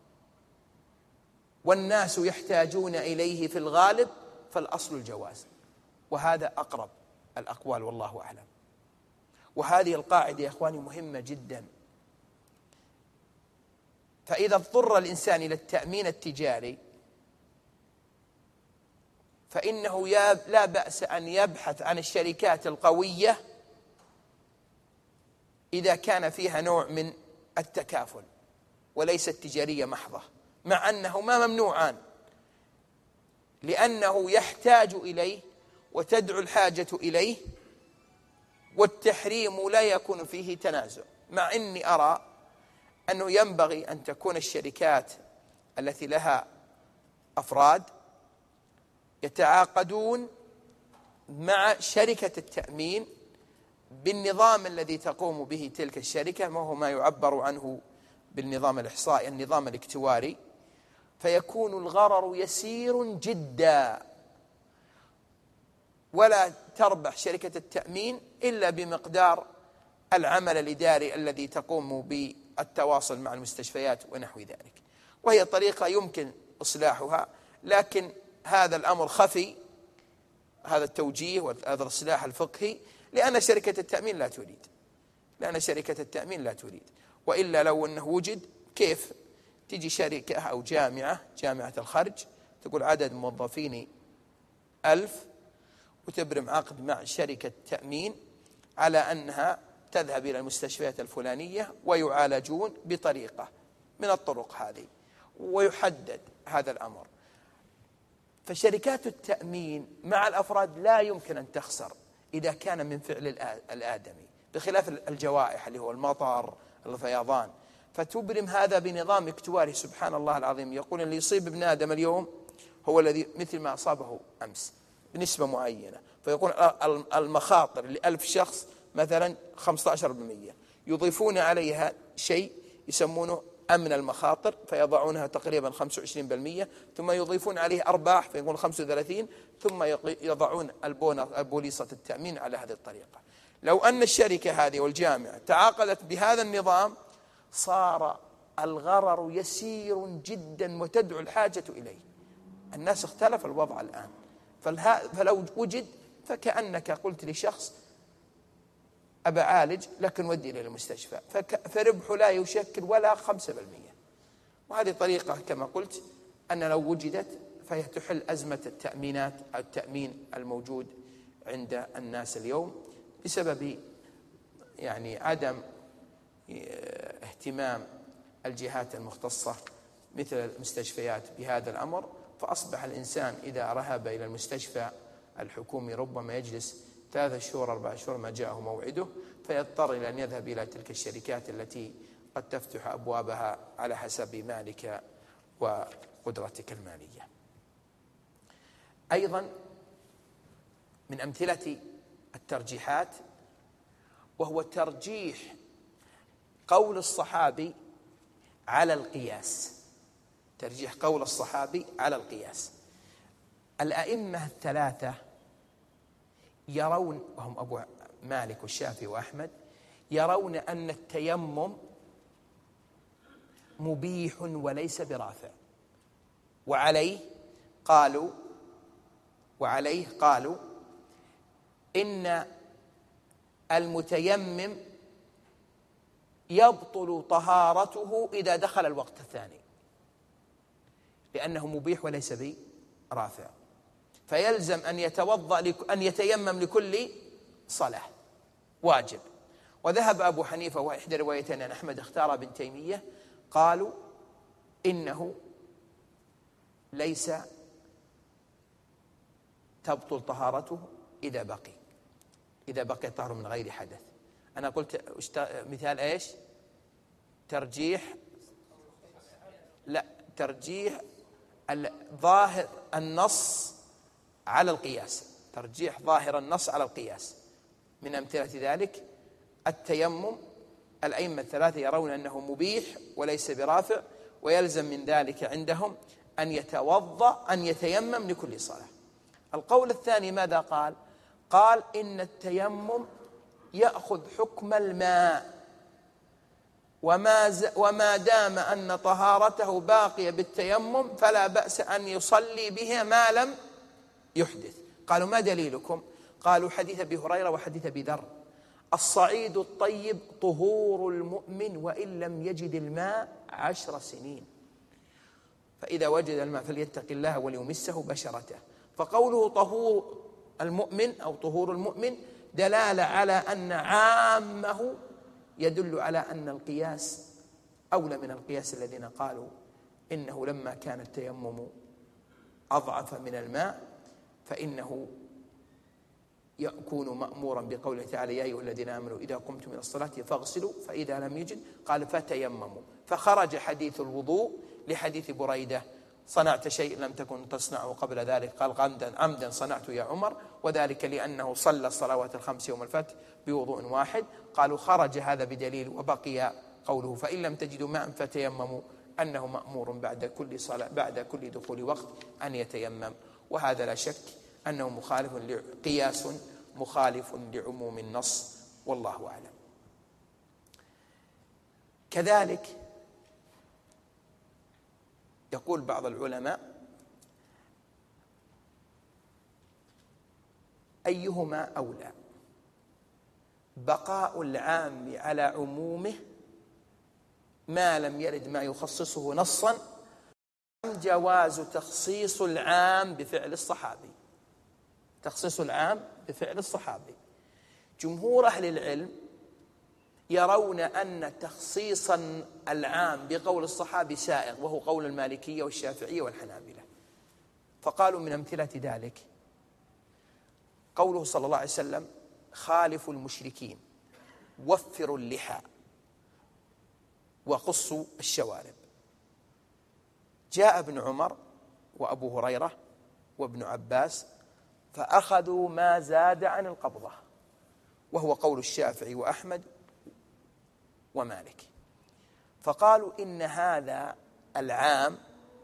Speaker 1: والناس يحتاجون إليه في الغالب، فالأصل الجواز. وهذا أقرب الأقوال والله أعلم. وهذه القاعدة يا إخواني مهمة جدا. فإذا اضطر الإنسان إلى التأمين التجاري فإنه لا بأس أن يبحث عن الشركات القوية إذا كان فيها نوع من التكافل وليست تجارية محضة، مع أنهما ممنوعان، لأنه يحتاج إليه وتدعو الحاجة إليه، والتحريم لا يكون فيه تنازع. مع أني أرى أنه ينبغي أن تكون الشركات التي لها أفراد يتعاقدون مع شركة التأمين بالنظام الذي تقوم به تلك الشركة، وهو ما يعبر عنه بالنظام الإحصائي، النظام الاكتواري، فيكون الغرر يسير جدا، ولا تربح شركة التأمين إلا بمقدار العمل الإداري الذي تقوم بالتواصل مع المستشفيات ونحو ذلك. وهي طريقة يمكن إصلاحها، لكن هذا الأمر خفي، هذا التوجيه وهذا الإصلاح الفقهي، لأن شركة التأمين لا تريد، وإلا لو أنه وجد كيف تجي شركة أو جامعة الخرج تقول عدد موظفيني 1000 وتبرم عقد مع شركة تأمين على أنها تذهب إلى المستشفيات الفلانية ويعالجون بطريقة من الطرق هذه، ويحدد هذا الأمر. فشركات التأمين مع الأفراد لا يمكن أن تخسر إذا كان من فعل الآدمي، بخلاف الجوائح اللي هو المطر، الفيضان، فتبرم هذا بنظام اكتواري. سبحان الله العظيم، يقول اللي يصيب ابن آدم اليوم هو الذي مثل ما أصابه أمس،
Speaker 2: بنسبة معينة، فيكون المخاطر ل1000 شخص مثلا 15%، يضيفون عليها شيء يسمونه أمن المخاطر فيضعونها تقريبا 25%، ثم يضيفون عليه أرباح فيكون 35%، ثم يضعون البوليصة التأمين على هذه الطريقة. لو أن الشركة هذه والجامعة تعاقدت بهذا النظام صار الغرر يسير جدا وتدعو الحاجة إليه. الناس اختلف الوضع الآن، فلو وجد فكأنك قلت لشخص أبا عالج لكن ودي إلى المستشفى، فربحه لا يشكل ولا 5%. وهذه طريقة كما قلت أن لو وجدت فهي تحل أزمة التأمينات أو التأمين الموجود عند الناس اليوم بسبب عدم اهتمام الجهات المختصة مثل المستشفيات بهذا الأمر. فأصبح الإنسان إذا رهب إلى المستشفى الحكومي ربما يجلس 3 شهور 4 شهور ما جاءه موعده، فيضطر إلى أن يذهب إلى تلك الشركات التي قد تفتح أبوابها على حسب مالك وقدرتك المالية. أيضا من أمثلة الترجيحات وهو ترجيح قول الصحابي على القياس. ترجيح قول الصحابي على القياس. الأئمة الثلاثة يرون، وهم أبو مالك والشافعي وأحمد، يرون أن التيمم مبيح وليس برافع، وعليه قالوا إن المتيمم يبطل طهارته إذا دخل الوقت الثاني، لأنه مبيح وليس برافع، فيلزم أن يتيمم لكل صلاة واجب. وذهب أبو حنيفة وإحدى روايتين أن أحمد اختار ابن تيمية، قالوا إنه ليس تبطل طهارته إذا بقي طهر من غير حدث. أنا قلت مثال إيش؟ ترجيح ظاهر النص على القياس، ترجيح ظاهر النص على القياس. من أمثلة ذلك التيمم، الأئمة الثلاثة يرون أنه مبيح وليس برافع، ويلزم من ذلك عندهم أن يتيمم لكل صلاة. القول الثاني ماذا قال إن التيمم يأخذ حكم الماء، وما دام أن طهارته باقية بالتيمم فلا بأس أن يصلي بها ما لم يحدث. قالوا ما دليلكم؟ قالوا حديث أبي هريرة وحديث أبي ذر: الصعيد الطيب طهور المؤمن وإن لم يجد الماء 10 سنين، فإذا وجد الماء فليتق الله وليمسه بشرته. فقوله طهور المؤمن أو طهور المؤمن دلالة على أن عامه يدل على أن القياس أولى من القياس الذين قالوا إنه لما كان التيمم أضعف من الماء فإنه يكون مأمورا بقوله تعالى: يا أيها الذين آمنوا إذا قمتم إلى الصلاة فاغسلوا، فإذا لم يجد قال فتيمموا. فخرج حديث الوضوء لحديث بريدة: صنعت شيء لم تكن تصنعه قبل ذلك، قال عمدا صنعت يا عمر، وذلك لأنه صلى الصلوات الخمس يوم الفتح بوضوء واحد. قالوا خرج هذا بدليل، وبقي قوله فإن لم تجدوا ماء فتيمموا، أنه مأمور بعد كل صلاة بعد كل دخول وقت أن يتيمم. وهذا لا شك أنه قياس مخالف لعموم النص، والله أعلم. كذلك يقول بعض العلماء: أيهما أولى، بقاء العام على عمومه ما لم يرد ما يخصصه نصا، أم جواز تخصيص العام بفعل الصحابي؟ تخصيص العام بفعل الصحابي. جمهور أهل العلم يرون أن تخصيص العام بقول الصحابي سائغ، وهو قول المالكية والشافعية والحنابلة. فقالوا من أمثلة ذلك قوله صلى الله عليه وسلم: خالفوا المشركين، وفروا اللحى، وقصوا الشوارب. جاء ابن عمر وأبو هريرة وابن عباس فأخذوا ما زاد عن القبضة، وهو قول الشافعي وأحمد ومالك. فقالوا إن هذا العام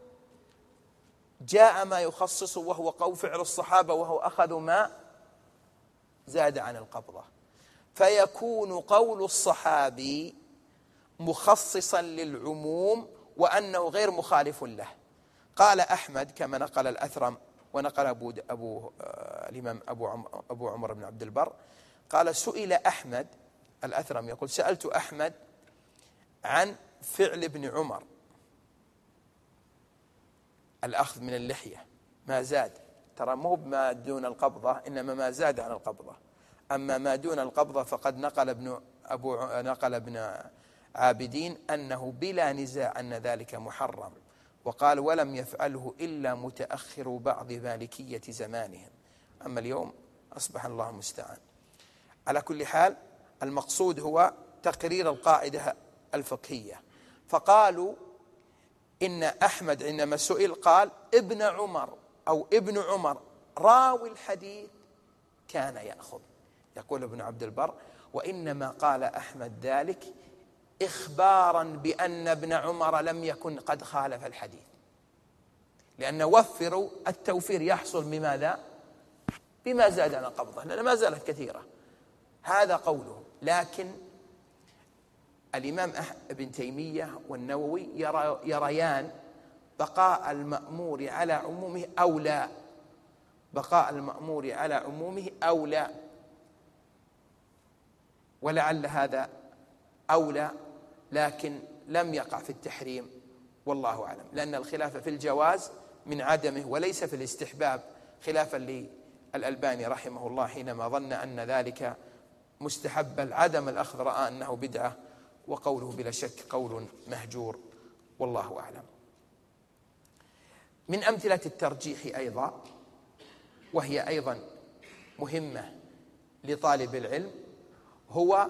Speaker 2: جاء ما يخصص، وهو قول فعل الصحابة، وهو أخذوا ما زاد عن القبضة، فيكون قول الصحابي مخصصا للعموم وأنه غير مخالف له. قال أحمد كما نقل الأثرم ونقل الإمام أبو عمر بن عبد البر، قال سئل أحمد، الأثرم يقول سألت أحمد عن فعل ابن عمر الأخذ من اللحية ما زاد، ترى مو بما دون القبضة إنما ما زاد عن القبضة، أما ما دون القبضة فقد نقل ابن عابدين أنه بلا نزاع أن ذلك محرم، وقال ولم يفعله إلا متأخر بعض مالكية زمانهم، أما اليوم أصبح الله المستعان. على كل حال المقصود هو تقرير القاعدة الفقهية. فقالوا إن أحمد عندما سئل قال ابن عمر أو ابن عمر راوي الحديث كان يأخذ. يقول ابن عبد البر وإنما قال أحمد ذلك إخبارا بأن ابن عمر لم يكن قد خالف الحديث، لأن وفروا التوفير يحصل بماذا؟ بما زاد عن القبضة، لأن ما زالت كثيرة. هذا قوله. لكن الإمام ابن تيمية والنووي يريان بقاء المأمور على عمومه أولى، بقاء المأمور على عمومه أولى، ولعل هذا أولى، لكن لم يقع في التحريم والله أعلم، لأن الخلاف في الجواز من عدمه وليس في الاستحباب، خلافا للألباني رحمه الله حينما ظن أن ذلك مستحب، العدم الأخذ رأى أنه بدعة، وقوله بلا شك قول مهجور والله أعلم. من أمثلة الترجيح أيضا، وهي أيضا مهمة لطالب العلم، هو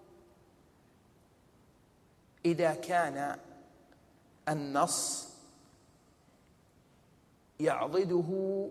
Speaker 2: إذا كان النص يعضده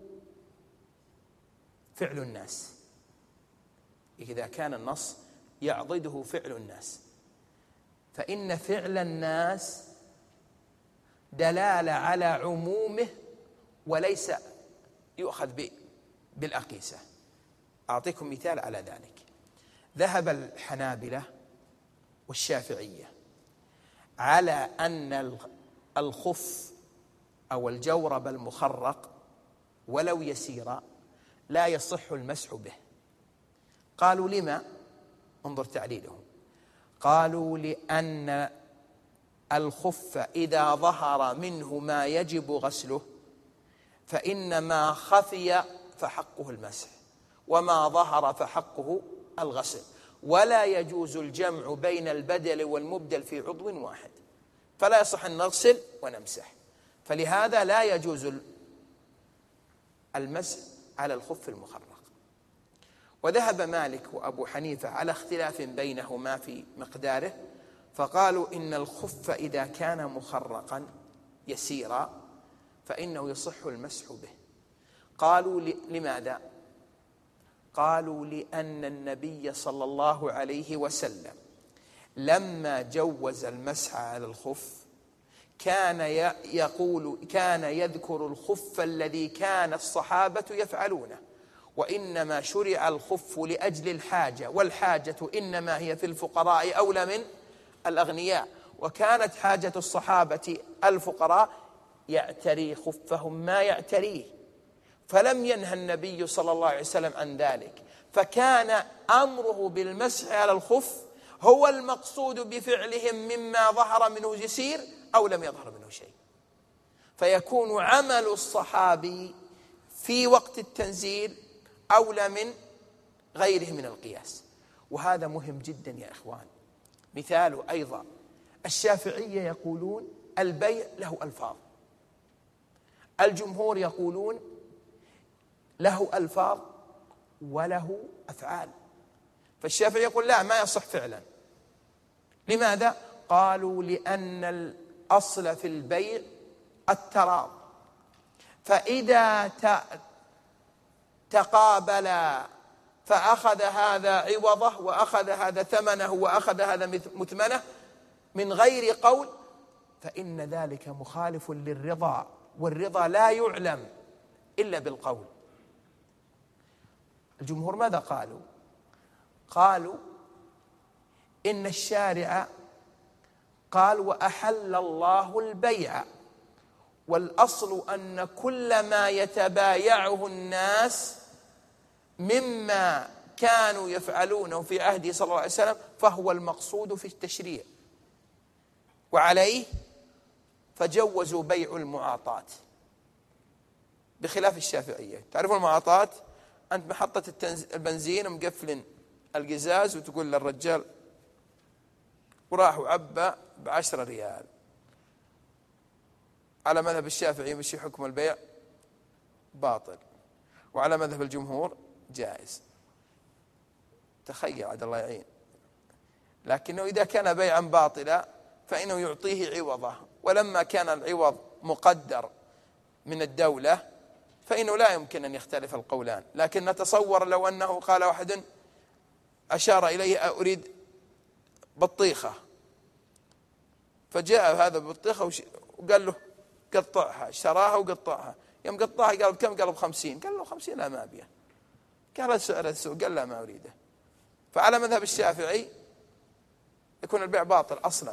Speaker 2: فعل الناس، إذا كان النص يعضده فعل الناس، فإن فعل الناس دلالة على عمومه وليس يؤخذ بالأقيسة. أعطيكم مثال على ذلك. ذهب الحنابلة والشافعية على أن الخف أو الجورب المخرق ولو يسيرا لا يصح المسح به. قالوا لما؟ انظر تعليلهم. قالوا لأن الخف إذا ظهر منه ما يجب غسله فإن ما خفي فحقه المسح، وما ظهر فحقه الغسل، ولا يجوز الجمع بين البدل والمبدل في عضو واحد، فلا يصح أن نغسل ونمسح، فلهذا لا يجوز المسح على الخف المخرق. وذهب مالك وأبو حنيفة على اختلاف بينهما في مقداره، فقالوا إن الخف إذا كان مخرقا يسيرا فإنه يصح المسح به. قالوا لماذا؟ قالوا لأن النبي صلى الله عليه وسلم لما جوز المسح على الخف كان يذكر الخف الذي كان الصحابة يفعلونه، وإنما شرع الخف لأجل الحاجة، والحاجة إنما هي في الفقراء أولى من الأغنياء، وكانت حاجة الصحابة الفقراء يعتري خفهم ما يعتريه، فلم ينهى النبي صلى الله عليه وسلم عن ذلك، فكان أمره بالمسح على الخف هو المقصود بفعلهم مما ظهر منه يسير أو لم يظهر منه شيء، فيكون عمل الصحابي في وقت التنزيل أولى من غيره من القياس. وهذا مهم جدا يا إخوان. مثال أيضا الشافعية يقولون البيع له ألفاظ، الجمهور يقولون له ألفاظ وله أفعال، فالشافعي يقول لا ما يصح فعلا. لماذا؟ قالوا لأن الأصل في البيع التراض، فإذا تقابلا فأخذ هذا عوضه وأخذ هذا ثمنه وأخذ هذا مثمنه من غير قول، فإن ذلك مخالف للرضا، والرضا لا يعلم إلا بالقول. الجمهور ماذا قالوا؟ قالوا إن الشارع قال وأحل الله البيع، والأصل أن كل ما يتبايعه الناس مما كانوا يفعلونه في عهده صلى الله عليه وسلم فهو المقصود في التشريع، وعليه فجوزوا بيع المعاطات بخلاف الشافعية. تعرفون المعاطات؟ أنت محطة البنزين ومقفل القزاز وتقول للرجال وراح وعبى ب10 ريال. على مذهب الشافعي يمشي حكم البيع باطل، وعلى مذهب الجمهور جائز. تخيل عاد الله يعين. لكنه إذا كان بيعا باطلا فإنه يعطيه عوضه، ولما كان العوض مقدر من الدولة فإنه لا يمكن أن يختلف القولان. لكن نتصور لو أنه قال واحد أشار إليه أريد بطيخة، فجاء هذا ببطيخة وقال له قطعها، شراها وقطعها. يوم قطعها قال بكم؟ قال ب50. قال له 50 لا ما أبيه. قال سعر السوق، قال لا ما أريده. فعلى مذهب الشافعي يكون البيع باطل أصلا،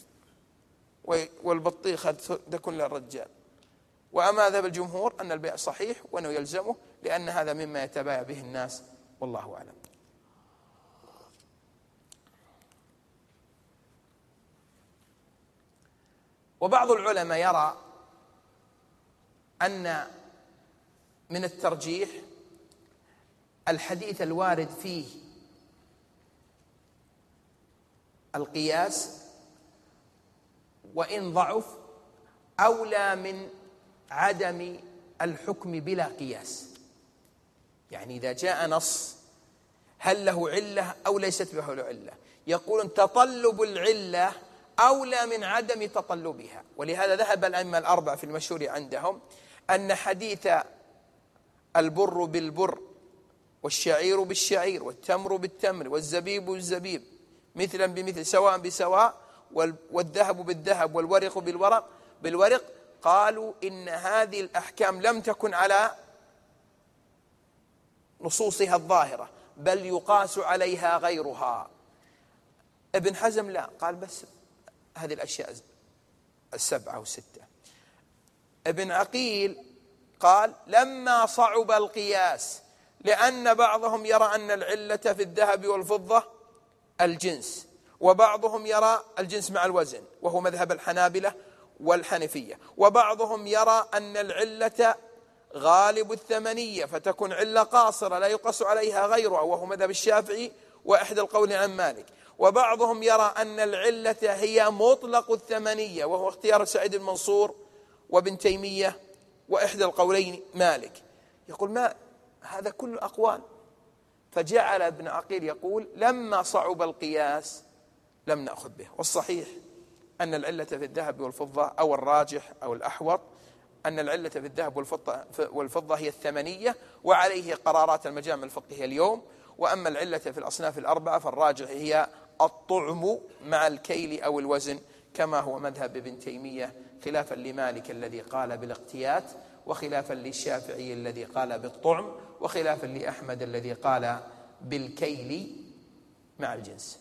Speaker 2: والبطيخة تكون للرجال. وأما مذهب الجمهور أن البيع صحيح وأنه يلزمه، لأن هذا مما يتبايع به الناس، والله أعلم. وبعض العلماء يرى أن من الترجيح الحديث الوارد فيه القياس وإن ضعف أولى من عدم الحكم بلا قياس. يعني إذا جاء نص هل له علة أو ليست له علة، يقولون تطلب العلة أولى من عدم تطلبها. ولهذا ذهب الأئمة الأربعة في المشهور عندهم أن حديث البر بالبر والشعير بالشعير والتمر بالتمر والزبيب بالزبيب مثلا بمثل سواء بسواء والذهب بالذهب والورق بالورق، قالوا إن هذه الأحكام لم تكن على نصوصها الظاهرة بل يقاس عليها غيرها. ابن حزم لا، قال بس هذه الأشياء 7 أو 6. ابن عقيل قال لما صعب القياس، لأن بعضهم يرى أن العلة في الذهب والفضة الجنس، وبعضهم يرى الجنس مع الوزن وهو مذهب الحنابلة والحنفية، وبعضهم يرى أن العلة غالب الثمنية فتكون علة قاصرة لا يقاس عليها غيرها وهو مذهب الشافعي وإحدى القول عن مالك، وبعضهم يرى أن العلة هي مطلق الثمنية وهو اختيار سعيد المنصور وابن تيمية وإحدى القولين مالك. يقول ما هذا كل أقوال، فجعل ابن عقيل يقول لما صعب القياس لم نأخذ به. والصحيح أن العلة في الذهب والفضة أو الراجح أو الأحوط أن العلة في الذهب والفضة هي الثمنية، وعليه قرارات المجامع الفقهية اليوم. وأما العلة في الأصناف الأربعة فالراجح هي الطعم مع الكيل أو الوزن، كما هو مذهب ابن تيمية، خلافا لمالك الذي قال بالاقتيات، وخلافا للشافعي الذي قال بالطعم، وخلافا لأحمد الذي قال بالكيل مع الجنس.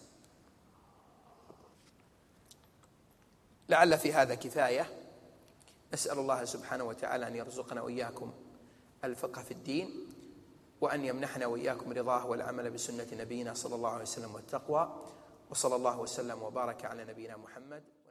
Speaker 2: لعل في هذا كفاية. نسأل الله سبحانه وتعالى أن يرزقنا وإياكم الفقه في الدين، وأن يمنحنا وإياكم رضاه والعمل بسنة نبينا صلى الله عليه وسلم والتقوى. وصلى الله وسلم وبارك على نبينا محمد.